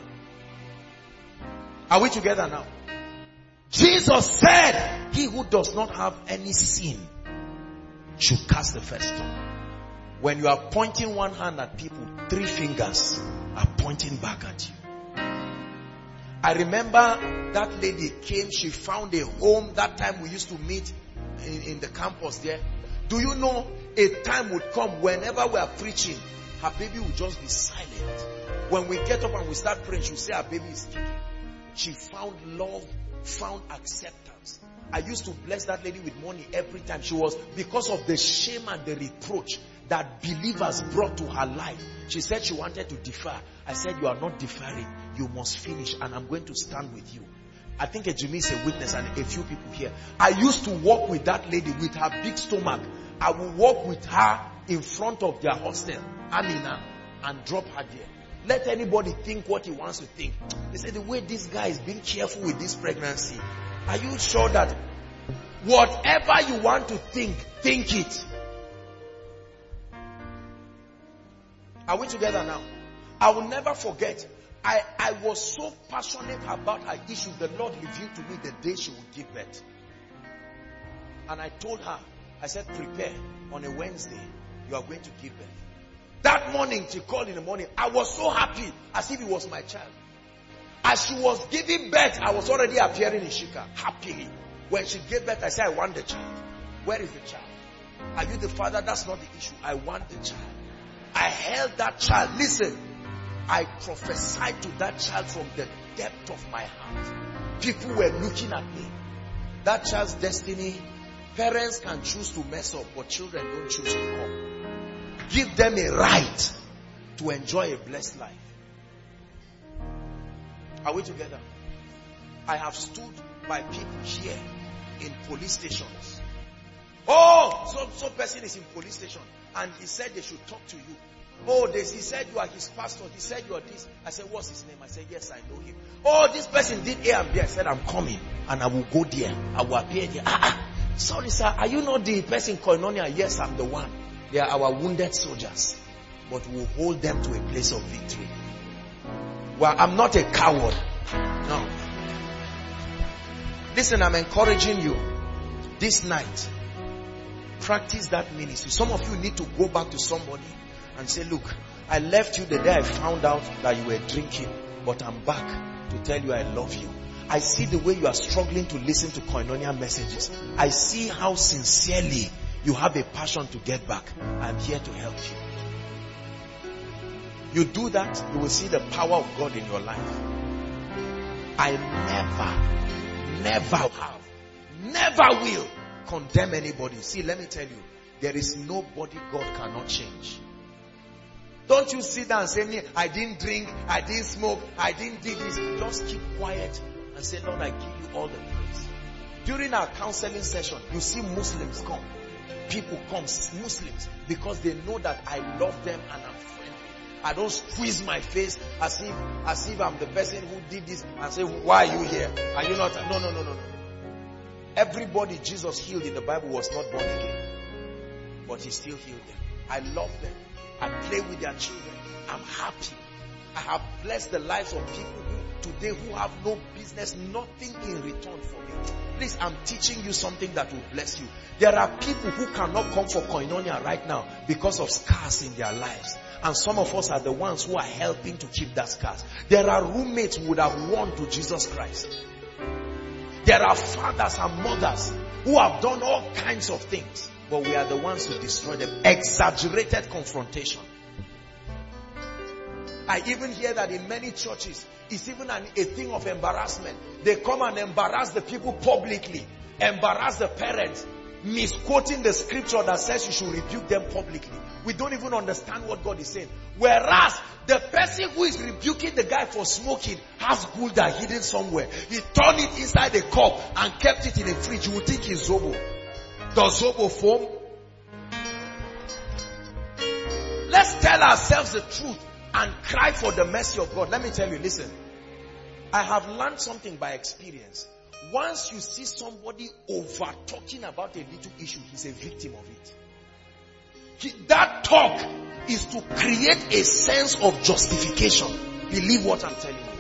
Are we together now? Jesus said, he who does not have any sin should cast the first stone. When you are pointing one hand at people, three fingers are pointing back at you. I remember that lady came, she found a home. That time we used to meet in, in the campus there. Do you know, a time would come whenever we are preaching, her baby would just be silent. When we get up and we start praying, she'll say her baby is kicking. She found love, found acceptance. I used to bless that lady with money every time. She was, because of the shame and the reproach that believers brought to her life. She said she wanted to defer. I said, you are not deferring. You must finish, and I'm going to stand with you. I think a Jimmy is a witness, and a few people here. I used to walk with that lady with her big stomach. I would walk with her in front of their hostel, Amina, and drop her there. Let anybody think what he wants to think. They say, the way this guy is being careful with this pregnancy, are you sure that whatever you want to think, think it? Are we together now? I will never forget. I, I was so passionate about her issue. The Lord revealed to me the day she would give birth. And I told her, I said, prepare. On a Wednesday, you are going to give birth. That morning, she called in the morning. I was so happy, as if it was my child. As she was giving birth, I was already appearing in Shika, happily. When she gave birth, I said, I want the child. Where is the child? Are you the father? That's not the issue. I want the child. I held that child. Listen, I prophesied to that child from the depth of my heart. People were looking at me. That child's destiny, parents can choose to mess up, but children don't choose to come. Give them a right to enjoy a blessed life. Are we together? I have stood by people here in police stations. Oh, so, so person is in police station, and he said they should talk to you. Oh, this, he said you are his pastor. He said you are this. I said, what's his name? I said, yes, I know him. Oh, this person did A and B. I said, I'm coming, and I will go there. I will appear there. Ah, ah. Sorry, sir. Are you not the person Koinonia? Yes, I'm the one. They are our wounded soldiers. But we'll hold them to a place of victory. Well, I'm not a coward. No. Listen, I'm encouraging you this night. Practice that ministry. Some of you need to go back to somebody and say, look, I left you the day I found out that you were drinking, but I'm back to tell you I love you. I see the way you are struggling to listen to Koinonia messages. I see how sincerely you have a passion to get back. I'm here to help you. You do that, you will see the power of God in your life. I never, never have, never will condemn anybody. See, let me tell you, there is nobody God cannot change. Don't you sit down and say, me, I didn't drink, I didn't smoke, I didn't do this. Just keep quiet and say, Lord, I give you all the praise. During our counseling session, you see Muslims come. People come, Muslims, because they know that I love them and I'm friendly. I don't squeeze my face as if, as if I'm the person who did this and say, why are you here? Are you not? No, no, no, no, no. Everybody Jesus healed in the Bible was not born again. But he still healed them. I love them. I play with their children. I'm happy. I have blessed the lives of people who, today who have no business, nothing in return for me. Please, I'm teaching you something that will bless you. There are people who cannot come for Koinonia right now because of scars in their lives. And some of us are the ones who are helping to keep that scars. There are roommates who would have won to Jesus Christ. There are fathers and mothers who have done all kinds of things. But we are the ones who destroy them. Exaggerated confrontation. I even hear that in many churches, it's even an, a thing of embarrassment. They come and embarrass the people publicly. Embarrass the parents. Misquoting the scripture that says you should rebuke them publicly. We don't even understand what God is saying. Whereas, the person who is rebuking the guy for smoking has Gulda hidden somewhere. He turned it inside a cup and kept it in a fridge. You would think it's Zobo. Does Zobo foam? Let's tell ourselves the truth and cry for the mercy of God. Let me tell you, listen. I have learned something by experience. Once you see somebody over talking about a little issue, he's a victim of it. He, that talk is to create a sense of justification. Believe what I'm telling you.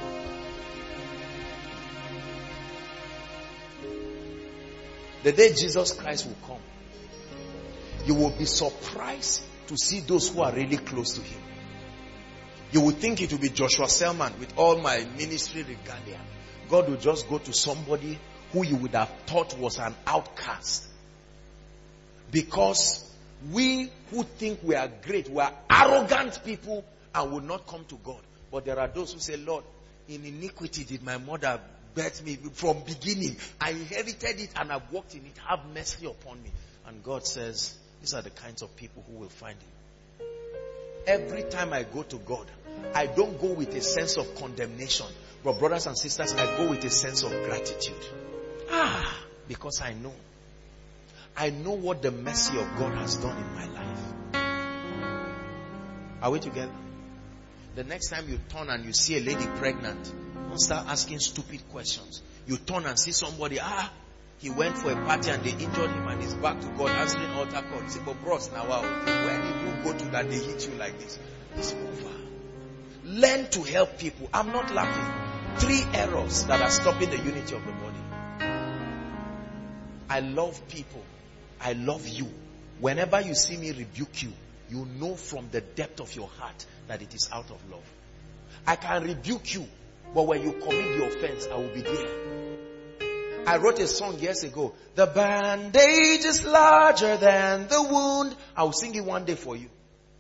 The day Jesus Christ will come, you will be surprised to see those who are really close to him. You would think it will be Joshua Selman with all my ministry regalia. God will just go to somebody who you would have thought was an outcast. Because we who think we are great, we are arrogant people and will not come to God. But there are those who say, Lord, in iniquity did my mother birth me from beginning. I inherited it and I've walked in it. Have mercy upon me. And God says, these are the kinds of people who will find him. Every time I go to God, I don't go with a sense of condemnation. But brothers and sisters, I go with a sense of gratitude. Ah, because I know. I know what the mercy of God has done in my life. Are we together? The next time you turn and you see a lady pregnant, don't start asking stupid questions. You turn and see somebody, ah, he went for a party and they injured him and he's back to God answering altar call. You say, but bros, now wow, where did you go to that they hit you like this? It's over. Learn to help people. I'm not laughing. Three errors that are stopping the unity of the body. I love people. I love you. Whenever you see me rebuke you, you know from the depth of your heart that it is out of love. I can rebuke you, but when you commit the offense, I will be there. I wrote a song years ago. The bandage is larger than the wound. I will sing it one day for you.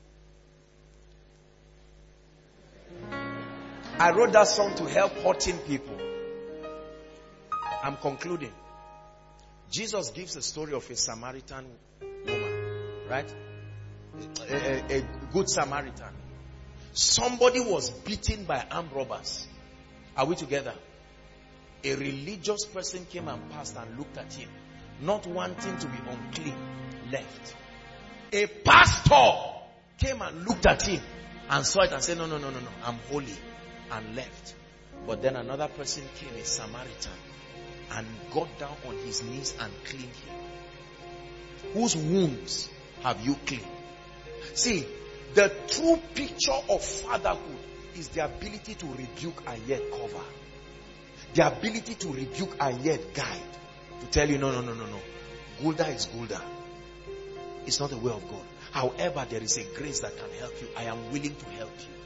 I wrote that song to help hurting people. I'm concluding. Jesus gives a story of a Samaritan woman, right? A, a, a good Samaritan. Somebody was beaten by armed robbers. Are we together? A religious person came and passed and looked at him, not wanting to be unclean, left. A pastor came and looked at him and saw it and said, no, no, no, no, no, I'm holy, and left. But then another person came, a Samaritan, and got down on his knees and cleaned him. Whose wounds have you cleaned? See, the true picture of fatherhood is the ability to rebuke and yet cover. The ability to rebuke and yet guide. To tell you, no, no, no, no, no. Gulda is Gulda. It's not the way of God. However, there is a grace that can help you. I am willing to help you.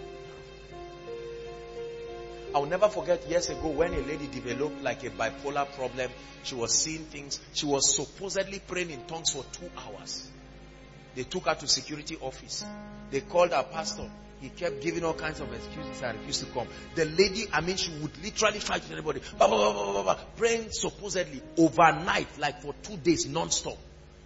I'll never forget years ago when a lady developed like a bipolar problem. She was seeing things. She was supposedly praying in tongues for two hours. They took her to security office. They called her pastor. He kept giving all kinds of excuses and refused to come. The lady, I mean, she would literally fight with anybody. Bah, bah, bah, bah, bah, praying supposedly overnight, like for two days, non-stop.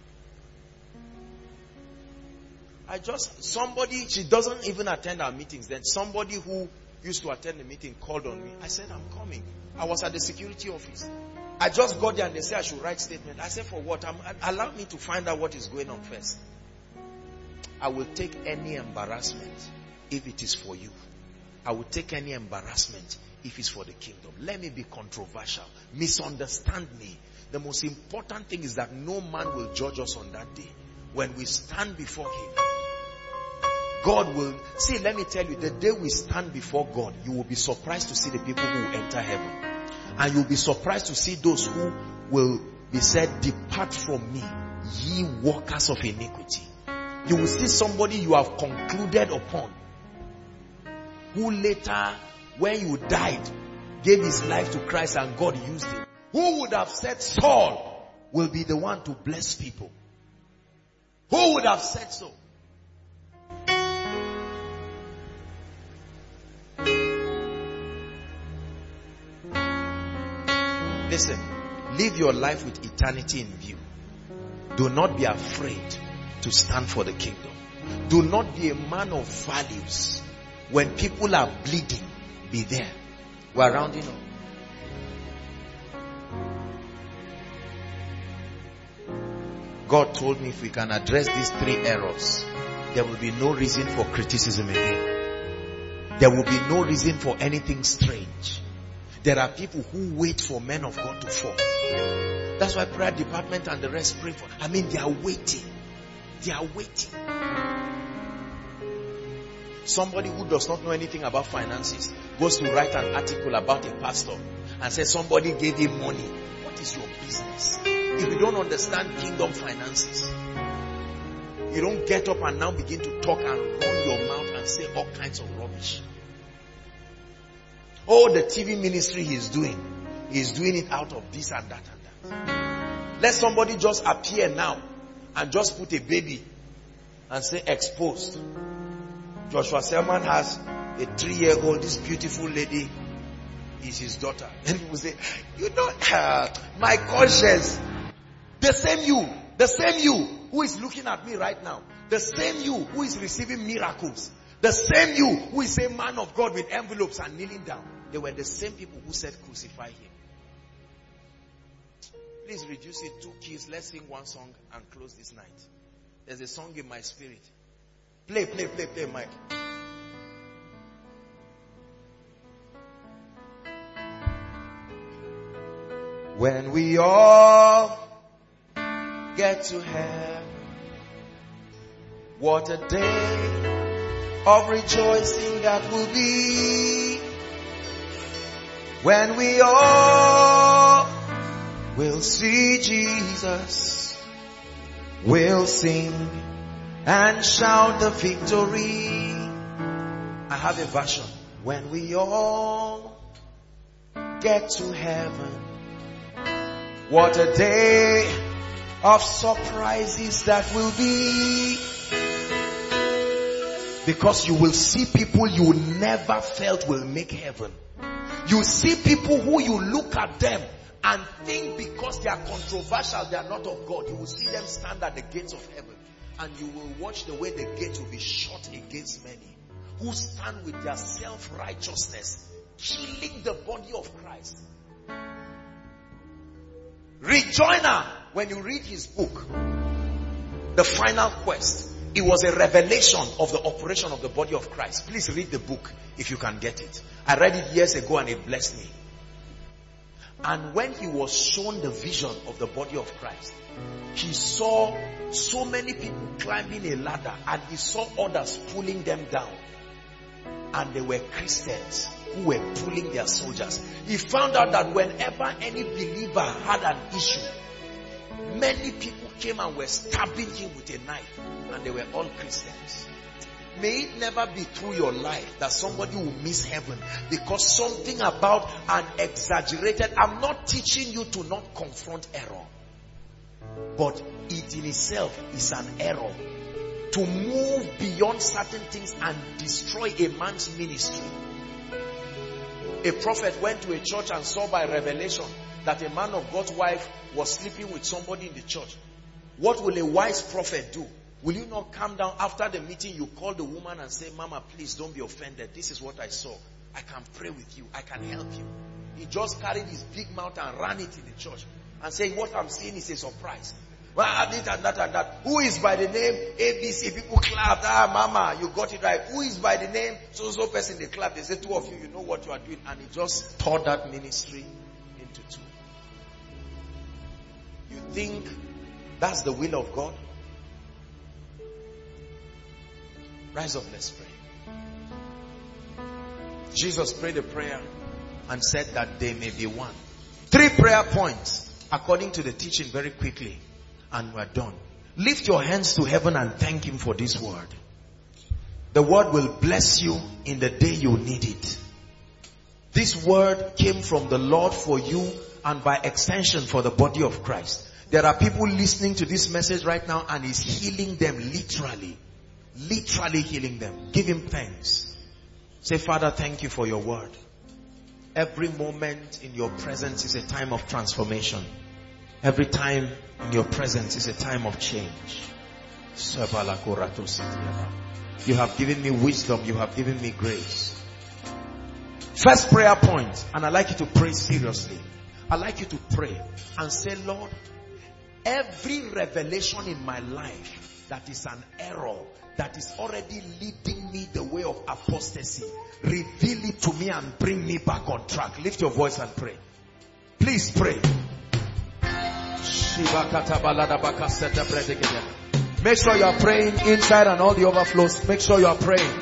I just, somebody, she doesn't even attend our meetings. Then somebody who used to attend the meeting called on me. I said, I'm coming. I was at the security office. I just got there and they said I should write statement. I said, for what? I'm, allow me to find out what is going on first. I will take any embarrassment if it is for you. I will take any embarrassment if it's for the kingdom. Let me be controversial. Misunderstand me. The most important thing is that no man will judge us on that day. When we stand before him, God will, see, let me tell you, the day we stand before God, you will be surprised to see the people who will enter heaven. And you'll be surprised to see those who will be said, depart from me, ye workers of iniquity. You will see somebody you have concluded upon, who later, when you died, gave his life to Christ and God used him. Who would have said Saul will be the one to bless people? Who would have said so? Listen, live your life with eternity in view. Do not be afraid to stand for the kingdom. Do not be a man of values. When people are bleeding, be there. We're rounding up. God told me if we can address these three errors, there will be no reason for criticism again. There will be no reason for anything strange. There are people who wait for men of God to fall. That's why prayer department and the rest pray for. I mean, they are waiting. They are waiting. Somebody who does not know anything about finances goes to write an article about a pastor and says somebody gave him money. What is your business? If you don't understand kingdom finances, you don't get up and now begin to talk and run your mouth and say all kinds of rubbish. Oh, the T V ministry he's doing, he's doing it out of this and that and that. Let somebody just appear now and just put a baby and say exposed. Joshua Selman has a three-year-old, this beautiful lady is his daughter. And he will say, you know, uh, my conscience, the same you, the same you who is looking at me right now, the same you who is receiving miracles, the same you who is a man of God with envelopes and kneeling down. They were the same people who said crucify him. Please reduce it two keys. Let's sing one song and close this night. There's a song in my spirit. Play, play, play, play, Mike. When we all get to heaven, what a day of rejoicing that will be. When we all will see Jesus, we'll sing and shout the victory. I have a version. When we all get to heaven, what a day of surprises that will be. Because you will see people you never felt will make heaven. You see people who you look at them and think because they are controversial, they are not of God. You will see them stand at the gates of heaven. And you will watch the way the gate will be shut against many who stand with their self-righteousness, killing the body of Christ. Rejoiner, when you read his book, The Final Quest, it was a revelation of the operation of the body of Christ. Please read the book if you can get it. I read it years ago and it blessed me. And when he was shown the vision of the body of Christ, he saw so many people climbing a ladder and he saw others pulling them down. and they were Christians who were pulling their soldiers. He found out that whenever any believer had an issue, many people came and were stabbing him with a knife, and they were all Christians. May it never be through your life that somebody will miss heaven because something about an exaggerated... I'm not teaching you to not confront error, but it in itself is an error. To move beyond certain things and destroy a man's ministry. A prophet went to a church and saw by revelation that a man of God's wife was sleeping with somebody in the church. What will a wise prophet do? Will you not come down after the meeting? You call the woman and say, Mama, please don't be offended. This is what I saw. I can pray with you. I can help you. He just carried his big mouth and ran it in the church and saying, what I'm seeing is a surprise. Well, I did and that and that. Who is by the name A B C? People clapped. Ah, Mama, you got it right. Who is by the name so-so person? They clap. They say, two of you, you know what you are doing. And he just tore that ministry into two. You think that's the will of God? Rise up, let's pray. Jesus prayed a prayer and said that they may be one. Three prayer points according to the teaching very quickly. And we're done. Lift your hands to heaven and thank him for this word. The word will bless you in the day you need it. This word came from the Lord for you and by extension for the body of Christ. There are people listening to this message right now and he's healing them literally. Literally healing them. Give him thanks. Say, Father, thank you for your word. Every moment in your presence is a time of transformation. Every time in your presence is a time of change. You have given me wisdom. You have given me grace. First prayer point, and I'd like you to pray seriously. I'd like you to pray and say, Lord, every revelation in my life that is an error, that is already leading me the way of apostasy, reveal it to me and bring me back on track. Lift your voice and pray. Please pray. Make sure you are praying inside and all the overflows. Make sure you are praying.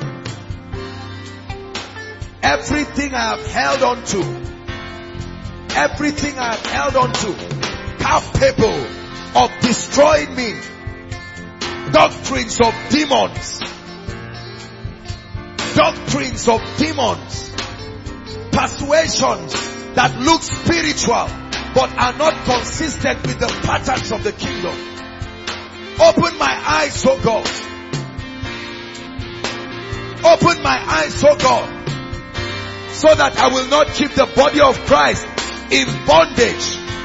Everything I have held on to, everything I have held on to, capable of destroying me, doctrines of demons, doctrines of demons, persuasions that look spiritual but are not consistent with the patterns of the kingdom. Open my eyes, oh God. Open my eyes, oh God, so that I will not keep the body of Christ in bondage.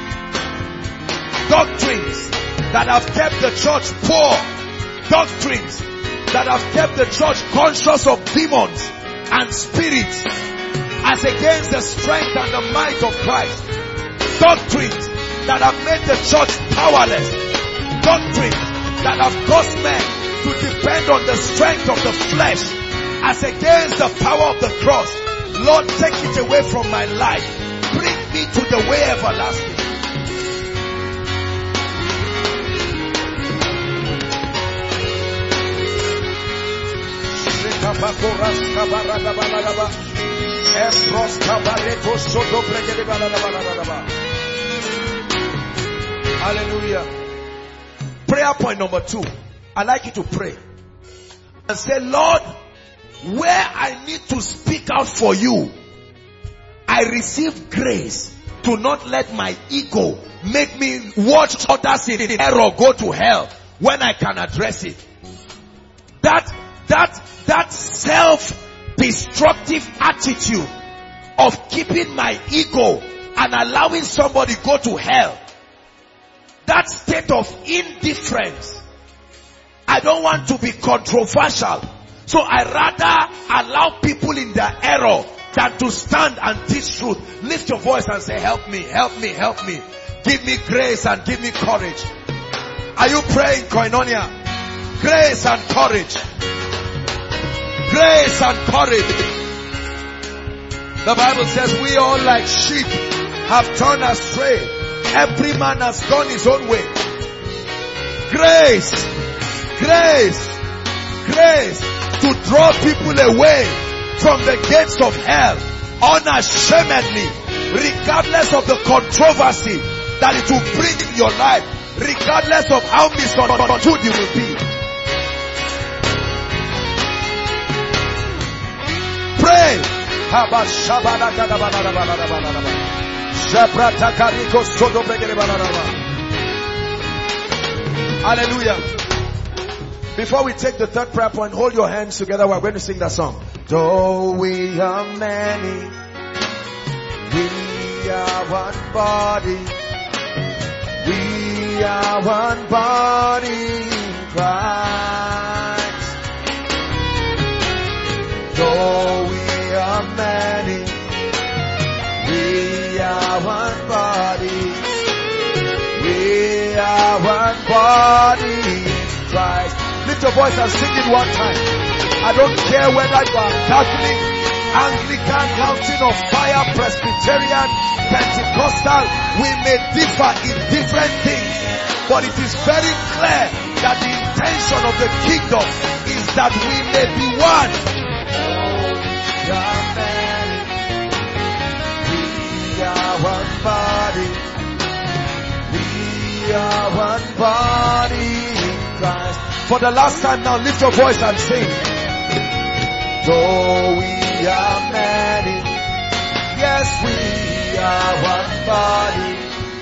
Doctrines that have kept the church poor. Doctrines that have kept the church conscious of demons and spirits as against the strength and the might of Christ. Doctrines that have made the church powerless. Doctrines that have caused men to depend on the strength of the flesh as against the power of the cross. Lord, take it away from my life. Bring me to the way everlasting. Hallelujah. Prayer point number two. I'd like you to pray and say, Lord, where I need to speak out for you, I receive grace to not let my ego make me watch others in error go to hell when I can address it. That, that, that self-destructive attitude of keeping my ego and allowing somebody go to hell. That state of indifference. I don't want to be controversial. So I rather allow people in their error than to stand and teach truth. Lift your voice and say, help me, help me, help me. Give me grace and give me courage. Are you praying, Koinonia? Grace and courage. Grace and courage. The Bible says we all like sheep have turned astray. Every man has gone his own way. Grace. Grace. Grace to draw people away from the gates of hell unashamedly, regardless of the controversy that it will bring in your life, regardless of how misunderstood you will be. Pray. Hallelujah. Before we take the third prayer point, hold your hands together. We're going to sing that song. Though we are many, we are one body. We are one body in Christ. Though we are many, we are one body. We are one body in Christ. Lift your voice and sing it one time. I don't care whether you are Catholic, Anglican, Mountain of Fire, Presbyterian, Pentecostal. We may differ in different things, but it is very clear that the intention of the kingdom is that we may be one. We are many. We are one body. We are one body in Christ. For the last time now, lift your voice and sing. Though we are many, yes, we are one body.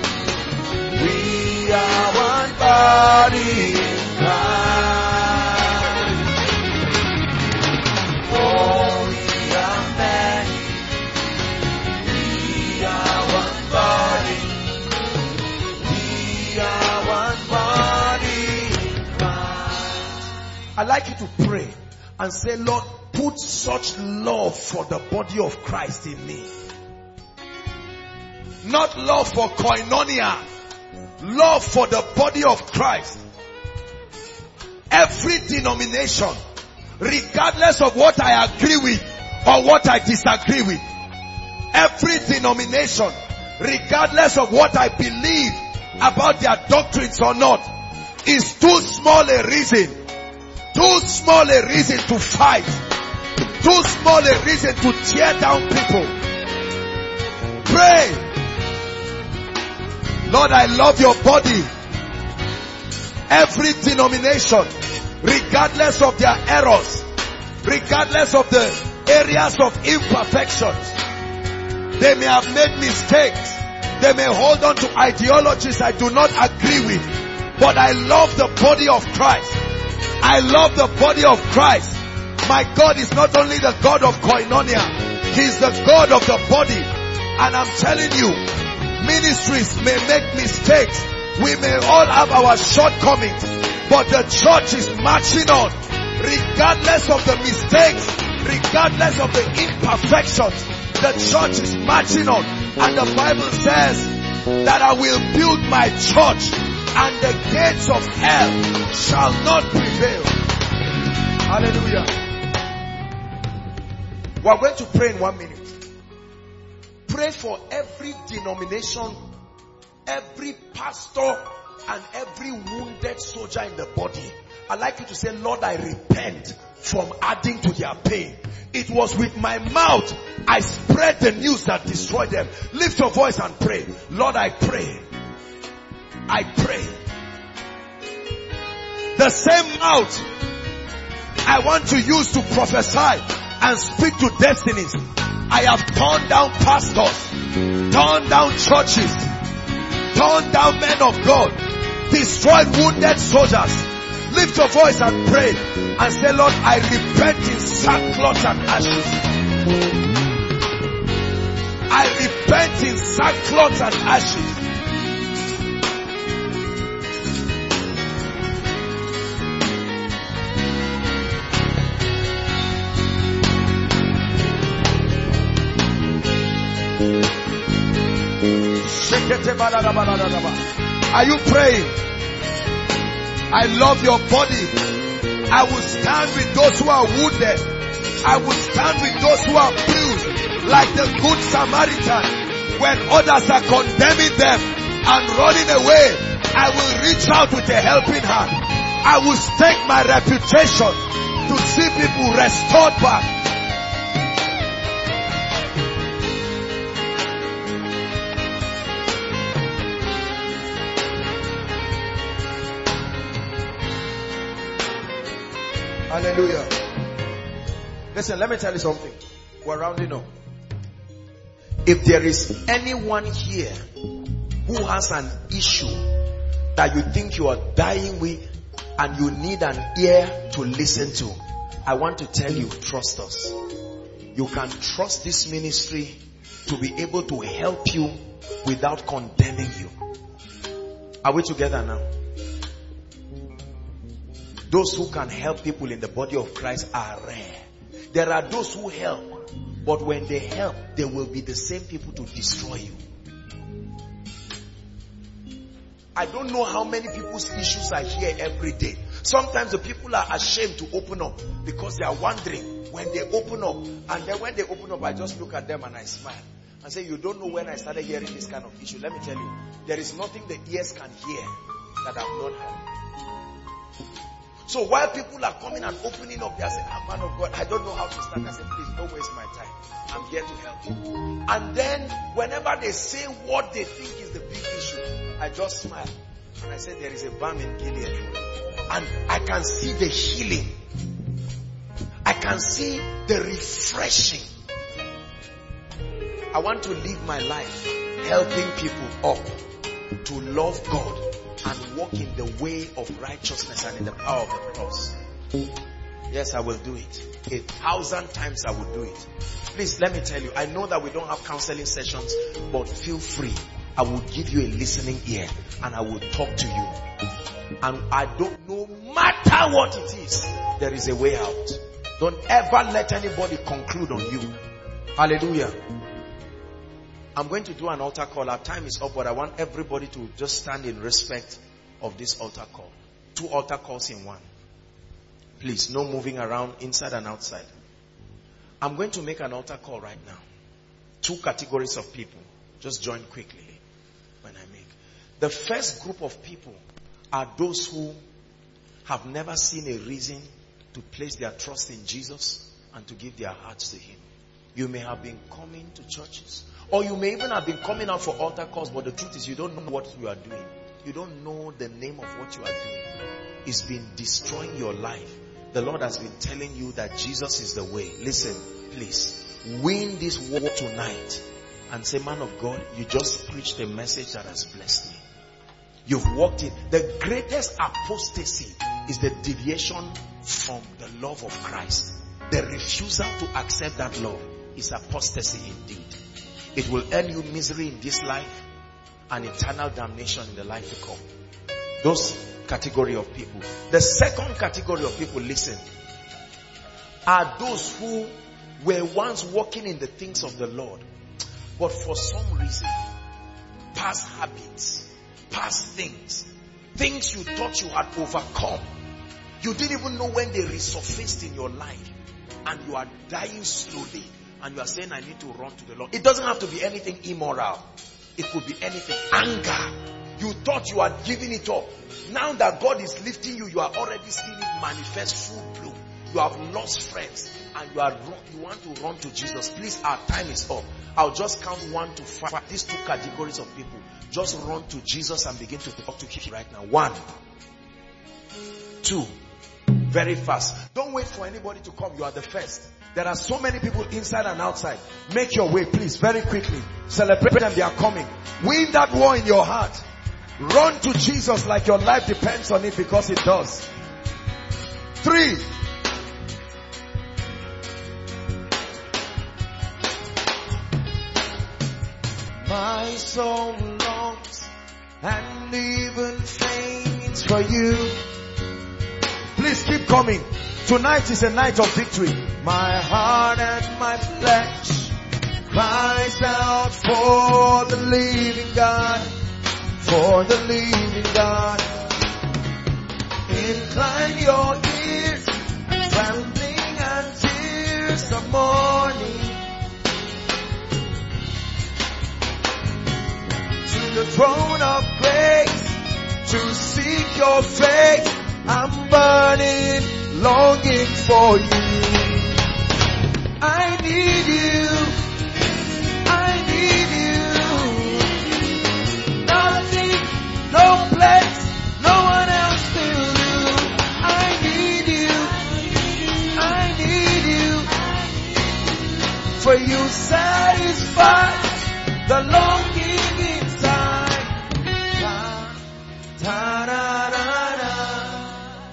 We are one body in Christ. Though we are many, we are one body. We are one body in Christ. I'd like you to pray and say, Lord, put such love for the body of Christ in me. Not love for koinonia. Love for the body of Christ. Every denomination, regardless of what I agree with or what I disagree with. Every denomination, regardless of what I believe about their doctrines or not, is too small a reason. Too small a reason to fight. Too small a reason to tear down people. Pray. Lord, I love your body. Every denomination, regardless of their errors, regardless of the areas of imperfections, they may have made mistakes. They may hold on to ideologies I do not agree with. But I love the body of Christ. I love the body of Christ. My God is not only the God of koinonia, He is the God of the body. And I'm telling you, ministries may make mistakes. We may all have our shortcomings, but the church is marching on. Regardless of the mistakes, regardless of the imperfections, the church is marching on. And the Bible says that I will build my church and the gates of hell shall not prevail. Hallelujah. We're going to pray in one minute. Pray for every denomination, every pastor, and every wounded soldier in the body. I'd like you to say, Lord, I repent from adding to their pain. It was with my mouth I spread the news that destroyed them. Lift your voice and pray. Lord, I pray. I pray. The same mouth I want to use to prophesy and speak to destinies. I have torn down pastors, torn down churches, torn down men of God, destroyed wounded soldiers. Lift your voice and pray and say, Lord, I repent in sackcloth and ashes. I repent in sackcloth and ashes. Are you praying? I love your body. I will stand with those who are wounded. I will stand with those who are bruised, like the good Samaritan. When others are condemning them and running away, I will reach out with a helping hand. I will stake my reputation to see people restored back. Hallelujah. Listen, let me tell you something. We're rounding up. If there is anyone here who has an issue that you think you are dying with and you need an ear to listen to, I want to tell you, trust us. You can trust this ministry to be able to help you without condemning you. Are we together now? Those who can help people in the body of Christ are rare. There are those who help, but when they help, they will be the same people to destroy you. I don't know how many people's issues are here every day. Sometimes the people are ashamed to open up because they are wondering when they open up. And then when they open up, I just look at them and I smile and say, you don't know when I started hearing this kind of issue. Let me tell you, there is nothing the ears can hear that I've not heard. So while people are coming and opening up, they say, ah, man of God, I don't know how to start. I say, please don't waste my time. I'm here to help you. And then whenever they say what they think is the big issue, I just smile. And I say, there is a balm in Gilead. And I can see the healing. I can see the refreshing. I want to live my life helping people up to love God and walk in the way of righteousness and in the power of the cross. Yes, I will do it. A thousand times I will do it. Please, let me tell you, I know that we don't have counseling sessions, but feel free. I will give you a listening ear and I will talk to you. And I don't, no matter what it is, there is a way out. Don't ever let anybody conclude on you. Hallelujah. I'm going to do an altar call. Our time is up, but I want everybody to just stand in respect of this altar call. Two altar calls in one. Please, no moving around inside and outside. I'm going to make an altar call right now. Two categories of people. Just join quickly when I make. The first group of people are those who have never seen a reason to place their trust in Jesus and to give their hearts to Him. You may have been coming to churches, or you may even have been coming out for altar calls, but the truth is you don't know what you are doing. You don't know the name of what you are doing. It's been destroying your life. The Lord has been telling you that Jesus is the way. Listen, please, win this war tonight and say, man of God, you just preached a message that has blessed me. You've walked in. The greatest apostasy is the deviation from the love of Christ. The refusal to accept that love is apostasy indeed. It will earn you misery in this life and eternal damnation in the life to come. Those category of people. The second category of people, listen, are those who were once walking in the things of the Lord, but for some reason, past habits, past things, things you thought you had overcome, you didn't even know when they resurfaced in your life, and you are dying slowly, and you are saying, I need to run to the Lord. It doesn't have to be anything immoral. It could be anything. Anger. You thought you had given it up. Now that God is lifting you, you are already seeing it manifest full bloom. You have lost friends and you are you want to run to Jesus. Please, our time is up. I'll just count one to five. These two categories of people. Just run to Jesus and begin to talk to Him right now. One. Two. Very fast. Don't wait for anybody to come. You are the first. There are so many people inside and outside. Make your way, please, very quickly. Celebrate them. They are coming. Win that war in your heart. Run to Jesus like your life depends on it, because it does. Three. My soul longs and even faints for you. Please keep coming. Tonight is a night of victory. My heart and my flesh cries out for the living God. For the living God. Incline your ears, trembling and tears of mourning, to the throne of grace, to seek your face. I'm burning, longing for you. I need you. I need you. Nothing, no place, no one else will do. I need you. walking inside. Ta, ta, da, da, da.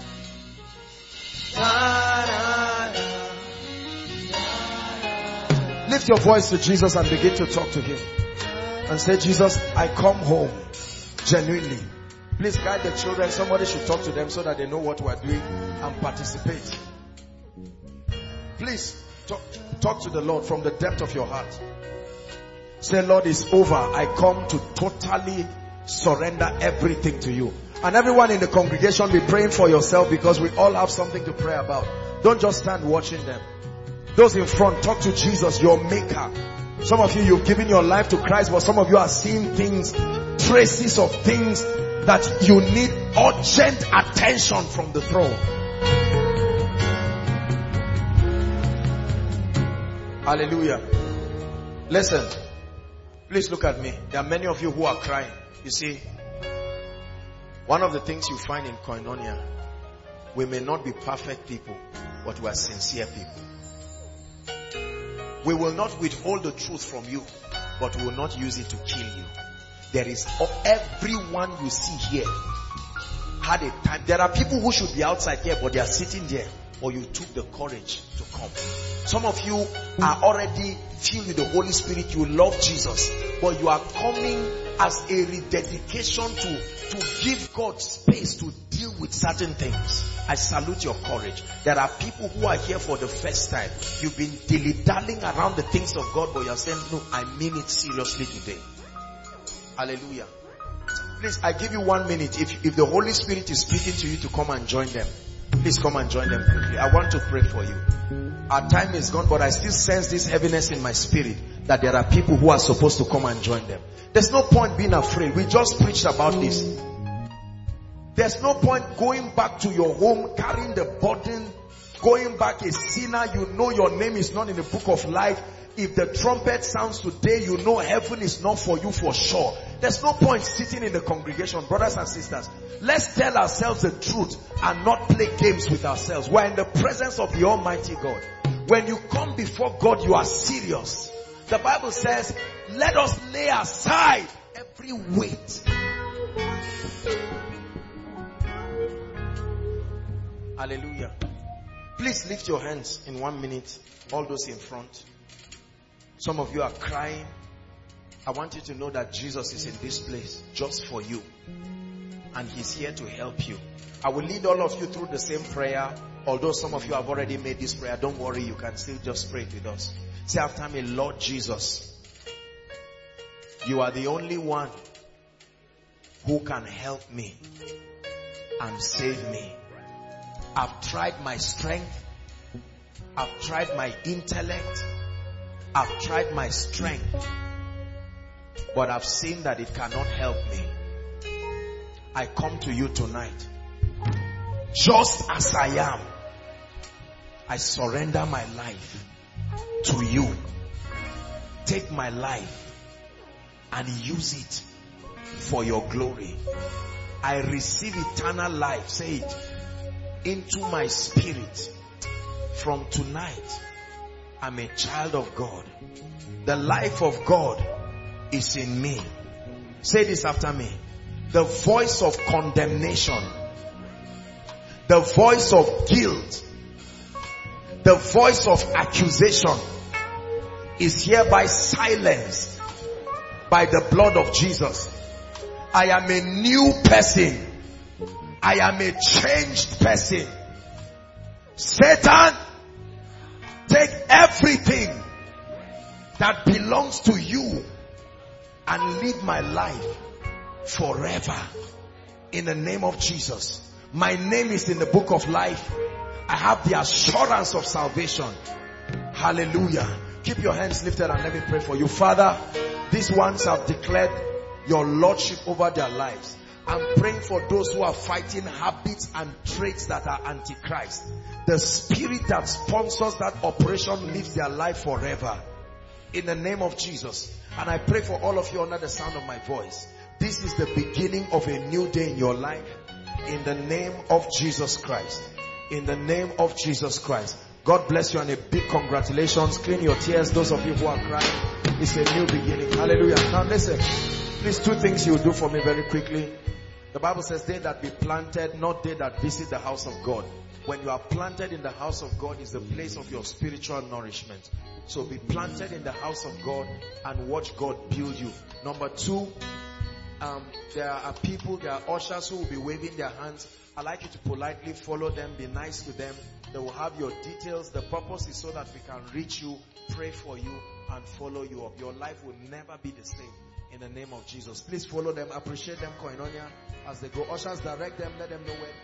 Ta, da, da. Lift your voice to Jesus and begin to talk to him. And say, Jesus, I come home genuinely. Please guide the children. Somebody should talk to them so that they know what we're doing and participate. Please talk, talk to the Lord from the depth of your heart. Say, Lord, it's over. I come to totally surrender everything to you. And everyone in the congregation, be praying for yourself, because we all have something to pray about. Don't just stand watching them. Those in front, talk to Jesus, your maker. Some of you, you've given your life to Christ, but some of you are seeing things, traces of things that you need urgent attention from the throne. Hallelujah. Listen, please look at me. There are many of you who are crying. You see, one of the things you find in Koinonia, we may not be perfect people, but we are sincere people. We will not withhold the truth from you, but we will not use it to kill you. There is, everyone you see here had a time. There are people who should be outside here, but they are sitting there, or you took the courage to come. Some of you are already filled with the Holy Spirit. You love Jesus, but you are coming as a rededication to, to give God space to deal with certain things. I salute your courage. There are people who are here for the first time. You've been dilly-dallying around the things of God, but you're saying, no, I mean it seriously today. Hallelujah. Please, I give you one minute. If, if the Holy Spirit is speaking to you to come and join them, please come and join them quickly. I want to pray for you. Our time is gone, but I still sense this heaviness in my spirit that there are people who are supposed to come and join them. There's no point being afraid. We just preached about this. There's no point going back to your home, carrying the burden, going back a sinner. You know your name is not in the book of life. If the trumpet sounds today, you know heaven is not for you for sure. There's no point sitting in the congregation. Brothers and sisters, let's tell ourselves the truth and not play games with ourselves. We're in the presence of the Almighty God. When you come before God, you are serious. The Bible says, let us lay aside every weight. Hallelujah. Please lift your hands in one minute. All those in front. Some of you are crying. I want you to know that Jesus is in this place just for you. And he's here to help you. I will lead all of you through the same prayer. Although some of you have already made this prayer, don't worry, you can still just pray it with us. Say after me, Lord Jesus, you are the only one who can help me and save me. I've tried my strength. I've tried my intellect. I've tried my strength. But I've seen that it cannot help me. I come to you tonight. Just as I am, I surrender my life to you. Take my life and use it for your glory. I receive eternal life, say it, into my spirit. From tonight, I'm a child of God. The life of God is in me. Say this after me. The voice of condemnation, the voice of guilt, the voice of accusation is hereby silenced by the blood of Jesus. I am a new person. I am a changed person. Satan, take everything that belongs to you and live my life forever. In the name of Jesus. My name is in the book of life. I have the assurance of salvation. Hallelujah. Keep your hands lifted and let me pray for you. Father, these ones have declared your lordship over their lives. I'm praying for those who are fighting habits and traits that are antichrist. The spirit that sponsors that operation lives their life forever. In the name of Jesus. And I pray for all of you under the sound of my voice. This is the beginning of a new day in your life. In the name of Jesus Christ. In the name of Jesus Christ. God bless you and a big congratulations. Clean your tears, those of you who are crying. It's a new beginning. Hallelujah. Now listen. Please, two things you will do for me very quickly. The Bible says, they that be planted, not they that visit the house of God. When you are planted in the house of God, is the place of your spiritual nourishment. So be planted in the house of God and watch God build you. Number two, um, there are people, there are ushers who will be waving their hands. I'd like you to politely follow them, be nice to them. They will have your details. The purpose is so that we can reach you, pray for you, and follow you up. Your life will never be the same in the name of Jesus. Please follow them, appreciate them, Koinonia, as they go. Ushers, direct them, let them know where.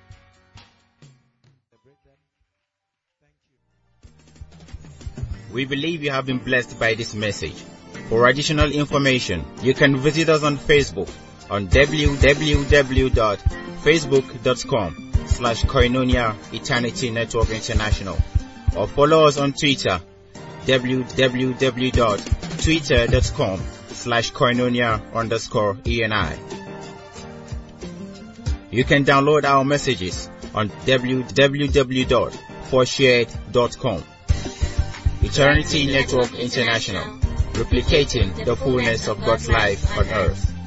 We believe you have been blessed by this message. For additional information, you can visit us on Facebook on w w w dot facebook dot com slash Koinonia Eternity Network International, or follow us on Twitter w w w dot twitter dot com slash Koinonia underscore E N I. You can download our messages on w w w dot for shared dot com. Eternity Network International, replicating the fullness of God's life on earth.